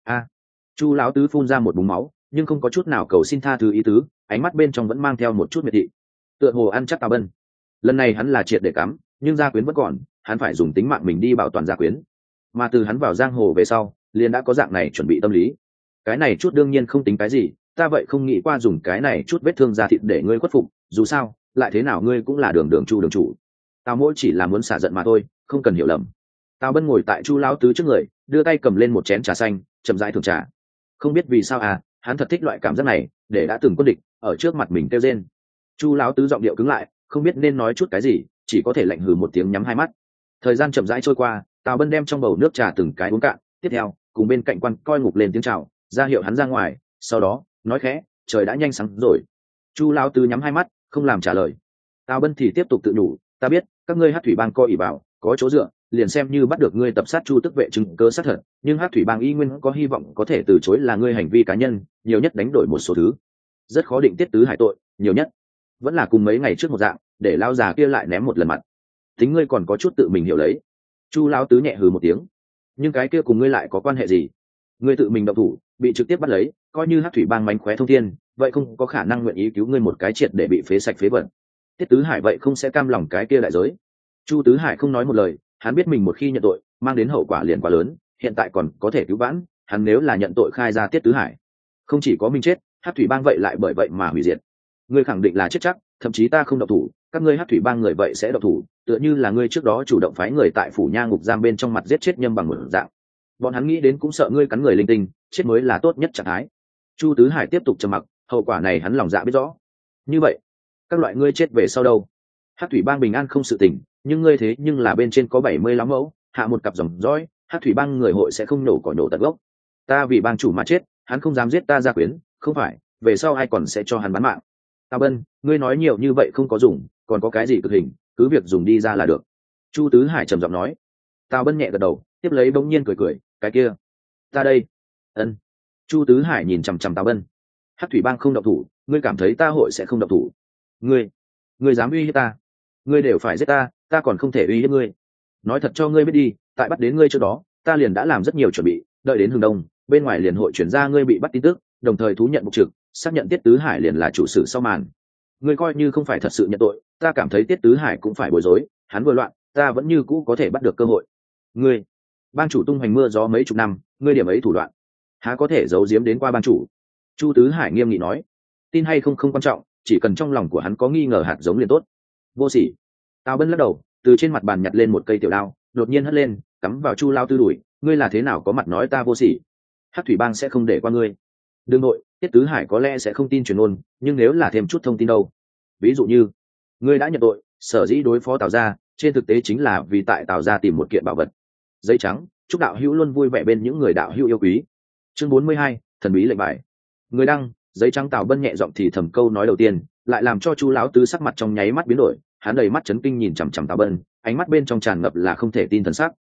Chu lão tứ phun ra một búng máu, nhưng không có chút nào cầu xin tha thứ ý tứ, ánh mắt bên trong vẫn mang theo một chút miệt thị, tựa hồ ăn chắc Tào Bân. Lần này hắn là triệt để cắm, nhưng gia quyến vẫn còn, hắn phải dùng tính mạng mình đi bảo toàn gia quyến. Mà từ hắn vào giang hồ về sau, liền đã có dạng này chuẩn bị tâm lý. Cái này chút đương nhiên không tính cái gì, ta vậy không nghĩ qua dùng cái này chút vết thương da thịt để ngươi khuất phục, dù sao, lại thế nào ngươi cũng là đường chủ. Tào mỗi chỉ là muốn xả giận mà thôi, không cần hiểu lầm. Tào Bân ngồi tại Chu lão tứ trước người, đưa tay cầm lên một chén trà xanh, chậm rãi thưởng trà. Không biết vì sao hắn thật thích loại cảm giác này, để đã từng quân địch ở trước mặt mình kêu rên. Chu lão tứ giọng điệu cứng lại, không biết nên nói chút cái gì, chỉ có thể lạnh hừ một tiếng nhắm hai mắt. Thời gian chậm rãi trôi qua, Tào Bân đem trong bầu nước trà từng cái uống cạn, tiếp theo, cùng bên cạnh quan coi ngục lên tiếng chào, ra hiệu hắn ra ngoài, sau đó, nói khẽ, trời đã nhanh sáng rồi. Chu lão tứ nhắm hai mắt, không làm trả lời. Tào Bân thì tiếp tục tự nhủ, ta biết, các ngươi Hắc Thủy Bang coi ỷ vào, có chỗ dựa, liền xem như bắt được ngươi tập sát Chu Tức vệ chứng cơ xác thật, nhưng Hắc Thủy Bang y nguyên có hy vọng có thể từ chối là ngươi hành vi cá nhân, nhiều nhất đánh đổi một số thứ, rất khó định tiết tứ hải tội, nhiều nhất vẫn là cùng mấy ngày trước một dạng, để lao già kia lại ném một lần mặt. Tính ngươi còn có chút tự mình hiểu lấy. Chu lão tứ nhẹ hừ một tiếng, nhưng cái kia cùng ngươi lại có quan hệ gì? Ngươi tự mình động thủ, bị trực tiếp bắt lấy, coi như Hắc Thủy Bang mánh khóe thông thiên, vậy không có khả năng nguyện ý cứu ngươi một cái triệt để bị phế sạch phế vật. Tiết tứ hải vậy không sẽ cam lòng cái kia đại giới. Chu tứ hải không nói một lời, hắn biết mình một khi nhận tội, mang đến hậu quả liền quá lớn, hiện tại còn có thể cứu vãn, hắn nếu là nhận tội khai ra Tiết tứ hải, không chỉ có mình chết, Hắc Thủy Bang vậy lại bởi vậy mà hủy diệt. Ngươi khẳng định là chết chắc, thậm chí ta không động thủ, các ngươi Hắc Thủy Bang người vậy sẽ động thủ, tựa như là ngươi trước đó chủ động phái người tại phủ nha ngục giam bên trong mặt giết chết Nhâm Bằng một dạng. Bọn hắn nghĩ đến cũng sợ ngươi cắn người linh tinh, chết mới là tốt nhất trạng thái. Chu tứ hải tiếp tục trầm mặc, hậu quả này hắn lòng dạ biết rõ. Như vậy, các loại ngươi chết về sau đâu? Hắc Thủy Bang bình an không sự tình, nhưng ngươi thế nhưng là bên trên có 70 lắm mẫu, hạ một cặp dòng dõi, Hắc Thủy Bang người hội sẽ không nổ cỏ nổ tận gốc. Ta vì bang chủ mà chết, hắn không dám giết ta gia quyến, không phải, về sau ai còn sẽ cho hắn bán mạng. Tào Bân, ngươi nói nhiều như vậy không có dùng, còn có cái gì cực hình, cứ việc dùng đi ra là được. Chu tứ hải trầm giọng nói. Tào Bân nhẹ gật đầu, tiếp lấy bỗng nhiên cười, cái kia, ta đây. Ân. Chu tứ hải nhìn chằm chằm Tào Bân. Hắc Thủy Bang không động thủ, ngươi cảm thấy ta hội sẽ không động thủ? Ngươi dám uy hiếp ta? Ngươi đều phải giết ta, ta còn không thể uy hiếp ngươi. Nói thật cho ngươi biết đi, tại bắt đến ngươi trước đó, ta liền đã làm rất nhiều chuẩn bị, đợi đến hướng đông, bên ngoài liền hội chuyển ra ngươi bị bắt tin tức, đồng thời thú nhận mục trực, xác nhận Tiết tứ hải liền là chủ sử sau màn. Ngươi coi như không phải thật sự nhận tội, ta cảm thấy Tiết tứ hải cũng phải bối rối, hắn vừa loạn, ta vẫn như cũ có thể bắt được cơ hội. Ngươi, bang chủ tung hoành mưa gió mấy chục năm, ngươi điểm ấy thủ đoạn, há có thể giấu giếm đến qua bang chủ. Chu Tứ Hải nghiêm nghị nói. Tin hay không không quan trọng, chỉ cần trong lòng của hắn có nghi ngờ hạt giống liền tốt. Vô sỉ. Tào Bân lắc đầu, từ trên mặt bàn nhặt lên một cây tiểu đao, đột nhiên hất lên, cắm vào Chu Lão Tứ đùi. Ngươi là thế nào có mặt nói ta vô sỉ? Hắc thủy bang sẽ không để qua ngươi. Đương nội, Tiết Tứ Hải có lẽ sẽ không tin truyền ngôn, nhưng nếu là thêm chút thông tin đâu, ví dụ như ngươi đã nhận tội, sở dĩ đối phó Tào gia, trên thực tế chính là vì tại Tào gia tìm một kiện bảo vật. Giấy trắng, chúc đạo hữu luôn vui vẻ bên những người đạo hữu yêu quý. Chương 42, thần bí lệnh bài. Người đăng, giấy trắng. Tào Bân nhẹ giọng thì thầm câu nói đầu tiên, lại làm cho Chu Lão Tứ sắc mặt trong nháy mắt biến đổi, hắn đầy mắt chấn kinh nhìn chằm chằm Tào Bân, ánh mắt bên trong tràn ngập là không thể tin thần sắc.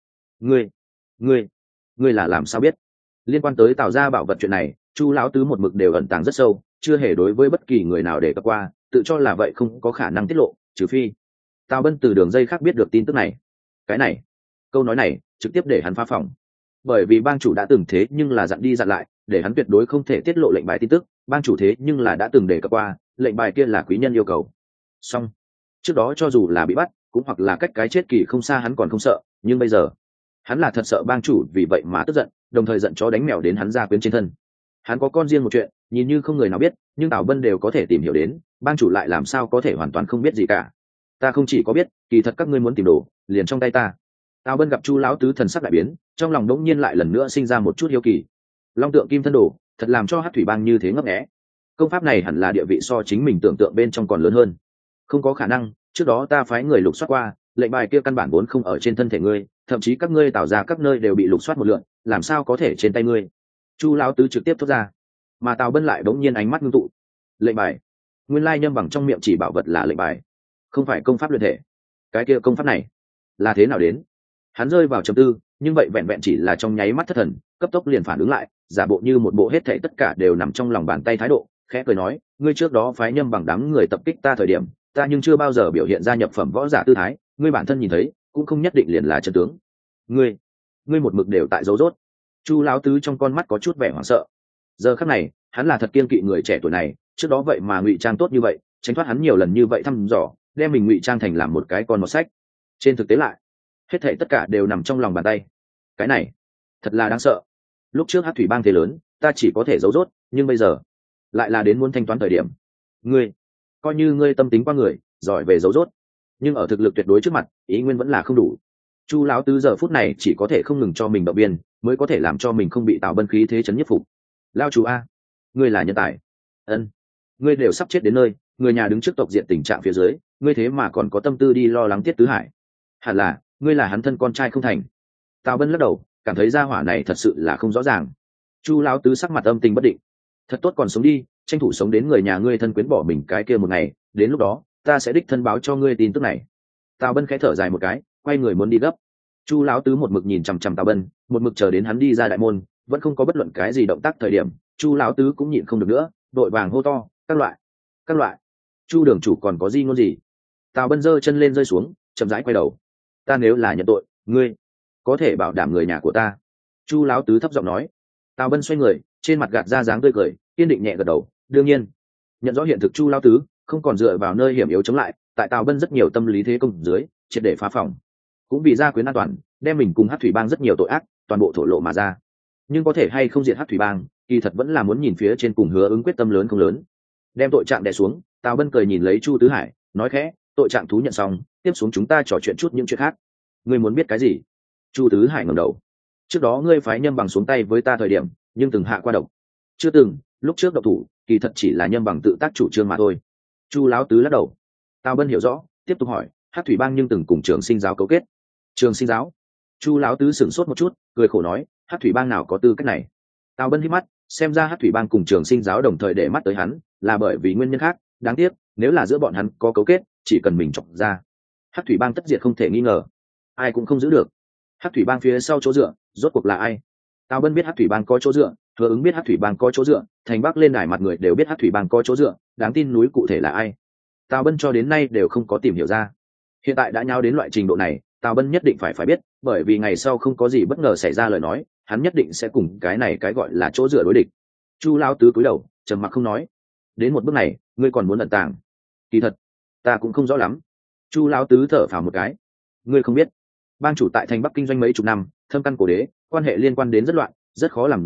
Ngươi là làm sao biết? Liên quan tới Tào gia bảo vật chuyện này, Chu Lão Tứ một mực đều ẩn tàng rất sâu, chưa hề đối với bất kỳ người nào để cập qua, tự cho là vậy không có khả năng tiết lộ, trừ phi Tào Bân từ đường dây khác biết được tin tức này. Cái này, câu nói này trực tiếp để hắn phá phòng, bởi vì bang chủ đã từng thế nhưng là dặn đi dặn lại, để hắn tuyệt đối không thể tiết lộ lệnh bài tin tức. Bang chủ thế nhưng là đã từng đề cập qua, lệnh bài kia là quý nhân yêu cầu. Song trước đó cho dù là bị bắt, cũng hoặc là cách cái chết kỳ không xa, hắn còn không sợ, nhưng bây giờ hắn là thật sợ bang chủ vì vậy mà tức giận, đồng thời giận chó đánh mèo đến hắn gia quyến trên thân. Hắn có con riêng một chuyện, nhìn như không người nào biết, nhưng Tào Bân đều có thể tìm hiểu đến, bang chủ lại làm sao có thể hoàn toàn không biết gì cả. Ta không chỉ có biết, kỳ thật các ngươi muốn tìm đồ, liền trong tay ta. Tào Bân gặp Chu Lão Tứ thần sắc đại biến, trong lòng đống nhiên lại lần nữa sinh ra một chút hiếu kỳ. Long tượng kim thân đồ, thật làm cho Hắc thủy bang như thế ngấp nghé. Công pháp này hẳn là địa vị so chính mình tưởng tượng bên trong còn lớn hơn. Không có khả năng, trước đó ta phái người lục soát qua, lệnh bài kia căn bản vốn không ở trên thân thể ngươi, thậm chí các ngươi Tào ra các nơi đều bị lục soát một lượt, làm sao có thể trên tay ngươi? Chu Lão Tứ trực tiếp thốt ra. Mà Tào Bân lại đống nhiên ánh mắt ngưng tụ. Lệnh bài? Nguyên lai Nhâm Bằng trong miệng chỉ bảo vật là lệnh bài, không phải công pháp luyện thể. Cái kia công pháp này là thế nào đến? Hắn rơi vào trầm tư, nhưng vậy vẹn vẹn chỉ là trong nháy mắt thất thần, cấp tốc liền phản ứng lại, giả bộ như một bộ hết thảy tất cả đều nằm trong lòng bàn tay thái độ, khẽ cười nói, ngươi trước đó phái Nhâm Bằng đám người tập kích ta thời điểm, ta nhưng chưa bao giờ biểu hiện ra nhập phẩm võ giả tư thái, ngươi bản thân nhìn thấy, cũng không nhất định liền là chân tướng. Ngươi một mực đều tại dấu rốt. Chu Lão Tứ trong con mắt có chút vẻ hoảng sợ. Giờ khắc này, hắn là thật kiên kỵ người trẻ tuổi này, trước đó vậy mà ngụy trang tốt như vậy, tránh thoát hắn nhiều lần như vậy thăm dò, đem mình ngụy trang thành làm một cái con mọt sách. Trên thực tế lại, hết thảy tất cả đều nằm trong lòng bàn tay. Cái này thật là đáng sợ. Lúc trước Hắc thủy bang thế lớn, ta chỉ có thể giấu rốt, nhưng bây giờ lại là đến muốn thanh toán thời điểm. Ngươi, coi như ngươi tâm tính qua người, giỏi về giấu rốt, nhưng ở thực lực tuyệt đối trước mặt, ý nguyên vẫn là không đủ. Chu Lão Tứ giờ phút này chỉ có thể không ngừng cho mình động viên, mới có thể làm cho mình không bị Tào Bân khí thế chấn nhất phục. Lao chủ a, ngươi là nhân tài. Ân, ngươi đều sắp chết đến nơi, người nhà đứng trước tộc diện tình trạng phía dưới, ngươi thế mà còn có tâm tư đi lo lắng Tiết Tứ Hải. Hẳn là ngươi là hắn thân con trai không thành. Tào Bân lắc đầu, cảm thấy gia hỏa này thật sự là không rõ ràng. Chu Lão Tứ sắc mặt âm tình bất định. Thật tốt còn sống đi, tranh thủ sống đến người nhà ngươi thân quyến bỏ mình cái kia một ngày, đến lúc đó ta sẽ đích thân báo cho ngươi tin tức này. Tào Bân khẽ thở dài một cái, quay người muốn đi gấp. Chu Lão Tứ một mực nhìn chằm chằm Tào Bân, một mực chờ đến hắn đi ra đại môn, vẫn không có bất luận cái gì động tác thời điểm, Chu Lão Tứ cũng nhịn không được nữa, đội vàng hô to, các loại. Chu đường chủ còn có gì ngôn gì? Tào Bân giơ chân lên rơi xuống, chậm rãi quay đầu. Ta nếu là nhận tội, ngươi có thể bảo đảm người nhà của ta? Chu Lão Tứ thấp giọng nói. Tào Bân xoay người, trên mặt gạt ra dáng tươi cười, kiên định nhẹ gật đầu. Đương nhiên, nhận rõ hiện thực, Chu Lão Tứ không còn dựa vào nơi hiểm yếu chống lại, tại Tào Bân rất nhiều tâm lý thế công dưới, triệt để phá phòng. Cũng vì gia quyến an toàn, đem mình cùng Hắc thủy bang rất nhiều tội ác toàn bộ thổ lộ mà ra. Nhưng có thể hay không diệt Hắc thủy bang, kỳ thật vẫn là muốn nhìn phía trên cùng Hứa Ứng quyết tâm lớn không lớn. Đem tội trạng đè xuống, Tào Bân cười nhìn lấy Chu Tứ Hải, nói khẽ, tội trạng thú nhận xong, tiếp xuống chúng ta trò chuyện chút những chuyện khác. Ngươi muốn biết cái gì? Chu Tứ Hải ngẩng đầu. Trước đó ngươi phái Nhâm Bằng xuống tay với ta thời điểm, nhưng từng hạ qua độc? Chưa từng, lúc trước độc thủ, kỳ thật chỉ là Nhâm Bằng tự tác chủ trương mà thôi. Chu Lão Tứ lắc đầu. Tào Bân hiểu rõ, tiếp tục hỏi, Hắc thủy bang nhưng từng cùng Trường Sinh giáo cấu kết? Trường Sinh giáo? Chu Lão Tứ sửng sốt một chút, cười khổ nói, Hắc thủy bang nào có tư cách này? Tào Bân hít mắt, xem ra Hắc thủy bang cùng Trường Sinh giáo đồng thời để mắt tới hắn, là bởi vì nguyên nhân khác. Đáng tiếc, nếu là giữa bọn hắn có cấu kết, chỉ cần mình chọc ra, Hắc thủy bang tất diệt không thể nghi ngờ, ai cũng không giữ được. Hắc thủy bang phía sau chỗ dựa, rốt cuộc là ai? Tào Bân biết Hắc thủy bang có chỗ dựa, Hứa Ứng biết Hắc thủy bang có chỗ dựa, thành Bắc lên đài mặt người đều biết Hắc thủy bang có chỗ dựa, đáng tin núi cụ thể là ai? Tào Bân cho đến nay đều không có tìm hiểu ra. Hiện tại đã nháo đến loại trình độ này, Tào Bân nhất định phải biết, bởi vì ngày sau không có gì bất ngờ xảy ra lời nói, hắn nhất định sẽ cùng cái này cái gọi là chỗ dựa đối địch. Chu Lão Tứ cúi đầu, trầm mặc không nói. Đến một bước này, ngươi còn muốn ẩn tàng? Kỳ thật, ta cũng không rõ lắm. Chu Lão Tứ thở phào một cái. Ngươi không biết, bang chủ tại thành Bắc kinh doanh mấy chục năm, thâm căn cổ đế, quan hệ liên quan đến rất loạn, rất khó làm rõ,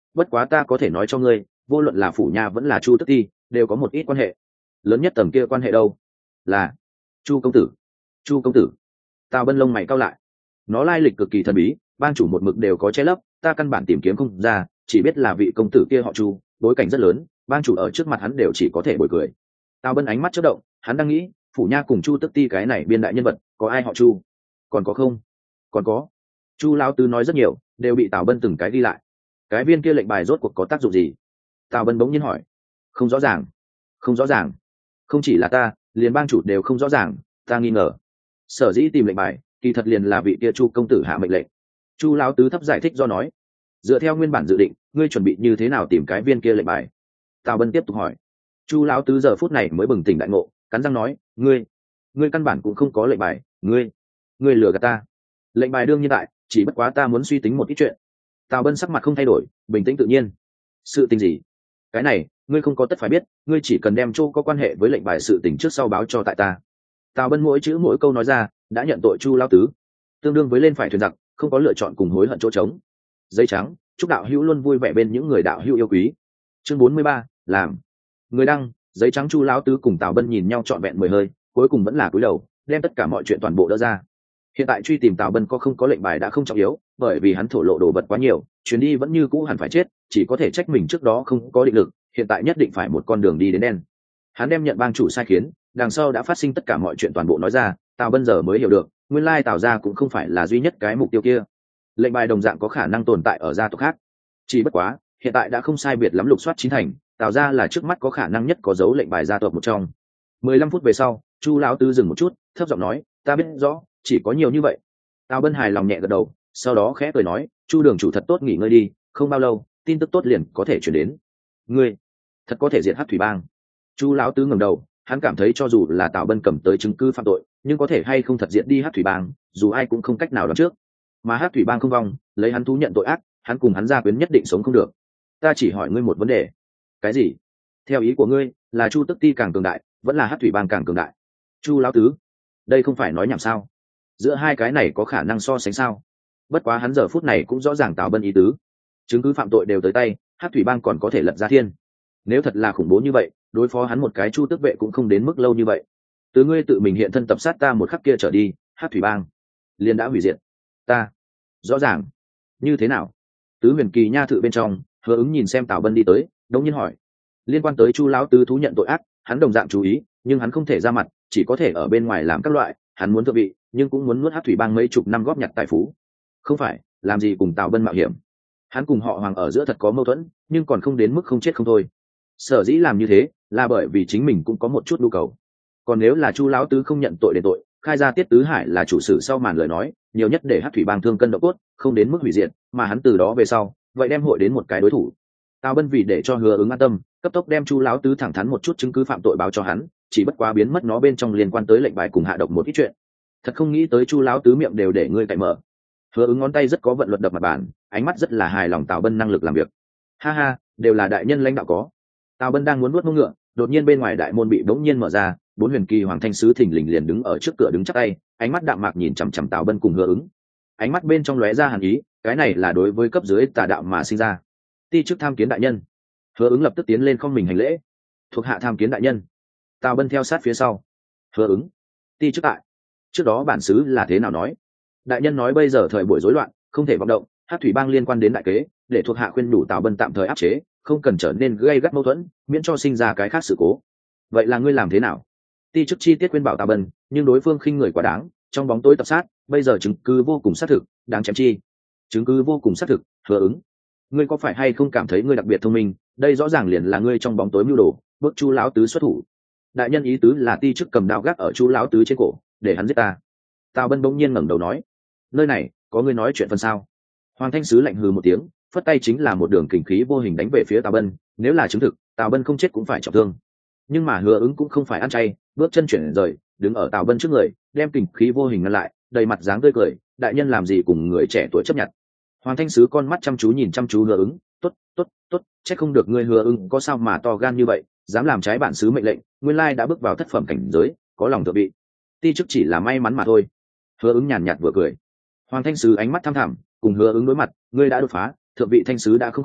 bất quá ta có thể nói cho ngươi, vô luận là phủ nha vẫn là chu tức ti đều có một ít quan hệ. Lớn nhất tầm kia quan hệ đâu? Là chu công tử. Chu công tử? Tào Bân lông mày cau lại. Nó lai lịch cực kỳ thần bí, bang chủ một mực đều có che lấp, ta căn bản tìm kiếm không ra, chỉ biết là vị công tử kia họ Chu, bối cảnh rất lớn, bang chủ ở trước mặt hắn đều chỉ có thể bồi cười. Tào Bân ánh mắt chớp động, hắn đang nghĩ, phủ nha cùng chu tức ti cái này biên đại nhân vật, có ai họ Chu? Còn có không? Còn có. Chu lão tứ nói rất nhiều, đều bị Tào Bân từng cái ghi lại. Cái viên kia lệnh bài rốt cuộc có tác dụng gì? Tào Bân bỗng nhiên hỏi. Không rõ ràng. Không rõ ràng. Không chỉ là ta, liền bang chủ đều không rõ ràng, ta nghi ngờ. Sở dĩ tìm lệnh bài, kỳ thật liền là vị kia chu công tử hạ mệnh lệnh. Chu lão tứ thấp giải thích do nói, dựa theo nguyên bản dự định, ngươi chuẩn bị như thế nào tìm cái viên kia lệnh bài? Tào Bân tiếp tục hỏi. Chu lão tứ giờ phút này mới bừng tỉnh đại ngộ, cắn răng nói, ngươi căn bản cũng không có lệnh bài, ngươi lừa gạt ta. Lệnh bài đương nhiên tại, chỉ bất quá ta muốn suy tính một ít chuyện. Tào Bân sắc mặt không thay đổi, bình tĩnh tự nhiên. Sự tình gì? Cái này ngươi không có tất phải biết, ngươi chỉ cần đem chỗ có quan hệ với lệnh bài sự tình trước sau báo cho tại ta. Tào Bân mỗi chữ mỗi câu nói ra, đã nhận tội Chu lão tứ, tương đương với lên phải thuyền giặc, không có lựa chọn cùng hối hận chỗ trống. Giấy trắng, chúc đạo hữu luôn vui vẻ bên những người đạo hữu yêu quý. Chương 43, làm. Người đăng, giấy trắng. Chu lão tứ cùng Tào Bân nhìn nhau trọn vẹn 10 hơi, cuối cùng vẫn là cúi đầu, đem tất cả mọi chuyện toàn bộ đỡ ra. Hiện tại truy tìm Tào Bân không có lệnh bài đã không trọng yếu, bởi vì hắn thổ lộ đồ vật quá nhiều, chuyến đi vẫn như cũ hẳn phải chết, chỉ có thể trách mình trước đó không có định lực, hiện tại nhất định phải một con đường đi đến đen. Hắn đem nhận bang chủ sai khiến, đằng sau đã phát sinh tất cả mọi chuyện toàn bộ nói ra, Tào Bân giờ mới hiểu được, nguyên lai Tào gia cũng không phải là duy nhất cái mục tiêu kia. Lệnh bài đồng dạng có khả năng tồn tại ở gia tộc khác, chỉ bất quá hiện tại đã không sai biệt lắm lục soát chín thành, Tào gia là trước mắt có khả năng nhất có dấu lệnh bài gia tộc một trong. 15 phút về sau, Chu lão tứ dừng một chút, thấp giọng nói, ta biết rõ, chỉ có nhiều như vậy. Tào Bân hài lòng nhẹ gật đầu, sau đó khẽ cười nói, Chu đường chủ thật tốt nghỉ ngơi đi, không bao lâu tin tức tốt liền có thể chuyển đến. Ngươi thật có thể diệt Hắc Thủy Bang? Chu lão tứ ngẩng đầu, hắn cảm thấy cho dù là Tào Bân cầm tới chứng cứ phạm tội, nhưng có thể hay không thật diệt đi Hắc Thủy Bang, dù ai cũng không cách nào đoán trước. Mà Hắc Thủy Bang không vong, lấy hắn thú nhận tội ác, hắn cùng hắn gia quyến nhất định sống không được. Ta chỉ hỏi ngươi một vấn đề. Cái gì? Theo ý của ngươi, là Chu Tức Ti càng cường đại, vẫn là Hắc Thủy Bang càng cường đại? Chu lão tứ, đây không phải nói nhảm sao? Giữa hai cái này có khả năng so sánh sao? Bất quá hắn giờ phút này cũng rõ ràng Tào Bân ý tứ, chứng cứ phạm tội đều tới tay, Hắc Thủy Bang còn có thể lật ra thiên. Nếu thật là khủng bố như vậy, đối phó hắn một cái Chu Tước vệ cũng không đến mức lâu như vậy. Từ ngươi tự mình hiện thân tập sát ta một khắc kia trở đi, Hắc Thủy Bang liền đã hủy diệt. Ta rõ ràng. Như thế nào? Tứ Huyền Kỳ nha thự bên trong, Hứa Ứng nhìn xem Tào Bân đi tới, đống nhiên hỏi. Liên quan tới Chu lão tứ thú nhận tội ác, hắn đồng dạng chú ý, nhưng hắn không thể ra mặt, chỉ có thể ở bên ngoài làm các loại, hắn muốn thượng vị, nhưng cũng muốn nuốt Hắc Thủy Bang mấy chục năm góp nhặt tài phú. Không phải, làm gì cùng Tào Bân mạo hiểm. Hắn cùng họ Hoàng ở giữa thật có mâu thuẫn, nhưng còn không đến mức không chết không thôi. Sở dĩ làm như thế, là bởi vì chính mình cũng có một chút nhu cầu. Còn nếu là Chu lão tứ không nhận tội đền tội, khai ra Tiết Tứ Hải là chủ sử sau màn lời nói, nhiều nhất để Hắc Thủy Bang thương cân độ cốt, không đến mức hủy diệt, mà hắn từ đó về sau, vậy đem hội đến một cái đối thủ. Tào Bân vì để cho Hứa Ứng an tâm, cấp tốc đem Chu lão tứ thẳng thắn một chút chứng cứ phạm tội báo cho hắn, chỉ bất quá biến mất nó bên trong liên quan tới lệnh bài cùng hạ độc một ít chuyện. Thật không nghĩ tới Chu lão tứ miệng đều để ngươi cậy mở. Hứa Ứng ngón tay rất có vận luật đập mặt bàn, ánh mắt rất là hài lòng Tào Bân năng lực làm việc. Ha ha, đều là đại nhân lãnh đạo có. Tào Bân đang muốn nuốt mông ngựa, đột nhiên bên ngoài đại môn bị bỗng nhiên mở ra, 4 huyền kỳ hoàng thanh sứ thình lình liền đứng ở trước cửa đứng chắp tay, ánh mắt đạm mạc nhìn chằm chằm Tào Bân cùng Hứa Ứng. Ánh mắt bên trong lóe ra hàn ý, cái này là đối với cấp dưới tà đạo mà sinh ra. Ti chức tham kiến đại nhân. Hứa Ứng lập tức tiến lên không mình hành lễ. Thuộc hạ tham kiến đại nhân. Tào Bân theo sát phía sau. Hứa Ứng, ti chức tại. Trước đó bản xứ là thế nào nói? Đại nhân nói bây giờ thời buổi rối loạn, không thể vọng động, Hắc Thủy Bang liên quan đến đại kế, để thuộc hạ khuyên đủ Tào Bân tạm thời áp chế, không cần trở nên gây gắt mâu thuẫn, miễn cho sinh ra cái khác sự cố. Vậy là ngươi làm thế nào? Ti chức chi tiết khuyên bảo Tào Bân, nhưng đối phương khinh người quá đáng, trong bóng tối tập sát, bây giờ chứng cứ vô cùng xác thực, đáng chém chi. Chứng cứ vô cùng xác thực. Hứa Ứng, ngươi có phải hay không cảm thấy ngươi đặc biệt thông minh? Đây rõ ràng liền là ngươi trong bóng tối mưu đồ, bước Chu lão tứ xuất thủ. Đại nhân ý tứ là ti chức cầm đao gác ở Chu lão tứ trên cổ, để hắn giết ta. Tào Bân bỗng nhiên ngẩng đầu nói, nơi này có ngươi nói chuyện phần sao? Hoàng thanh sứ lạnh hừ một tiếng, phất tay chính là một đường kình khí vô hình đánh về phía Tào Bân. Nếu là chứng thực, Tào Bân không chết cũng phải trọng thương. Nhưng mà Hứa Ứng cũng không phải ăn chay, bước chân chuyển rời, đứng ở Tào Bân trước người, đem kình khí vô hình ngăn lại, đầy mặt dáng tươi cười. Đại nhân làm gì cùng người trẻ tuổi chấp nhận? Hoàng thanh sứ con mắt chăm chú nhìn chăm chú Hứa Ứng, tốt, chắc không được ngươi Hứa Ứng có sao mà to gan như vậy, dám làm trái bản xứ mệnh lệnh, nguyên lai đã bước vào thất phẩm cảnh giới, có lòng thượng vị. Ti chức chỉ là may mắn mà thôi. Hứa Ứng nhàn nhạt vừa cười. Hoàng thanh sứ ánh mắt thăm thẳm, cùng Hứa Ứng đối mặt, ngươi đã đột phá, thượng vị thanh sứ đã không khó,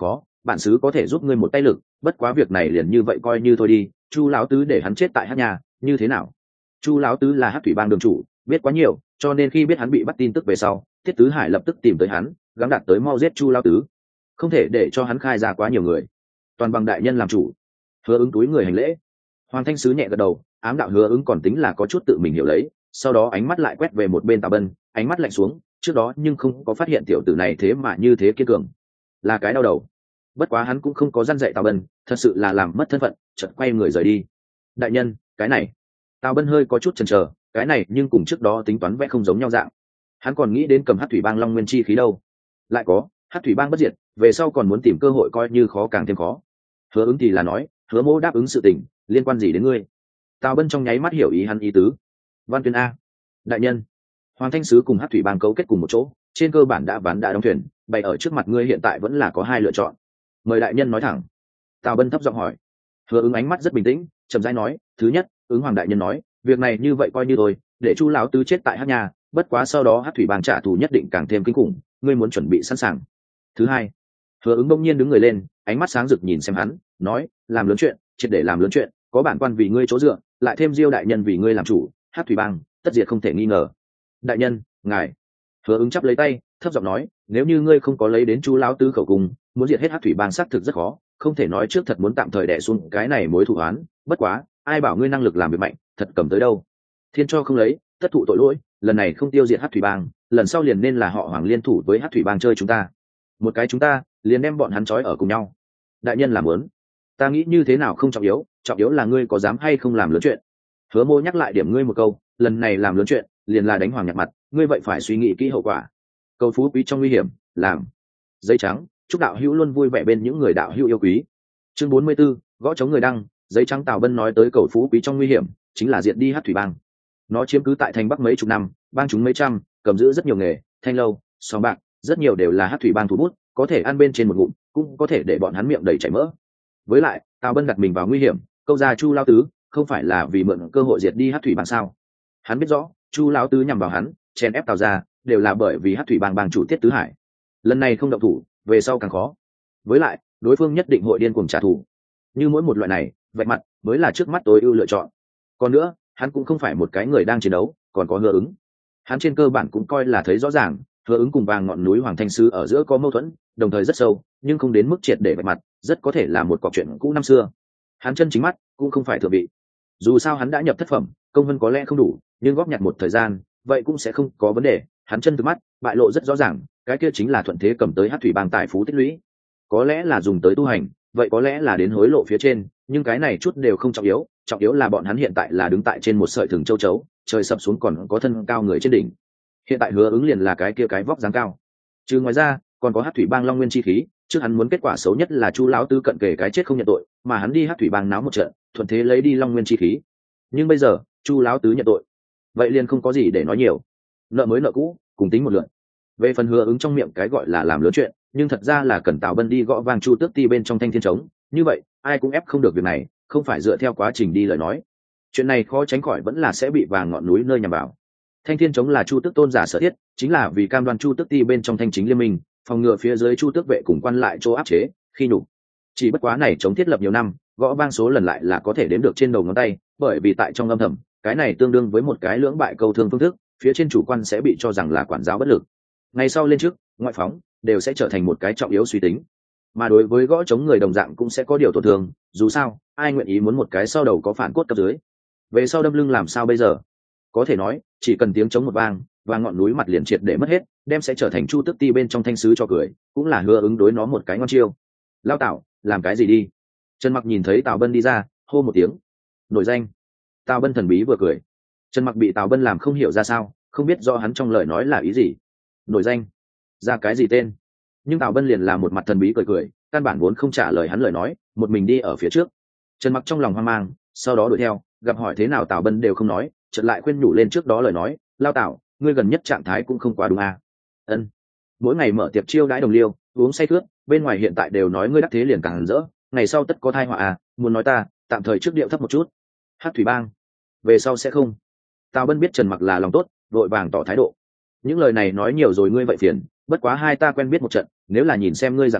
bản xứ có thể giúp ngươi một tay lực, bất quá việc này liền như vậy coi như thôi đi. Chu lão tứ để hắn chết tại hát nhà như thế nào? Chu lão tứ là hát thủy bang đường chủ, biết quá nhiều, cho nên khi biết hắn bị bắt tin tức về sau, Tiết Tứ Hải lập tức tìm tới hắn, gắng đạt tới mau giết Chu lão tứ, không thể để cho hắn khai ra quá nhiều người, toàn bằng đại nhân làm chủ. Hứa Ứng túi người hành lễ. Hoàng Thanh Sứ nhẹ gật đầu, ám đạo Hứa Ứng còn tính là có chút tự mình hiểu lấy, sau đó ánh mắt lại quét về một bên Tào Bân, ánh mắt lạnh xuống, trước đó nhưng không có phát hiện tiểu tử này thế mà như thế kiên cường, là cái đau đầu. Bất quá hắn cũng không có răn dạy Tào Bân, thật sự là làm mất thân phận, chợt quay người rời đi. Đại nhân, cái này. Tào Bân hơi có chút chần chờ, cái này nhưng cùng trước đó tính toán vẽ không giống nhau dạng. Hắn còn nghĩ đến cầm Hắc Thủy Bang Long Nguyên chi khí đâu. Lại có, Hắc Thủy Bang bất diệt, về sau còn muốn tìm cơ hội coi như khó càng thêm khó. Hứa Ứng thì là nói, Hứa Mỗ đáp ứng sự tình, liên quan gì đến ngươi? Tào Bân trong nháy mắt hiểu ý hắn ý tứ. Văn Tuyên a. Đại nhân, Hoàng Thanh Sứ cùng Hắc Thủy Bang cấu kết cùng một chỗ, trên cơ bản đã ván đã đóng thuyền, bày ở trước mặt ngươi hiện tại vẫn là có hai lựa chọn. Mời đại nhân nói thẳng. Tào Bân thấp giọng hỏi. Hứa Ứng ánh mắt rất bình tĩnh, chậm rãi nói, thứ nhất, Ứng Hoàng đại nhân nói, việc này như vậy coi như thôi, để Chu lão tứ chết tại Hắc Nha, bất quá sau đó Hắc Thủy Bang trả thù nhất định càng thêm kinh khủng, ngươi muốn chuẩn bị sẵn sàng. Thứ hai. Hứa Ứng bỗng nhiên đứng người lên, ánh mắt sáng rực nhìn xem hắn, nói, làm lớn chuyện, triệt để làm lớn chuyện, có bản quan vì ngươi chỗ dựa, lại thêm Diêu đại nhân vì ngươi làm chủ, Hắc Thủy Bang tất diệt không thể nghi ngờ. Đại nhân, ngài. Hứa Ứng chắp lấy tay, thấp giọng nói, nếu như ngươi không có lấy đến Chu lão tứ khẩu cung, muốn diệt hết Hắc Thủy Bang xác thực rất khó, không thể nói trước thật muốn tạm thời đè xuống cái này mối thù oán, bất quá, ai bảo ngươi năng lực làm việc mạnh, thật cầm tới đâu. Thiên cho không lấy, tất thụ tội lỗi, lần này không tiêu diệt Hắc Thủy Bang, lần sau liền nên là họ Hoàng liên thủ với Hắc Thủy Bang chơi chúng ta. Một cái chúng ta, liền đem bọn hắn trói ở cùng nhau. Đại nhân làm muốn, ta nghĩ như thế nào không trọng yếu là ngươi có dám hay không làm lớn chuyện. Hứa Mô nhắc lại điểm ngươi một câu, lần này làm lớn chuyện, liền là đánh Hoàng nhặt mặt, ngươi vậy phải suy nghĩ kỹ hậu quả. Cầu phú quý trong nguy hiểm, làm. Giấy trắng, chúc đạo hữu luôn vui vẻ bên những người đạo hữu yêu quý. Chương 44, gõ chống người đăng, giấy trắng. Tào Bân nói tới cầu phú quý trong nguy hiểm, chính là diệt đi Hắc Thủy Bang. Nó chiếm cứ tại thành Bắc mấy chục năm, bang chúng mấy trăm, cầm giữ rất nhiều nghề, thanh lâu, sòng bạc, rất nhiều đều là Hắc Thủy Bang thủ bút, có thể ăn bên trên một ngụm, cũng có thể để bọn hắn miệng đầy chảy mỡ. Với lại, Tào Bân đặt mình vào nguy hiểm, câu ra Chu lão tứ, không phải là vì mượn cơ hội diệt đi Hắc Thủy Bang sao? Hắn biết rõ, Chu lão tứ nhằm vào hắn, chèn ép Tào gia, đều là bởi vì Hắc Thủy Bang bang chủ Tiết Tứ Hải. Lần này không động thủ, về sau càng khó. Với lại, đối phương nhất định hội điên cuồng trả thù. Như mỗi một loại này, vạch mặt mới là trước mắt tối ưu lựa chọn. Còn nữa, hắn cũng không phải một cái người đang chiến đấu, còn có Hứa Ứng. Hắn trên cơ bản cũng coi là thấy rõ ràng, Hứa Ứng cùng Vàng Ngọn núi Hoàng Thanh Sứ ở giữa có mâu thuẫn, đồng thời rất sâu, nhưng không đến mức triệt để vạch mặt, rất có thể là một cọc chuyện cũ năm xưa. Hắn chân chính mắt cũng không phải thượng vị. Dù sao hắn đã nhập thất phẩm, công vân có lẽ không đủ, nhưng góp nhặt một thời gian, vậy cũng sẽ không có vấn đề. Hắn chân thực mắt bại lộ rất rõ ràng, cái kia chính là thuận thế cầm tới Hắc Thủy Bang tài phú tích lũy, có lẽ là dùng tới tu hành, vậy có lẽ là đến hối lộ phía trên, nhưng cái này chút đều không trọng yếu là bọn hắn hiện tại là đứng tại trên một sợi thừng châu chấu, trời sập xuống còn có thân cao người trên đỉnh. Hiện tại Hứa Ứng liền là cái kia cái vóc dáng cao. Chứ ngoài ra, còn có Hắc Thủy Bang Long Nguyên chi khí, trước hắn muốn kết quả xấu nhất là Chu lão tứ cận kề cái chết không nhận tội, mà hắn đi Hắc Thủy Bang náo một trận, thuận thế lấy đi Long Nguyên chi khí. Nhưng bây giờ, Chu lão tứ nhận tội, vậy liền không có gì để nói nhiều. Nợ mới nợ cũ, cùng tính một lượt. Về phần Hứa Ứng trong miệng cái gọi là làm lớn chuyện, nhưng thật ra là cần Tào Bân đi gõ vang Chu Tước Ti bên trong Thanh Thiên Trống, như vậy, ai cũng ép không được việc này, không phải dựa theo quá trình đi lời nói. Chuyện này khó tránh khỏi vẫn là sẽ bị Vàng Ngọn núi nơi nhằm vào. Thanh Thiên Trống là Chu Tước tôn giả sở thiết, chính là vì cam đoan Chu Tước Ti bên trong Thanh chính liên minh, phòng ngừa phía dưới Chu Tước vệ cùng quan lại chỗ áp chế, khi nhục. Chỉ bất quá này chống thiết lập nhiều năm, gõ vang số lần lại là có thể đếm được trên đầu ngón tay, bởi vì tại trong âm thầm, cái này tương đương với một cái lưỡng bại câu thương phương thức, phía trên chủ quan sẽ bị cho rằng là quản giáo bất lực. Ngày sau lên trước, ngoại phóng đều sẽ trở thành một cái trọng yếu suy tính, mà đối với gõ chống người đồng dạng cũng sẽ có điều tổn thương. Dù sao, ai nguyện ý muốn một cái sau đầu có phản cốt cấp dưới, về sau đâm lưng làm sao bây giờ? Có thể nói, chỉ cần tiếng chống một vang, và ngọn núi mặt liền triệt để mất hết, đem sẽ trở thành Chu Tước Ti bên trong Thanh sứ cho cười, cũng là Hứa Ứng đối nó một cái ngon chiêu. Lao Tào, làm cái gì đi? Trần Mặc nhìn thấy Tào Bân đi ra, hô một tiếng. Nổi danh. Tào Bân thần bí vừa cười. Trần Mặc bị Tào Bân làm không hiểu ra sao, không biết do hắn trong lời nói là ý gì. Nổi danh? Ra cái gì tên? Nhưng Tào Bân liền là một mặt thần bí cười cười, căn bản vốn không trả lời hắn lời nói, một mình đi ở phía trước. Trần Mặc trong lòng hoang mang, sau đó đuổi theo, gặp hỏi thế nào Tào Bân đều không nói, chợt lại khuyên nhủ lên trước đó lời nói, Lao Tào, ngươi gần nhất trạng thái cũng không quá đúng à? Ân. Mỗi ngày mở tiệc chiêu đãi đồng liêu, uống say khướt, bên ngoài hiện tại đều nói ngươi đắc thế liền càng rỡ, ngày sau tất có thai họa à? Muốn nói ta, tạm thời trước điệu thấp một chút. Hắc Thủy Bang, về sau sẽ không. Tào Bân biết Trần Mặc là lòng tốt, vội vàng tỏ thái độ. Những lời này nói nhiều rồi ngươi vậy phiền, bất quá hai ta quen biết một trận, nếu là nhìn xem ngươi dạng này,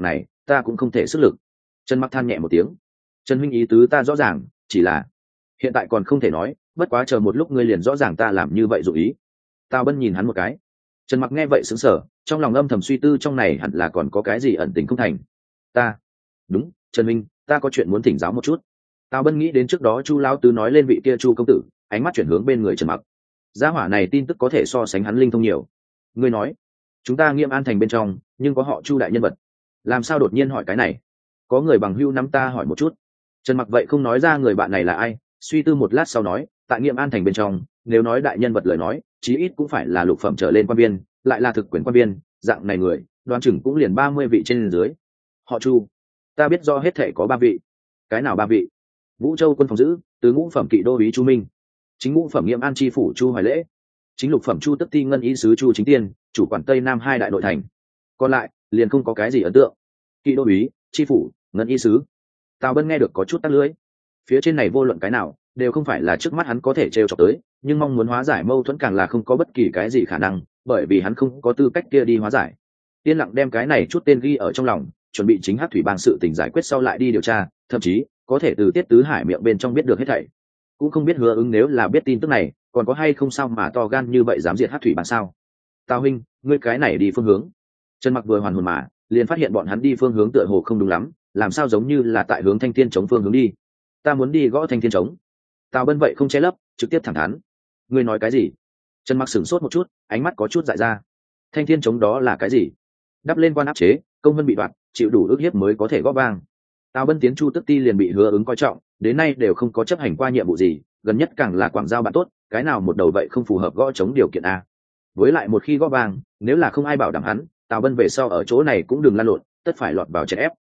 ta cũng không thể sức lực. Trần Mặc than nhẹ một tiếng. Trần huynh ý tứ ta rõ ràng, chỉ là hiện tại còn không thể nói, bất quá chờ một lúc ngươi liền rõ ràng ta làm như vậy dụ ý. Tào Bân nhìn hắn một cái. Trần Mặc nghe vậy sững sờ, trong lòng âm thầm suy tư trong này hẳn là còn có cái gì ẩn tình không thành. Ta, đúng, Trần huynh, ta có chuyện muốn thỉnh giáo một chút. Tào Bân nghĩ đến trước đó Chu lão tứ nói lên vị kia Chu công tử, ánh mắt chuyển hướng bên người Trần Mặc. Gia hỏa này tin tức có thể so sánh hắn linh thông nhiều. Ngươi nói, chúng ta Nghiêm An thành bên trong, nhưng có họ Chu đại nhân vật. Làm sao đột nhiên hỏi cái này? Có người bằng hữu nắm ta hỏi một chút. Trần Mặc vậy không nói ra người bạn này là ai, suy tư một lát sau nói, tại Nghiêm An thành bên trong, nếu nói đại nhân vật lời nói, chí ít cũng phải là lục phẩm trở lên quan viên, lại là thực quyền quan viên, dạng này người, đoán chừng cũng liền 30 vị trên dưới. Họ Chu, ta biết do hết thể có 3 vị. Cái nào 3 vị? Vũ Châu quân phòng giữ, tứ ngũ phẩm kỵ đô úy Chu Minh, chính ngũ phẩm Nghiêm An tri phủ Chu Hoài Lễ, chính lục phẩm Chu Tức Ti ngân ý sứ Chu Chính Tiên, chủ quản Tây Nam 2 đại nội thành. Còn lại, liền không có cái gì ấn tượng. Kỵ đô úy, tri phủ, ngân ý sứ. Tào Bân nghe được có chút tắc lưỡi. Phía trên này vô luận cái nào, đều không phải là trước mắt hắn có thể trêu chọc tới, nhưng mong muốn hóa giải mâu thuẫn càng là không có bất kỳ cái gì khả năng, bởi vì hắn không có tư cách kia đi hóa giải. Yên lặng đem cái này chút tên ghi ở trong lòng, chuẩn bị chính Hắc thủy bang sự tình giải quyết sau lại đi điều tra, thậm chí có thể từ Tiết Tứ Hải miệng bên trong biết được hết thảy. Cũng không biết Hứa Ứng nếu là biết tin tức này, còn có hay không sao mà to gan như vậy dám diệt Hắc thủy bang sao? Tào huynh, ngươi cái này đi phương hướng. Trần Mặc vừa hoàn hồn mà, liền phát hiện bọn hắn đi phương hướng tựa hồ không đúng lắm, làm sao giống như là tại hướng Thanh Thiên chống phương hướng đi. Ta muốn đi gõ Thanh Thiên chống. Tào Bân vậy không che lấp, trực tiếp thẳng thắn. Ngươi nói cái gì? Trần Mặc sửng sốt một chút, ánh mắt có chút dại ra. Thanh Thiên chống đó là cái gì? Đắp lên quan áp chế, công vân bị đoạt, chịu đủ ức hiếp mới có thể gõ vang. Tào Bân tiến Chu Tức Ti liền bị Hứa Ứng coi trọng, đến nay đều không có chấp hành qua nhiệm vụ gì, gần nhất càng là quảng giao bạn tốt, cái nào một đầu vậy không phù hợp gõ chống điều kiện a. Với lại một khi gõ vang, nếu là không ai bảo đảm hắn, Tào Bân về sau ở chỗ này cũng đừng lăn lộn, tất phải lọt vào chèn ép.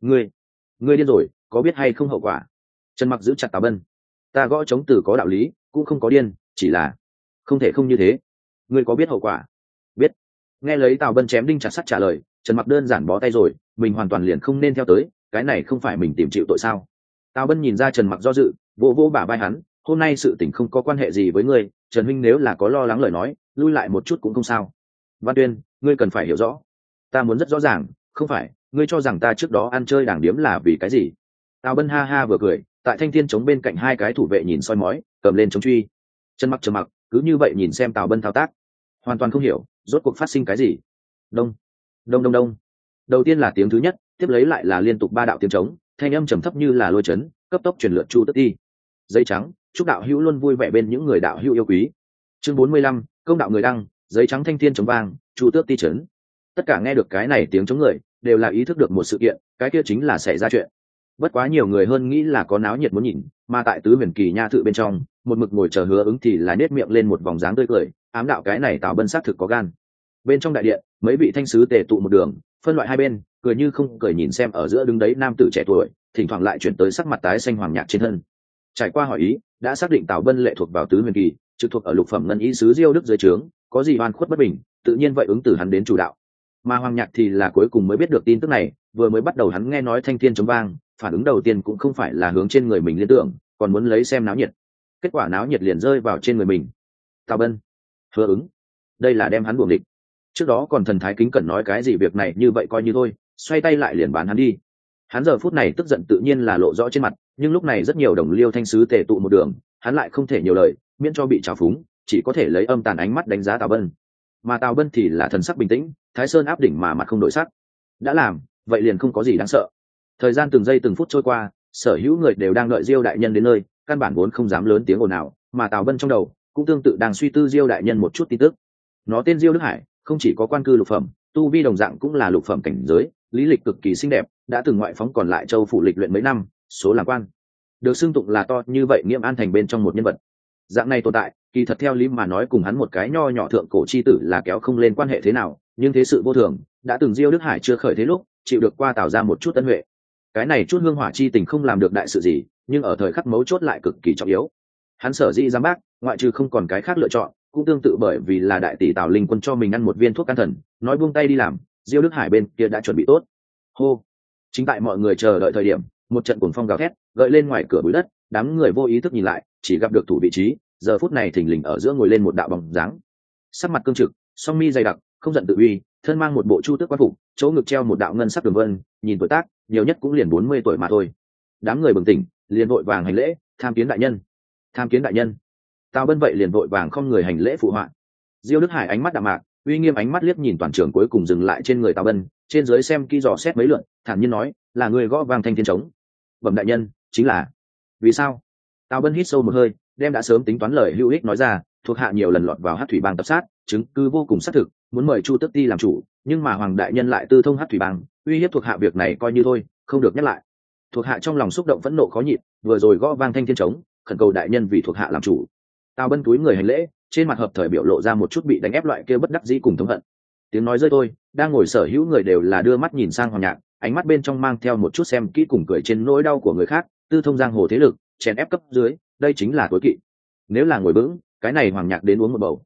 Ngươi điên rồi, có biết hay không hậu quả? Trần Mặc giữ chặt Tào Bân. Ta gõ chống từ có đạo lý, cũng không có điên, chỉ là không thể không như thế. Ngươi có biết hậu quả? Biết. Nghe lấy Tào Bân chém đinh chặt sắt trả lời, Trần Mặc đơn giản bó tay rồi, mình hoàn toàn liền không nên theo tới, cái này không phải mình tìm chịu tội sao? Tào Bân nhìn ra Trần Mặc do dự, vỗ vỗ bả vai hắn, hôm nay sự tình không có quan hệ gì với ngươi, Trần huynh nếu là có lo lắng lời nói, lui lại một chút cũng không sao. Văn Tuyên, ngươi cần phải hiểu rõ. Ta muốn rất rõ ràng, không phải, ngươi cho rằng ta trước đó ăn chơi đảng điếm là vì cái gì? Tào Bân ha ha vừa cười, tại Thanh Thiên chống bên cạnh 2 cái thủ vệ nhìn soi mói, cầm lên chống truy. Trần Mặc trầm mặc, cứ như vậy nhìn xem Tào Bân thao tác, hoàn toàn không hiểu, rốt cuộc phát sinh cái gì. Đông, đông đông đông. Đầu tiên là tiếng thứ nhất, tiếp lấy lại là liên tục 3 đạo tiếng trống, thanh âm trầm thấp như là lôi chấn, cấp tốc truyền lượn Chu Tức Ti. Giấy trắng, chúc đạo hữu luôn vui vẻ bên những người đạo hữu yêu quý. Chương 45, công đạo người đăng, giấy trắng Thanh Thiên chống vang, Chu Tước Ti trấn. Tất cả nghe được cái này tiếng chống người, đều là ý thức được một sự kiện, cái kia chính là xảy ra chuyện. Bất quá nhiều người hơn nghĩ là có náo nhiệt muốn nhìn, mà tại Tứ Huyền Kỳ nha thự bên trong, một mực ngồi chờ Hứa Ứng thì là nét miệng lên một vòng dáng tươi cười, ám đạo cái này Tào Bân xác thực có gan. Bên trong đại điện, mấy vị thanh sứ tề tụ một đường, phân loại 2 bên, cười như không cười nhìn xem ở giữa đứng đấy nam tử trẻ tuổi, thỉnh thoảng lại chuyển tới sắc mặt tái xanh hoàng nhạc trên thân. Trải qua hỏi ý, đã xác định Tào Bân lệ thuộc vào Tứ Huyền Kỳ, trực thuộc ở lục phẩm ngân ý sứ Diêu Đức dưới trướng, có gì oan khuất bất bình, tự nhiên vậy ứng từ hắn đến chủ đạo. Mà hoàng nhạc thì là cuối cùng mới biết được tin tức này, vừa mới bắt đầu hắn nghe nói Thanh Thiên chống vang, phản ứng đầu tiên cũng không phải là hướng trên người mình liên tưởng, còn muốn lấy xem náo nhiệt. Kết quả náo nhiệt liền rơi vào trên người mình. Tào Bân, Hứa Ứng, đây là đem hắn buồng địch. Trước đó còn thần thái kính cẩn nói cái gì việc này như vậy coi như thôi, xoay tay lại liền bán hắn đi. Hắn giờ phút này tức giận tự nhiên là lộ rõ trên mặt, nhưng lúc này rất nhiều đồng liêu thanh sứ tề tụ một đường, hắn lại không thể nhiều lời, miễn cho bị trào phúng, chỉ có thể lấy âm tàn ánh mắt đánh giá Tào Bân. Mà Tào Bân thì là thần sắc bình tĩnh, Thái Sơn áp đỉnh mà mặt không đổi sắc. Đã làm, vậy liền không có gì đáng sợ. Thời gian từng giây từng phút trôi qua, sở hữu người đều đang đợi Diêu đại nhân đến nơi, căn bản vốn không dám lớn tiếng ồn nào, mà Tào Bân trong đầu cũng tương tự đang suy tư Diêu đại nhân một chút tin tức. Nó tên Diêu Đức Hải, không chỉ có quan cư lục phẩm, tu vi đồng dạng cũng là lục phẩm cảnh giới, lý lịch cực kỳ xinh đẹp, đã từng ngoại phóng còn lại châu phủ lịch luyện mấy năm, số làm quan, được xưng tụng là to như vậy Nghiêm An thành bên trong một nhân vật. Dạng này tồn tại, kỳ thật theo lý mà nói cùng hắn một cái nho nhỏ thượng cổ chi tử là kéo không lên quan hệ thế nào, nhưng thế sự vô thường, đã từng Diêu Đức Hải chưa khởi thế lúc, chịu được qua Tào ra một chút ân huệ. Cái này chút hương hỏa chi tình không làm được đại sự gì, nhưng ở thời khắc mấu chốt lại cực kỳ trọng yếu. Hắn sở dĩ giám bác, ngoại trừ không còn cái khác lựa chọn, cũng tương tự bởi vì là đại tỷ Tào Linh Quân cho mình ăn một viên thuốc can thần, nói buông tay đi làm, Diêu Đức Hải bên kia đã chuẩn bị tốt. Hô! Chính tại mọi người chờ đợi thời điểm, một trận cuồng phong gào thét, gợi lên ngoài cửa bụi đất, đám người vô ý thức nhìn lại, chỉ gặp được thủ vị trí, giờ phút này thình lình ở giữa ngồi lên một đạo bóng dáng. Sắc mặt cương trực, song mi dày đặc, không giận tự uy, thân mang một bộ chu tước quan phục, chỗ ngực treo một đạo ngân sắc đường vân, nhìn tuổi tác nhiều nhất cũng liền 40 tuổi mà thôi. Đám người bừng tỉnh, liền vội vàng hành lễ, tham kiến đại nhân. Tham kiến đại nhân. Tào Bân vậy liền vội vàng không người hành lễ phụ họa. Diêu Đức Hải ánh mắt đạm mạc, uy nghiêm ánh mắt liếc nhìn toàn trường, cuối cùng dừng lại trên người Tào Bân, trên dưới xem kỹ dò xét mấy lượt, thản nhiên nói, là người gõ vang thanh thiên trống. Bẩm đại nhân, chính là. Vì sao? Tào Bân hít sâu một hơi, đem đã sớm tính toán lời hữu ích nói ra, thuộc hạ nhiều lần lọt vào Hắc Thủy Bang tập sát, chứng cứ vô cùng xác thực, muốn mời Chu Tước Ti làm chủ, nhưng mà Hoàng đại nhân lại tư thông Hắc Thủy Bang, uy hiếp thuộc hạ, việc này coi như thôi, không được nhắc lại. Thuộc hạ trong lòng xúc động phẫn nộ khó nhịn, vừa rồi gõ vang thanh thiên trống, khẩn cầu đại nhân vì thuộc hạ làm chủ. Tào Bân cúi người hành lễ, trên mặt hợp thời biểu lộ ra một chút bị đánh ép loại kia bất đắc dĩ cùng thống hận. Tiếng nói rơi thôi, đang ngồi sở hữu người đều là đưa mắt nhìn sang Hoàng Nhạc, ánh mắt bên trong mang theo một chút xem kỹ cùng cười trên nỗi đau của người khác, tư thông giang hồ thế lực, chèn ép cấp dưới, đây chính là tối kỵ. Nếu là ngồi vững, cái này Hoàng Nhạc đến uống một bầu.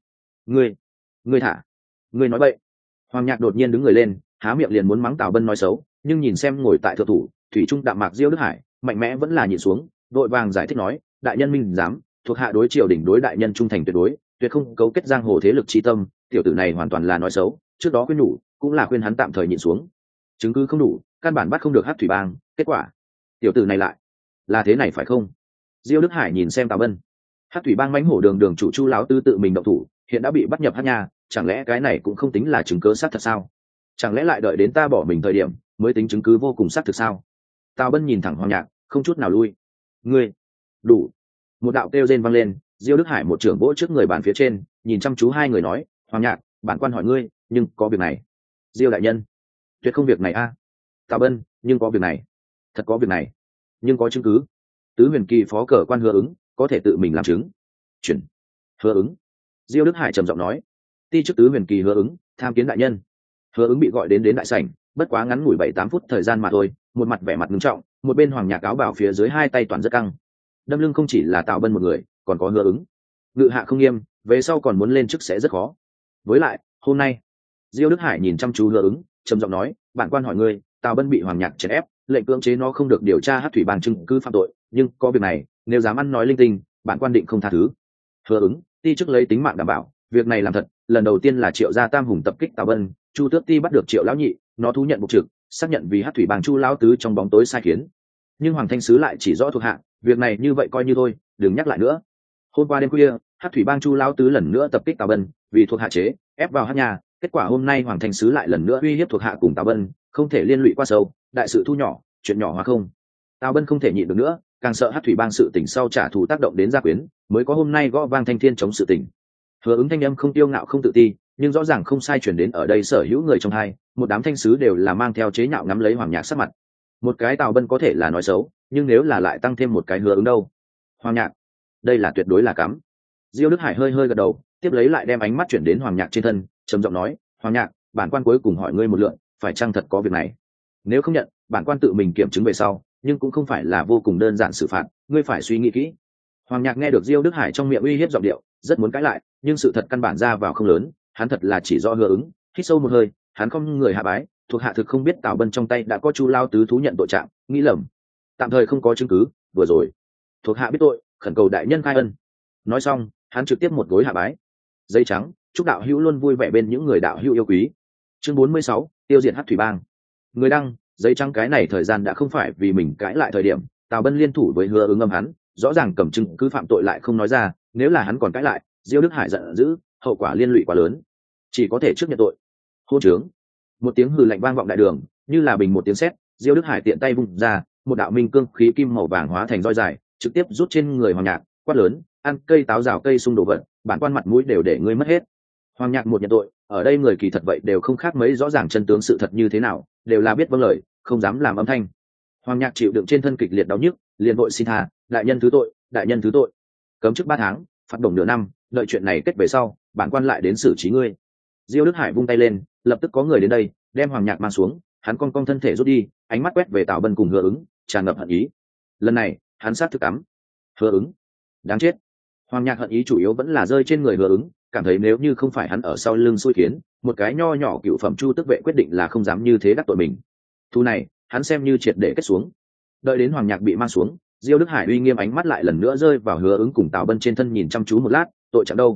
Ngươi thả, ngươi nói bậy. Hoàng Nhạc đột nhiên đứng người lên, há miệng liền muốn mắng Tào Bân nói xấu, nhưng nhìn xem ngồi tại thượng thủ, thủy trung đạm mạc Diêu Đức Hải, mạnh mẽ vẫn là nhìn xuống, đội vàng giải thích nói, đại nhân minh dám, thuộc hạ đối triều đình đối đại nhân trung thành tuyệt đối, tuyệt không cấu kết giang hồ thế lực chi tâm, tiểu tử này hoàn toàn là nói xấu, trước đó khuyên nhủ cũng là khuyên hắn tạm thời nhịn xuống, chứng cứ không đủ, căn bản bắt không được Hắc Thủy Bang, kết quả tiểu tử này lại là thế này phải không? Diêu Đức Hải nhìn xem Tào Bân, Hắc Thủy Bang mãnh hổ đường chủ Chu lão tư tự mình động thủ, hiện đã bị bắt nhập Hắc Nha, chẳng lẽ cái này cũng không tính là chứng cứ xác thật sao? Chẳng lẽ lại đợi đến ta bỏ mình thời điểm mới tính chứng cứ vô cùng xác thực sao? Tào Bân nhìn thẳng Hoàng Nhạc, không chút nào lui. Ngươi đủ. Một đạo kêu rên vang lên, Diêu Đức Hải một trưởng vỗ trước người bàn phía trên, nhìn chăm chú hai người nói, Hoàng Nhạc, bản quan hỏi ngươi, nhưng có việc này. Diêu đại nhân, tuyệt không việc này a. Tào Bân, nhưng có việc này. Thật có việc này, nhưng có chứng cứ. Tứ Huyền Kỳ phó cờ quan Hứa Ứng có thể tự mình làm chứng. Chuyển. Hứa Ứng. Diêu Đức Hải trầm giọng nói, ti chức Tứ Huyền Kỳ Hứa Ứng, tham kiến đại nhân. Hứa Ứng bị gọi đến đại sảnh, bất quá ngắn ngủi 7-8 phút thời gian mà thôi, một mặt vẻ mặt nghiêm trọng, một bên Hoàng Nhạc áo bào phía dưới hai tay toàn rất căng. Đâm lưng không chỉ là Tào Bân một người, còn có Hứa Ứng. Ngự hạ không nghiêm, về sau còn muốn lên chức sẽ rất khó. Với lại hôm nay, Diêu Đức Hải nhìn chăm chú Hứa Ứng, trầm giọng nói, bản quan hỏi ngươi, Tào Bân bị Hoàng Nhạc chèn ép, lệnh cưỡng chế nó không được điều tra Hắc Thủy Bang chứng cứ phạm tội, nhưng có việc này, nếu dám ăn nói linh tinh, bản quan định không tha thứ. Hứa Ứng, ti chức lấy tính mạng đảm bảo, việc này làm thật, lần đầu tiên là Triệu gia tam hùng tập kích Tào Bân, Chu Tước Ti bắt được Triệu lão nhị, nó thú nhận bục trực, xác nhận vì Hắc Thủy Bang Chu lão tứ trong bóng tối sai khiến. Nhưng Hoàng Thanh sứ lại chỉ rõ thuộc hạ, việc này như vậy coi như thôi, đừng nhắc lại nữa. Hôm qua đêm khuya, Hắc Thủy Bang Chu lão tứ lần nữa tập kích Tào Bân, vì thuộc hạ chế ép vào Hắc Nha, kết quả hôm nay Hoàng Thanh sứ lại lần nữa uy hiếp thuộc hạ cùng Tào Bân, không thể liên lụy quá sâu, đại sự thu nhỏ, chuyện nhỏ hóa không. Tào Bân không thể nhịn được nữa, càng sợ Hắc Thủy Bang sự tình sau trả thù tác động đến gia quyến, mới có hôm nay gõ vang thanh thiên chống sự tình. Hứa Ứng thanh âm không tiêu ngạo không tự ti, nhưng rõ ràng không sai truyền đến ở đây sở hữu người trong hai, một đám thanh sứ đều là mang theo chế nhạo ngắm lấy Hoàng Nhạc sắc mặt. Một cái Tào Bân có thể là nói xấu, nhưng nếu là lại tăng thêm một cái Hứa Ứng đâu? Hoàng Nhạc, đây là tuyệt đối là cắm. Diêu Đức Hải hơi hơi gật đầu, tiếp lấy lại đem ánh mắt chuyển đến Hoàng Nhạc trên thân, trầm giọng nói, Hoàng Nhạc, bản quan cuối cùng hỏi ngươi một lượt, phải chăng thật có việc này? Nếu không nhận, bản quan tự mình kiểm chứng về sau, nhưng cũng không phải là vô cùng đơn giản xử phạt, ngươi phải suy nghĩ kỹ. Hoàng Nhạc nghe được Diêu Đức Hải trong miệng uy hiếp giọng điệu, rất muốn cãi lại, nhưng sự thật căn bản ra vào không lớn, hắn thật là chỉ do Hứa Ứng. Hít sâu một hơi, hắn không người hạ bái, thuộc hạ thực không biết Tào Bân trong tay đã có Chu lao tứ thú nhận tội trạng, nghĩ lầm, tạm thời không có chứng cứ, vừa rồi thuộc hạ biết tội, khẩn cầu đại nhân khai ân. Nói xong, hắn trực tiếp một gối hạ bái. Giấy trắng, chúc đạo hữu luôn vui vẻ bên những người đạo hữu yêu quý. Chương 46, tiêu diệt Hắc Thủy Bang. Người đăng, giấy trắng cái này thời gian đã không phải vì mình cãi lại thời điểm, Tào Bân liên thủ với Hứa Ứng âm hắn, rõ ràng cầm chứng cứ phạm tội lại không nói ra, nếu là hắn còn cãi lại, Diêu Đức Hải giận dữ, hậu quả liên lụy quá lớn, chỉ có thể trước nhận tội. Hôn trướng. Một tiếng hừ lạnh vang vọng đại đường, như là bình một tiếng sét, Diêu Đức Hải tiện tay vung ra, một đạo minh cương khí kim màu vàng hóa thành roi dài, trực tiếp rút trên người Hoàng Nhạc, quát lớn, ăn cây táo rào cây sung đồ vật, bản quan mặt mũi đều để ngươi mất hết. Hoàng Nhạc một nhận tội, ở đây người kỳ thật vậy đều không khác mấy rõ ràng chân tướng sự thật như thế nào, đều là biết vâng lời, không dám làm âm thanh. Hoàng Nhạc chịu đựng trên thân kịch liệt đau nhức, liền vội xin tha, đại nhân thứ tội, đại nhân thứ tội. Cấm chức 3 tháng, phạt đồng nửa năm, đợi chuyện này kết về sau, bản quan lại đến xử trí ngươi. Diêu Đức Hải vung tay lên, lập tức có người đến đây, đem Hoàng Nhạc mang xuống, hắn cong cong thân thể rút đi, ánh mắt quét về Tào Bân cùng Hứa Ứng, tràn ngập hận ý. Lần này, hắn sát thực cắm. Hứa Ứng, đáng chết. Hoàng Nhạc hận ý chủ yếu vẫn là rơi trên người Hứa Ứng, cảm thấy nếu như không phải hắn ở sau lưng xui khiến, một cái nho nhỏ cựu phẩm Chu Tước vệ quyết định là không dám như thế đắc tội mình. Thu này, hắn xem như triệt để kết xuống. Đợi đến Hoàng Nhạc bị mang xuống, Diêu Đức Hải uy nghiêm ánh mắt lại lần nữa rơi vào Hứa Ứng cùng Tào Bân trên thân, nhìn chăm chú một lát, tội chẳng đâu.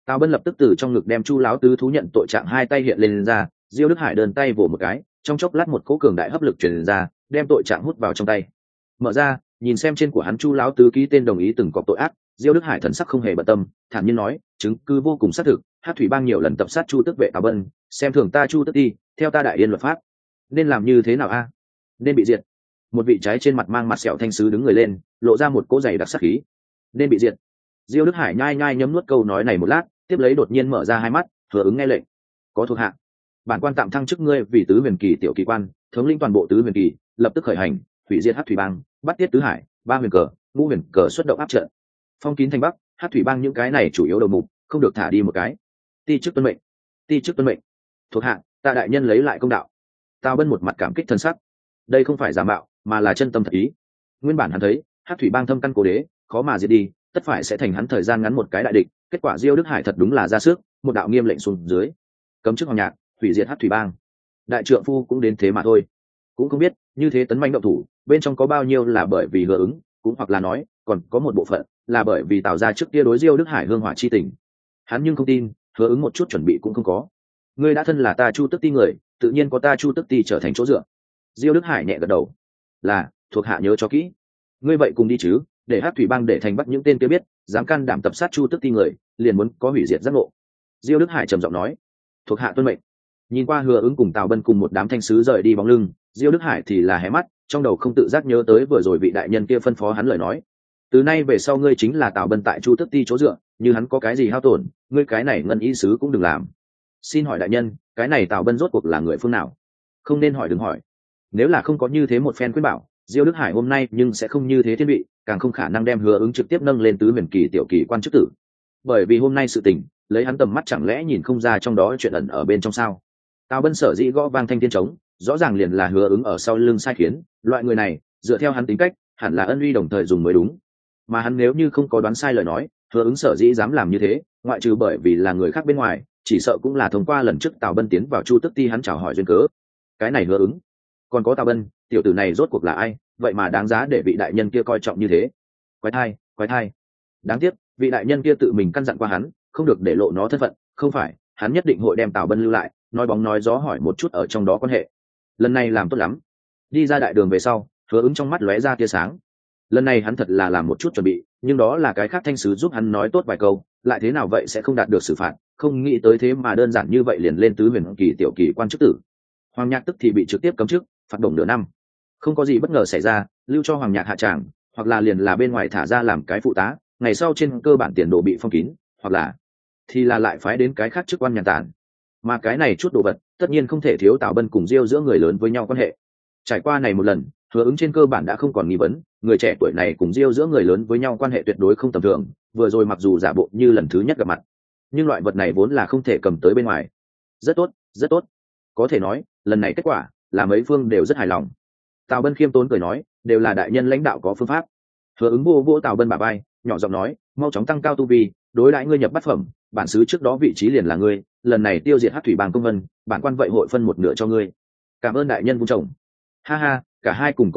Tào Bân lập tức từ trong ngực đem Chu lão tứ thú nhận tội trạng hai tay hiện lên ra, Diêu Đức Hải đơn tay vỗ một cái, trong chốc lát một cỗ cường đại hấp lực truyền ra, đem tội trạng hút vào trong tay. Mở ra, nhìn xem trên của hắn Chu lão tứ ký tên đồng ý từng cọc tội ác, Diêu Đức Hải thần sắc không hề bận tâm, thản nhiên nói, chứng cứ vô cùng xác thực, Hắc thủy bang nhiều lần tập sát Chu Tước vệ Tào Bân, xem thường ta Chu Tước đi, theo ta Đại Yên luật pháp, nên làm như thế nào a? Nên bị diệt. Một vị trái trên mặt mang mặt sẹo thanh sứ đứng người lên, lộ ra một cỗ giày đặc sắc khí. Nên bị diệt. Diêu Đức Hải nhai nhai nhấm nuốt câu nói này một lát, tiếp lấy đột nhiên mở ra hai mắt, Hứa Ứng nghe lệnh. Có thuộc hạ. Bản quan tạm thăng chức ngươi vì tứ huyền kỳ tiểu kỳ quan, thống lĩnh toàn bộ tứ huyền kỳ, lập tức khởi hành, hủy diệt Hắc thủy bang, bắt tiết tứ hải, ba huyền cờ, ngũ huyền cờ xuất động áp trận. Phong kín thành bắc, Hắc thủy bang những cái này chủ yếu đầu mục, không được thả đi một cái. Ti chức tuân mệnh. Ti chức tuân mệnh. Thuộc hạ, tạ đại nhân lấy lại công đạo. Tào Bân một mặt cảm kích thân sắc. Đây không phải giả mạo, mà là chân tâm thật ý. Nguyên bản hắn thấy, Hắc thủy bang thâm căn cố đế, khó mà diệt đi, tất phải sẽ thành hắn thời gian ngắn một cái đại địch. Kết quả Diêu Đức Hải thật đúng là ra sức, một đạo nghiêm lệnh xuống dưới, cấm chức Hoàng Nhạc, hủy diệt Hắc thủy bang. Đại trượng phu cũng đến thế mà thôi, cũng không biết như thế tấn manh động thủ, bên trong có bao nhiêu là bởi vì Hứa Ứng, cũng hoặc là nói, còn có một bộ phận là bởi vì Tào gia trước kia đối Diêu Đức Hải hương hỏa chi tình. Hắn nhưng không tin, Hứa Ứng một chút chuẩn bị cũng không có. Ngươi đã thân là ta Chu Tức Ti người, tự nhiên có ta Chu Tức Ti trở thành chỗ dựa. Diêu Đức Hải nhẹ gật đầu. Là, thuộc hạ nhớ cho kỹ. Ngươi vậy cùng đi chứ, để Hắc thủy bang để thành bắt những tên kia biết, dám can đảm tập sát Chu Tức Ti người, liền muốn có hủy diệt giác ngộ. Diêu Đức Hải trầm giọng nói. Thuộc hạ tuân mệnh. Nhìn qua Hứa Ứng cùng Tào Bân cùng một đám thanh sứ rời đi bóng lưng, Diêu Đức Hải thì là hé mắt, trong đầu không tự giác nhớ tới vừa rồi vị đại nhân kia phân phó hắn lời nói. Từ nay về sau ngươi chính là Tào Bân tại Chu Tức Ti chỗ dựa, như hắn có cái gì hao tổn, ngươi cái này ngân y sứ cũng đừng làm. Xin hỏi đại nhân, cái này Tào Bân rốt cuộc là người phương nào? Không nên hỏi đừng hỏi. Nếu là không có như thế một phen khuyên bảo, Diêu Đức Hải hôm nay nhưng sẽ không như thế thiên vị, càng không khả năng đem Hứa Ứng trực tiếp nâng lên tứ huyền kỳ tiểu kỳ quan chức tử. Bởi vì hôm nay sự tình, lấy hắn tầm mắt chẳng lẽ nhìn không ra trong đó chuyện ẩn ở bên trong sao? Tào Bân sở dĩ gõ vang thanh thiên trống, rõ ràng liền là Hứa Ứng ở sau lưng sai khiến, loại người này, dựa theo hắn tính cách, hẳn là ân uy đồng thời dùng mới đúng. Mà hắn nếu như không có đoán sai lời nói, Hứa Ứng sở dĩ dám làm như thế, ngoại trừ bởi vì là người khác bên ngoài, chỉ sợ cũng là thông qua lần trước Tào Bân tiến vào Chu Tức Ti hắn chào hỏi duyên cớ. Cái này Hứa Ứng, còn có Tào Bân, tiểu tử này rốt cuộc là ai, vậy mà đáng giá để vị đại nhân kia coi trọng như thế. Quái thai. Đáng tiếc, vị đại nhân kia tự mình căn dặn qua hắn, không được để lộ nó thân phận, không phải, hắn nhất định hội đem Tào Bân lưu lại, nói bóng nói gió hỏi một chút ở trong đó quan hệ. Lần này làm tốt lắm. Đi ra đại đường về sau, Hứa Ứng trong mắt lóe ra tia sáng. Lần này hắn thật là làm một chút chuẩn bị, nhưng đó là cái khác thanh sứ giúp hắn nói tốt vài câu, lại thế nào vậy sẽ không đạt được xử phạt, không nghĩ tới thế mà đơn giản như vậy liền lên tứ huyền kỳ tiểu kỳ quan chức tử. Hoàng Nhạc tức thì bị trực tiếp cấm chức, phạt đồng nửa năm. Không có gì bất ngờ xảy ra, lưu cho Hoàng Nhạc hạ tràng, hoặc là liền là bên ngoài thả ra làm cái phụ tá, ngày sau trên cơ bản tiền đồ bị phong kín, hoặc là thì là lại phái đến cái khác chức quan nhàn tản. Mà cái này chút đồ vật, tất nhiên không thể thiếu Tào Bân cùng Diêu giữa người lớn với nhau quan hệ. Trải qua này một lần, Hứa Ứng trên cơ bản đã không còn nghi vấn, người trẻ tuổi này cùng Diêu giữa người lớn với nhau quan hệ tuyệt đối không tầm thường, vừa rồi mặc dù giả bộ như lần thứ nhất gặp mặt, nhưng loại vật này vốn là không thể cầm tới bên ngoài. Rất tốt. Có thể nói, lần này kết quả là mấy phương đều rất hài lòng. Tào Bân khiêm tốn cười nói, đều là đại nhân lãnh đạo có phương pháp. Hứa Ứng vô Tào Bân bả vai, nhỏ giọng nói, mau chóng tăng cao tu vi, đối đãi ngươi nhập bát phẩm, bản xứ trước đó vị trí liền là ngươi, lần này tiêu diệt Hắc thủy bang công vân, bản quan vậy hội phân một nửa cho ngươi. Cảm ơn đại nhân vung chồng. Ha ha, cả hai cùng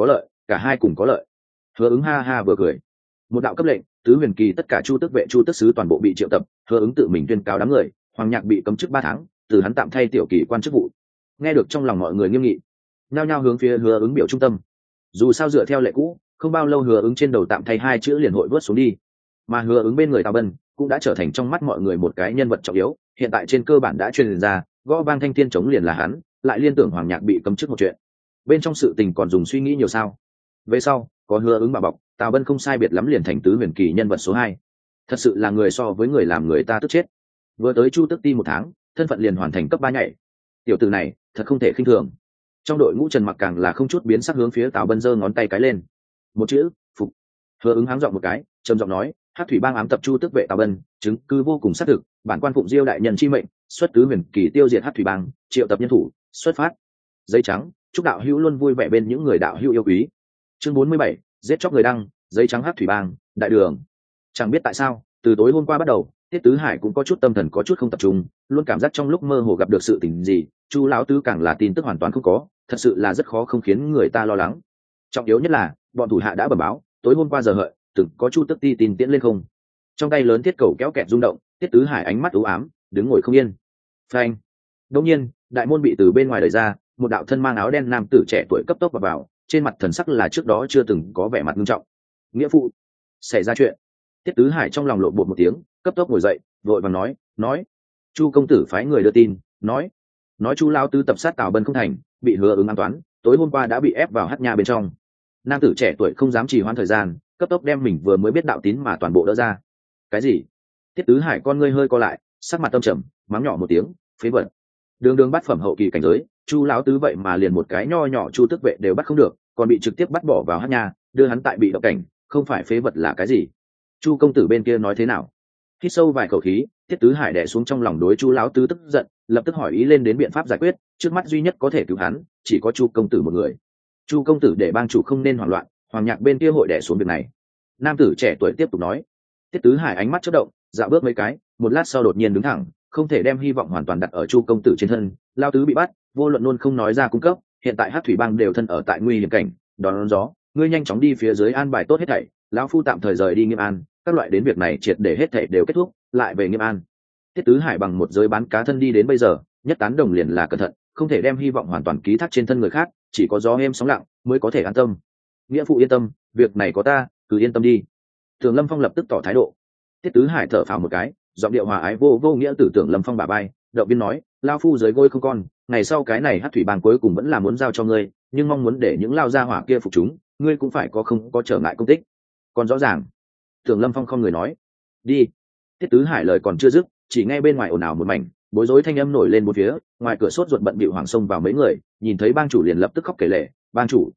có lợi. Hứa Ứng ha ha vừa cười. Một đạo cấp lệnh, tứ huyền kỳ tất cả Chu Tước vệ Chu Tước sứ toàn bộ bị triệu tập, Hứa Ứng tự mình tuyên cáo đám người, Hoàng Nhạc bị cấm chức 3 tháng, từ hắn tạm thay tiểu kỳ quan chức vụ. Nghe được trong lòng mọi người nghiêm nghị, nhao nhao hướng phía Hứa Ứng biểu trung tâm. Dù sao dựa theo lệ cũ, không bao lâu Hứa Ứng trên đầu tạm thay 2 chữ liền hội vớt xuống đi, mà Hứa Ứng bên người Tào Bân cũng đã trở thành trong mắt mọi người một cái nhân vật trọng yếu, hiện tại trên cơ bản đã truyền ra, gõ vang thanh thiên chống liền là hắn, lại liên tưởng Hoàng Nhạc bị cấm chức một chuyện. Bên trong sự tình còn dùng suy nghĩ nhiều sao? Về sau, có Hứa Ứng bảo bọc, Tào Bân không sai biệt lắm liền thành tứ huyền kỳ nhân vật số 2. Thật sự là người so với người làm người ta tức chết. Vừa tới Chu Tức Ti 1 tháng, thân phận liền hoàn thành cấp 3 nhảy. Tiểu tử này, thật không thể khinh thường. Trong đội ngũ Trần Mặc càng là không chút biến sắc hướng phía Tào Bân giơ ngón tay cái lên. Một chữ, phục. Hứa Ứng háng giọng một cái, trầm giọng nói, Hắc thủy bang ám tập Chu Tước vệ Tào Bân, chứng cứ vô cùng xác thực, bản quan phụng Diêu đại nhân chi mệnh, xuất tứ huyền kỳ tiêu diệt Hắc thủy bang, triệu tập nhân thủ, xuất phát. Giấy trắng, chúc đạo hữu luôn vui vẻ bên những người đạo hữu yêu quý. Chương 47, giết chóc người đăng, giấy trắng Hắc thủy bang, đại đường. Chẳng biết tại sao, từ tối hôm qua bắt đầu, Tiết Tứ Hải cũng có chút tâm thần có chút không tập trung, luôn cảm giác trong lúc mơ hồ gặp được sự tình gì, Chu lão tứ càng là tin tức hoàn toàn không có, thật sự là rất khó không khiến người ta lo lắng. Trọng yếu nhất là, bọn thủ hạ đã bẩm báo, tối hôm qua giờ hợi, từng có Chu Tức Ti tin tiễn lên không. Trong tay lớn thiết cầu kéo kẹt rung động, Tiết Tứ Hải ánh mắt u ám, đứng ngồi không yên. Phanh. Đột nhiên, đại môn bị từ bên ngoài đẩy ra, một đạo thân mang áo đen nam tử trẻ tuổi cấp tốc vào, trên mặt thần sắc là trước đó chưa từng có vẻ mặt nghiêm trọng. Nghĩa phụ, xảy ra chuyện. Tiết Tứ Hải trong lòng lộn bột một tiếng, cấp tốc ngồi dậy, vội vàng nói, Chu công tử phái người đưa tin, nói Chu lão tứ tập sát Tào Bân không thành, bị Hứa Ứng an toán, tối hôm qua đã bị ép vào hắc nha bên trong. Nam tử trẻ tuổi không dám trì hoãn thời gian, cấp tốc đem mình vừa mới biết đạo tín mà toàn bộ đỡ ra. Cái gì? Tiết Tứ Hải con ngươi hơi co lại, sắc mặt tâm trầm, mắng nhỏ một tiếng, phế vật. Đường bát phẩm hậu kỳ cảnh giới, Chu lão tứ vậy mà liền một cái nho nhỏ Chu tước vệ đều bắt không được, còn bị trực tiếp bắt bỏ vào hắc nha, đưa hắn tại bị động cảnh, không phải phế vật là cái gì? Chu công tử bên kia nói thế nào? Hít sâu vài khẩu khí, Tiết Tứ Hải đè xuống trong lòng đối Chu lão tứ tức giận, lập tức hỏi ý lên đến biện pháp giải quyết, trước mắt duy nhất có thể cứu hắn, chỉ có Chu công tử một người. Chu công tử để bang chủ không nên hoảng loạn, Hoàng Nhạc bên kia hội đè xuống việc này. Nam tử trẻ tuổi tiếp tục nói. Tiết Tứ Hải ánh mắt chớp động, dạo bước mấy cái, một lát sau đột nhiên đứng thẳng, không thể đem hy vọng hoàn toàn đặt ở Chu công tử trên thân. Lao tứ bị bắt, vô luận luôn không nói ra cung cấp, hiện tại Hắc Thủy Bang đều thân ở tại nguy hiểm cảnh, đón gió, ngươi nhanh chóng đi phía dưới an bài tốt hết thảy, lão phu tạm thời rời đi Nghiêm An, các loại đến việc này triệt để hết thảy đều kết thúc, lại về Nghiêm An. Tiết Tứ Hải bằng một giới bán cá thân đi đến bây giờ, nhất tán đồng liền là cẩn thận, không thể đem hy vọng hoàn toàn ký thác trên thân người khác, chỉ có gió êm sóng lặng mới có thể an tâm. Nghĩa phụ yên tâm, việc này có ta, cứ yên tâm đi. Tưởng Lâm Phong lập tức tỏ thái độ. Tiết Tứ Hải thở phào một cái, giọng điệu hòa ái vô nghĩa từ Tưởng Lâm Phong bả vai, động viên nói, lao phu dưới gối không con, ngày sau cái này Hắc Thủy Bang cuối cùng vẫn là muốn giao cho ngươi, nhưng mong muốn để những lao gia hỏa kia phục chúng, ngươi cũng phải không có trở ngại công tích. Còn rõ ràng. Tưởng Lâm Phong không người nói, đi. Tiết Tứ Hải lời còn chưa dứt, chỉ nghe bên ngoài ồn ào một mảnh, bối rối thanh âm nổi lên một phía, ngoài cửa sốt ruột bận bịu hoảng xông vào mấy người, nhìn thấy bang chủ liền lập tức khóc kể lể, bang chủ,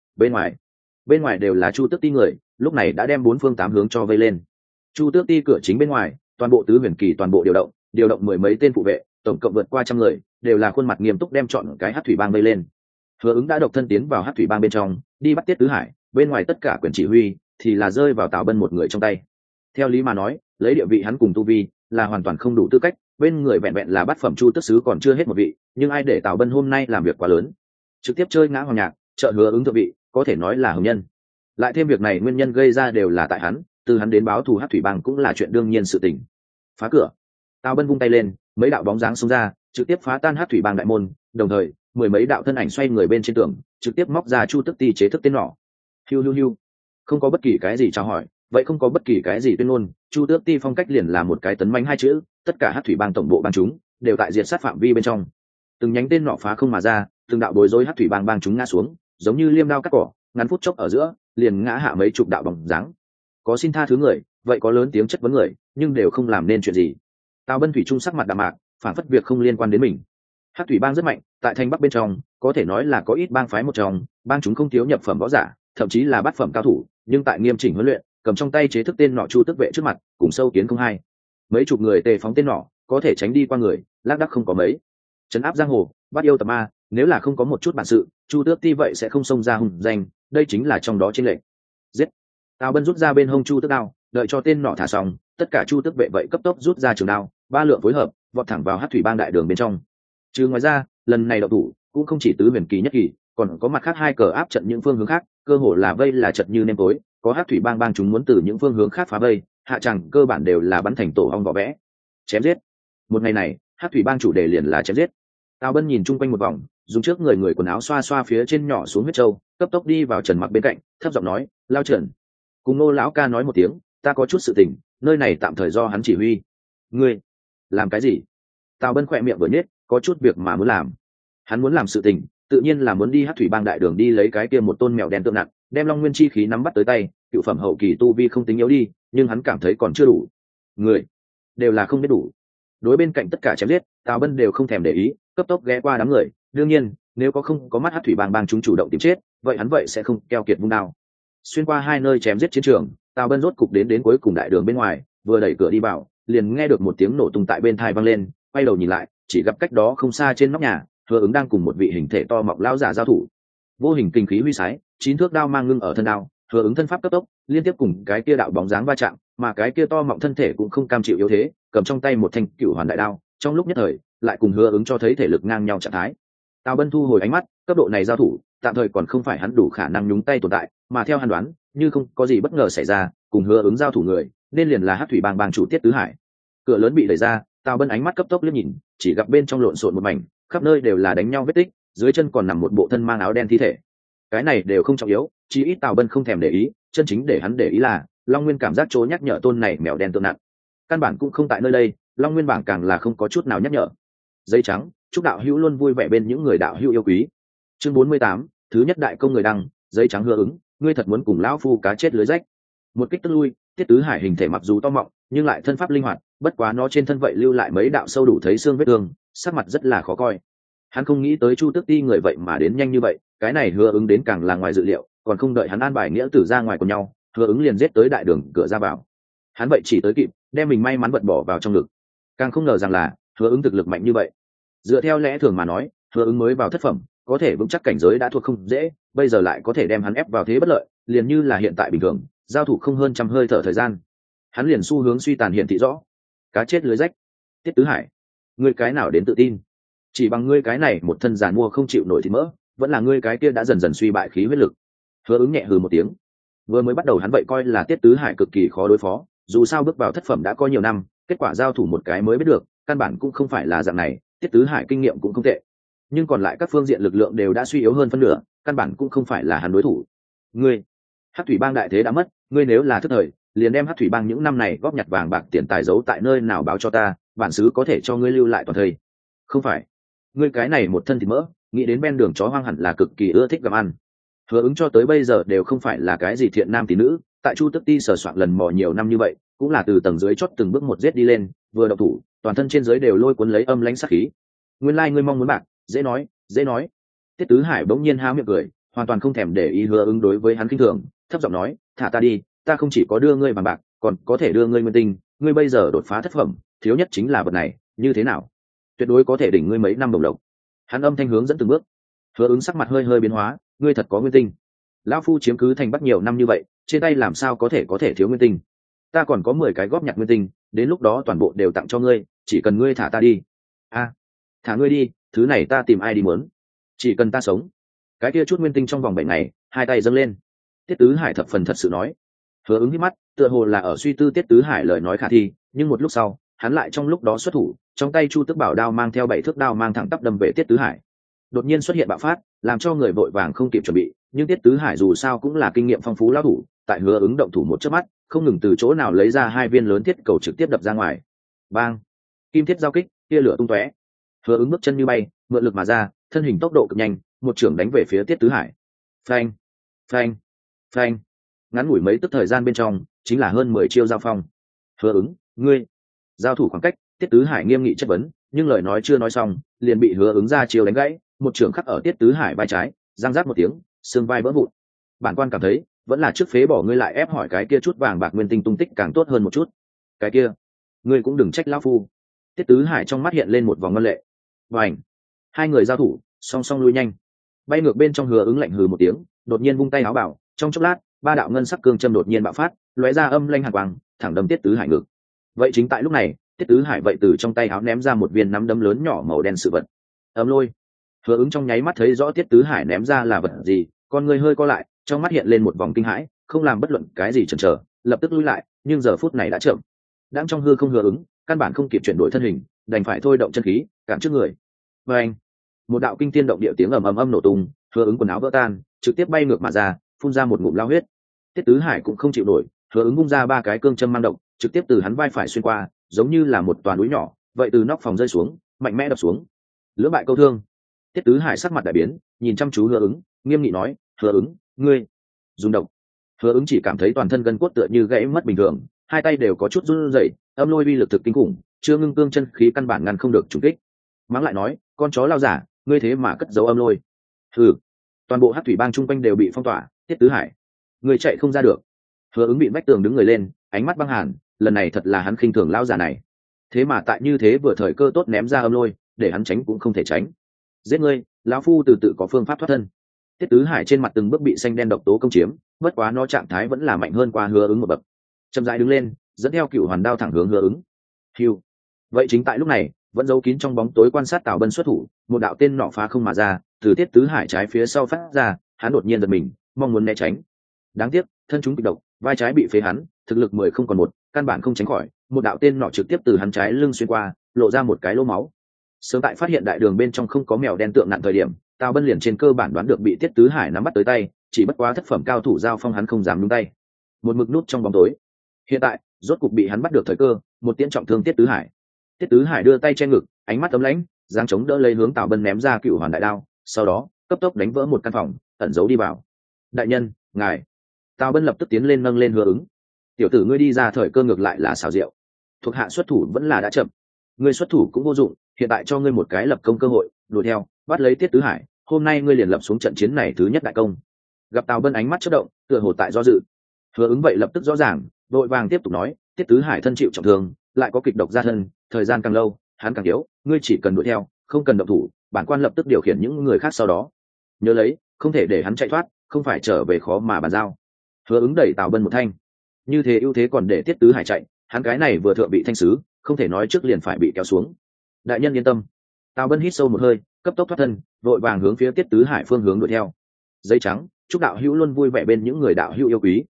bên ngoài đều là Chu Tước Ti người, lúc này đã đem bốn phương tám hướng cho vây lên. Chu Tước Ti cửa chính bên ngoài, toàn bộ tứ huyền kỳ toàn bộ điều động mười mấy tên phụ vệ, tổng cộng vượt qua 100 người, đều là khuôn mặt nghiêm túc đem chọn cái Hắc Thủy Bang vây lên. Hứa Ứng đã độc thân tiến vào Hắc Thủy Bang bên trong, đi bắt Tiết Tứ Hải, bên ngoài tất cả quyền chỉ huy thì là rơi vào Tào Bân một người trong tay. Theo lý mà nói, lấy địa vị hắn cùng tu vi, là hoàn toàn không đủ tư cách, bên người vẹn vẹn là bát phẩm Chu Tước sứ còn chưa hết một vị, nhưng ai để Tào Bân hôm nay làm việc quá lớn, trực tiếp chơi ngã Hoàng Nhạc, trợ Hứa Ứng thượng vị, có thể nói là hồng nhân. Lại thêm việc này nguyên nhân gây ra đều là tại hắn, từ hắn đến báo thù Hắc Thủy Bang cũng là chuyện đương nhiên sự tình. Phá cửa. Tào Bân vung tay lên, mấy đạo bóng dáng xông ra, trực tiếp phá tan Hắc Thủy Bang đại môn, đồng thời, mười mấy đạo thân ảnh xoay người bên trên tường, trực tiếp móc ra Chu Tước Ti chế thức tên nỏ. Hiu. Không có bất kỳ cái gì chào hỏi, vậy không có bất kỳ cái gì tuyên ngôn, Chu Tước Ti phong cách liền là một cái tấn mãnh hai chữ, tất cả Hắc Thủy Bang tổng bộ bang chúng đều tại diệt sát phạm vi bên trong. Từng nhánh tên nỏ phá không mà ra, từng đạo bối rối Hắc Thủy Bang bang chúng ngã xuống, giống như liêm đao cắt cỏ, ngắn phút chốc ở giữa, liền ngã hạ mấy chục đạo bóng dáng. Có xin tha thứ người, vậy có lớn tiếng chất vấn người, nhưng đều không làm nên chuyện gì. Tào Bân thủy trung sắc mặt đạm mạc, phản phất việc không liên quan đến mình. Hắc Thủy Bang rất mạnh, tại thành Bắc bên trong, có thể nói là có ít bang phái một trong, bang chúng không thiếu nhập phẩm võ giả, thậm chí là bát phẩm cao thủ, nhưng tại nghiêm chỉnh huấn luyện, cầm trong tay chế thức tên nỏ Chu Tước vệ trước mặt, cùng sâu kiến không hai. Mấy chục người tề phóng tên nỏ, có thể tránh đi qua người, lác đác không có mấy. Trấn áp giang hồ, bắt yêu tập ma, nếu là không có một chút bản sự, Chu Tước Ti vậy sẽ không xông ra hùng danh, đây chính là trong đó trên lệnh. Giết. Tào Bân rút ra bên hông Chu Tước đao, đợi cho tên nỏ thả xong, tất cả Chu Tước vệ vậy cấp tốc rút ra trường đao, ba lượng phối hợp, vọt thẳng vào Hắc Thủy Bang đại đường bên trong. Chứ ngoài ra, lần này động thủ cũng không chỉ tứ huyền kỳ nhất kỳ, còn có mặt khác hai cờ áp trận những phương hướng khác, cơ hồ là vây là chật như nêm tối, có Hắc Thủy Bang bang chúng muốn từ những phương hướng khác phá vây, hạ chẳng cơ bản đều là bắn thành tổ ong vỏ vẽ. Chém giết. Một ngày này, Hắc Thủy Bang chủ đề liền là chém giết. Tào Bân nhìn chung quanh một vòng, dùng trước người quần áo xoa xoa phía trên nhỏ xuống huyết trâu, cấp tốc đi vào Trần Mặc bên cạnh, thấp giọng nói, lao Trần, cùng Nô lão ca nói một tiếng, ta có chút sự tình, nơi này tạm thời do hắn chỉ huy. Ngươi làm cái gì? Tào Bân khỏe miệng vừa nhếch, có chút việc mà muốn làm. Hắn muốn làm sự tình, tự nhiên là muốn đi Hắc Thủy Bang đại đường đi lấy cái kia một tôn mèo đen tượng nặng, đem Long Nguyên chi khí nắm bắt tới tay, cựu phẩm hậu kỳ tu vi không tính yếu đi, nhưng hắn cảm thấy còn chưa đủ. Người đều là không biết đủ. Đối bên cạnh tất cả chém giết, Tào Bân đều không thèm để ý, cấp tốc ghé qua đám người, đương nhiên, nếu không có mắt Hắc Thủy Bang bang chúng chủ động tìm chết, vậy hắn vậy sẽ không keo kiệt vung đao. Xuyên qua hai nơi chém giết chiến trường, Tào Bân rốt cục đến cuối cùng đại đường bên ngoài, vừa đẩy cửa đi vào, liền nghe được một tiếng nổ tung tại bên tai vang lên, quay đầu nhìn lại, chỉ gặp cách đó không xa trên nóc nhà, Hứa Ứng đang cùng một vị hình thể to mọng lão giả giao thủ. Vô hình kinh khí huy sái, 9 thước đao mang ngưng ở thân đao, Hứa Ứng thân pháp cấp tốc, liên tiếp cùng cái kia đạo bóng dáng va chạm, mà cái kia to mọng thân thể cũng không cam chịu yếu thế, cầm trong tay một thanh cựu hoàn đại đao, trong lúc nhất thời, lại cùng Hứa Ứng cho thấy thể lực ngang nhau trạng thái. Tào Bân thu hồi ánh mắt, cấp độ này giao thủ, tạm thời còn không phải hắn đủ khả năng nhúng tay tồn tại, mà theo hắn đoán, như không có gì bất ngờ xảy ra, cùng Hứa Ứng giao thủ người, nên liền là Hắc Thủy Bang bang chủ Tiết Tứ Hải. Cửa lớn bị đẩy ra, Tào Bân ánh mắt cấp tốc liếc nhìn, chỉ gặp bên trong lộn xộn một mảnh, khắp nơi đều là đánh nhau vết tích, dưới chân còn nằm một bộ thân mang áo đen thi thể. Cái này đều không trọng yếu, chỉ ít Tào Bân không thèm để ý, chân chính để hắn để ý là Long Nguyên cảm giác chỗ nhắc nhở tôn này mèo đen tượng nặng. Căn bản cũng không tại nơi đây, Long Nguyên bảng càng là không có chút nào nhắc nhở. Giấy trắng, chúc đạo hữu luôn vui vẻ bên những người đạo hữu yêu quý. Chương 48, thứ nhất đại công người đăng, giấy trắng hứa ứng, ngươi thật muốn cùng lão phu cá chết lưới rách. Một kích tức lui, Tiết Tứ Hải hình thể mặc dù to mọng, nhưng lại thân pháp linh hoạt, bất quá nó trên thân vậy lưu lại mấy đạo sâu đủ thấy xương vết thương, sắc mặt rất là khó coi. Hắn không nghĩ tới Chu Tước Ti người vậy mà đến nhanh như vậy, cái này hứa ứng đến càng là ngoài dự liệu, còn không đợi hắn an bài nghĩa tử ra ngoài cùng nhau, hứa ứng liền giết tới đại đường cửa ra vào. Hắn vậy chỉ tới kịp, đem mình may mắn vật bỏ vào trong ngực. Càng không ngờ rằng là hứa ứng thực lực mạnh như vậy. Dựa theo lẽ thường mà nói, hứa ứng mới vào thất phẩm, có thể vững chắc cảnh giới đã thuộc không dễ, bây giờ lại có thể đem hắn ép vào thế bất lợi, liền như là hiện tại bình thường, giao thủ không hơn trăm hơi thở thời gian, hắn liền xu hướng suy tàn hiện thị rõ. Cá chết lưới rách. Tiết Tứ Hải, ngươi cái nào đến tự tin? Chỉ bằng ngươi cái này một thân giàn mua không chịu nổi thịt mỡ, vẫn là ngươi cái kia đã dần dần suy bại khí huyết lực. Hứa ứng nhẹ hừ một tiếng. Vừa mới bắt đầu hắn vậy coi là Tiết Tứ Hải cực kỳ khó đối phó, dù sao bước vào thất phẩm đã có nhiều năm, kết quả giao thủ một cái mới biết được, căn bản cũng không phải là dạng này. Tiết Tứ Hải kinh nghiệm cũng không tệ, nhưng còn lại các phương diện lực lượng đều đã suy yếu hơn phân nửa, căn bản cũng không phải là hắn đối thủ. Ngươi, Hắc Thủy Bang đại thế đã mất, ngươi nếu là thức thời, liền đem Hắc Thủy Bang những năm này góp nhặt vàng bạc tiền tài giấu tại nơi nào báo cho ta, bản xứ có thể cho ngươi lưu lại toàn thời. Không phải, ngươi cái này một thân thịt mỡ, nghĩ đến bên đường chó hoang hẳn là cực kỳ ưa thích gặm ăn. Hứa ứng cho tới bây giờ đều không phải là cái gì thiện nam tỷ nữ, tại Chu Tước Ti sờ soạn lần mò nhiều năm như vậy, cũng là từ tầng dưới chót từng bước một giết đi lên, vừa động thủ, toàn thân trên dưới đều lôi cuốn lấy âm lãnh sát khí. Nguyên lai ngươi mong muốn bạc, dễ nói, dễ nói. Tiết Tứ Hải bỗng nhiên há miệng cười, hoàn toàn không thèm để ý hứa ứng đối với hắn khinh thường, thấp giọng nói, thả ta đi, ta không chỉ có đưa ngươi bằng bạc, còn có thể đưa ngươi nguyên tinh, ngươi bây giờ đột phá thất phẩm, thiếu nhất chính là vật này, như thế nào? Tuyệt đối có thể đỉnh ngươi mấy năm đồng lộc. Hắn âm thanh hướng dẫn từng bước. Hứa ứng sắc mặt hơi hơi biến hóa, ngươi thật có nguyên tinh? Lão phu chiếm cứ thành Bắc nhiều năm như vậy, trên tay làm sao có thể thiếu nguyên tinh? Ta còn có 10 cái góp nhặt nguyên tinh, đến lúc đó toàn bộ đều tặng cho ngươi, chỉ cần ngươi thả ta đi. A, thả ngươi đi, thứ này ta tìm ai đi muốn? Chỉ cần ta sống. Cái kia chút nguyên tinh trong vòng 7 ngày, hai tay dâng lên. Tiết Tứ Hải thập phần thật sự nói. Hứa ứng hít mắt, tựa hồ là ở suy tư Tiết Tứ Hải lời nói khả thi, nhưng một lúc sau, hắn lại trong lúc đó xuất thủ, trong tay Chu Tước Bảo đao mang theo 7 thước đao mang thẳng tắp đâm về Tiết Tứ Hải. Đột nhiên xuất hiện bạo phát, làm cho người vội vàng không kịp chuẩn bị, nhưng Tiết Tứ Hải dù sao cũng là kinh nghiệm phong phú lão thủ, tại hứa ứng động thủ một chớp mắt, không ngừng từ chỗ nào lấy ra hai viên lớn thiết cầu trực tiếp đập ra ngoài. Bang! Kim thiết giao kích, tia lửa tung tóe. Hứa ứng bước chân như bay, mượn lực mà ra, thân hình tốc độ cực nhanh, một chưởng đánh về phía Tiết Tứ Hải. Phanh! Phanh! Phanh! Ngắn ngủi mấy tức thời gian bên trong, chính là hơn 10 chiêu giao phong. Hứa ứng, ngươi! Giao thủ khoảng cách, Tiết Tứ Hải nghiêm nghị chất vấn, nhưng lời nói chưa nói xong, liền bị hứa ứng ra chiêu đánh gãy, một chưởng khắc ở Tiết Tứ Hải vai trái, răng rác một tiếng, xương vai vỡ vụn. Bản quan cảm thấy, vẫn là trước phế bỏ ngươi lại ép hỏi cái kia chút vàng bạc nguyên tinh tung tích càng tốt hơn một chút. Cái kia, ngươi cũng đừng trách lão phu. Tiết Tứ Hải trong mắt hiện lên một vòng ngân lệ. Bành! Hai người giao thủ, song song lui nhanh. Bay ngược bên trong hứa ứng lạnh hừ một tiếng, đột nhiên vung tay áo bảo, trong chốc lát, ba đạo ngân sắc cương châm đột nhiên bạo phát, lóe ra âm lanh hàn quang, thẳng đâm Tiết Tứ Hải ngực. Vậy chính tại lúc này, Tiết Tứ Hải vậy từ trong tay áo ném ra một viên nắm đấm lớn nhỏ màu đen sự vật. Ấm lôi. Hứa ứng trong nháy mắt thấy rõ Tiết Tứ Hải ném ra là vật gì, con người hơi co lại, trong mắt hiện lên một vòng kinh hãi, không làm bất luận cái gì chần chờ, lập tức lui lại, nhưng giờ phút này đã chậm. Đang trong hư không hứa ứng, căn bản không kịp chuyển đổi thân hình, đành phải thôi động chân khí, cản trước người. Và anh, một đạo kinh thiên động địa tiếng ầm ầm âm nổ tung, hứa ứng quần áo vỡ tan, trực tiếp bay ngược mà ra, phun ra một ngụm lao huyết. Tiết Tứ Hải cũng không chịu nổi, hứa ứng vung ra ba cái cương châm mang động, trực tiếp từ hắn vai phải xuyên qua, giống như là một toàn núi nhỏ, vậy từ nóc phòng rơi xuống, mạnh mẽ đập xuống. Lưỡng bại câu thương. Tiết Tứ Hải sắc mặt đại biến, nhìn chăm chú hứa ứng, nghiêm nghị nói, hứa ứng, ngươi dùng độc. Hứa ứng chỉ cảm thấy toàn thân gân cốt tựa như gãy mất bình thường, hai tay đều có chút run rẩy, âm lôi uy lực thực kinh khủng, chưa ngưng cương chân khí căn bản ngăn không được trùng kích. Mắng lại nói, con chó lao giả, ngươi thế mà cất giấu âm lôi. Hừ, toàn bộ Hắc Thủy Bang chung quanh đều bị phong tỏa. Tiết Tứ Hải, ngươi chạy không ra được. Hứa ứng bị vách tường đứng người lên, ánh mắt băng hàn, lần này thật là hắn khinh thường lao giả này, thế mà tại như thế vừa thời cơ tốt ném ra âm lôi, để hắn tránh cũng không thể tránh. Giết ngươi, lão phu từ tự có phương pháp thoát thân. Tiết Tứ Hải trên mặt từng bước bị xanh đen độc tố công chiếm, bất quá nó trạng thái vẫn là mạnh hơn qua hứa ứng một bậc. Chậm rãi đứng lên, dẫn theo cựu hoàn đao thẳng hướng hứa ứng. Hiu. Vậy chính tại lúc này, vẫn giấu kín trong bóng tối quan sát Tào Bân xuất thủ, một đạo tên nọ phá không mà ra, từ Tiết Tứ Hải trái phía sau phát ra, hắn đột nhiên giật mình, mong muốn né tránh. Đáng tiếc, thân chúng kịch độc, vai trái bị phế hắn, thực lực 10 không còn một, căn bản không tránh khỏi, một đạo tên nọ trực tiếp từ hắn trái lưng xuyên qua, lộ ra một cái lỗ máu. Sớm tại phát hiện đại đường bên trong không có mèo đen tượng nặng thời điểm, Tào Bân liền trên cơ bản đoán được bị Tiết Tứ Hải nắm bắt tới tay, chỉ bất quá thất phẩm cao thủ giao phong hắn không dám nhúng tay, một mực nút trong bóng tối. Hiện tại rốt cục bị hắn bắt được thời cơ, một tiễn trọng thương Tiết Tứ Hải. Tiết Tứ Hải đưa tay che ngực, ánh mắt ấm lãnh, giang chống đỡ lấy hướng Tào Bân ném ra Cựu Hoàn đại đao, sau đó cấp tốc đánh vỡ một căn phòng, ẩn giấu đi vào. Đại nhân, ngài. Tào Bân lập tức tiến lên nâng lên Hứa Ứng. Tiểu tử ngươi đi ra thời cơ ngược lại là xảo diệu, thuộc hạ xuất thủ vẫn là đã chậm, ngươi xuất thủ cũng vô dụng, hiện tại cho ngươi một cái lập công cơ hội, đuổi theo bắt lấy Tiết Tứ Hải, hôm nay ngươi liền lập xuống trận chiến này thứ nhất đại công. Gặp Tào Bân ánh mắt chớp động, tựa hồ tại do dự. Hứa Ứng vậy lập tức rõ ràng, đội vàng tiếp tục nói, Tiết Tứ Hải thân chịu trọng thương, lại có kịch độc ra thân, thời gian càng lâu hắn càng yếu, ngươi chỉ cần đuổi theo, không cần động thủ, bản quan lập tức điều khiển những người khác sau đó. Nhớ lấy, không thể để hắn chạy thoát, không phải trở về khó mà bàn giao. Hứa Ứng đẩy Tào Bân một thanh. Như thế ưu thế còn để Tiết Tứ Hải chạy, hắn cái này vừa thượng bị thanh sứ, không thể nói trước liền phải bị kéo xuống. Đại nhân yên tâm. Tào Bân hít sâu một hơi, cấp tốc thoát thân, vội vàng hướng phía Tiết Tứ Hải phương hướng đuổi theo. Giấy trắng, chúc đạo hữu luôn vui vẻ bên những người đạo hữu yêu quý.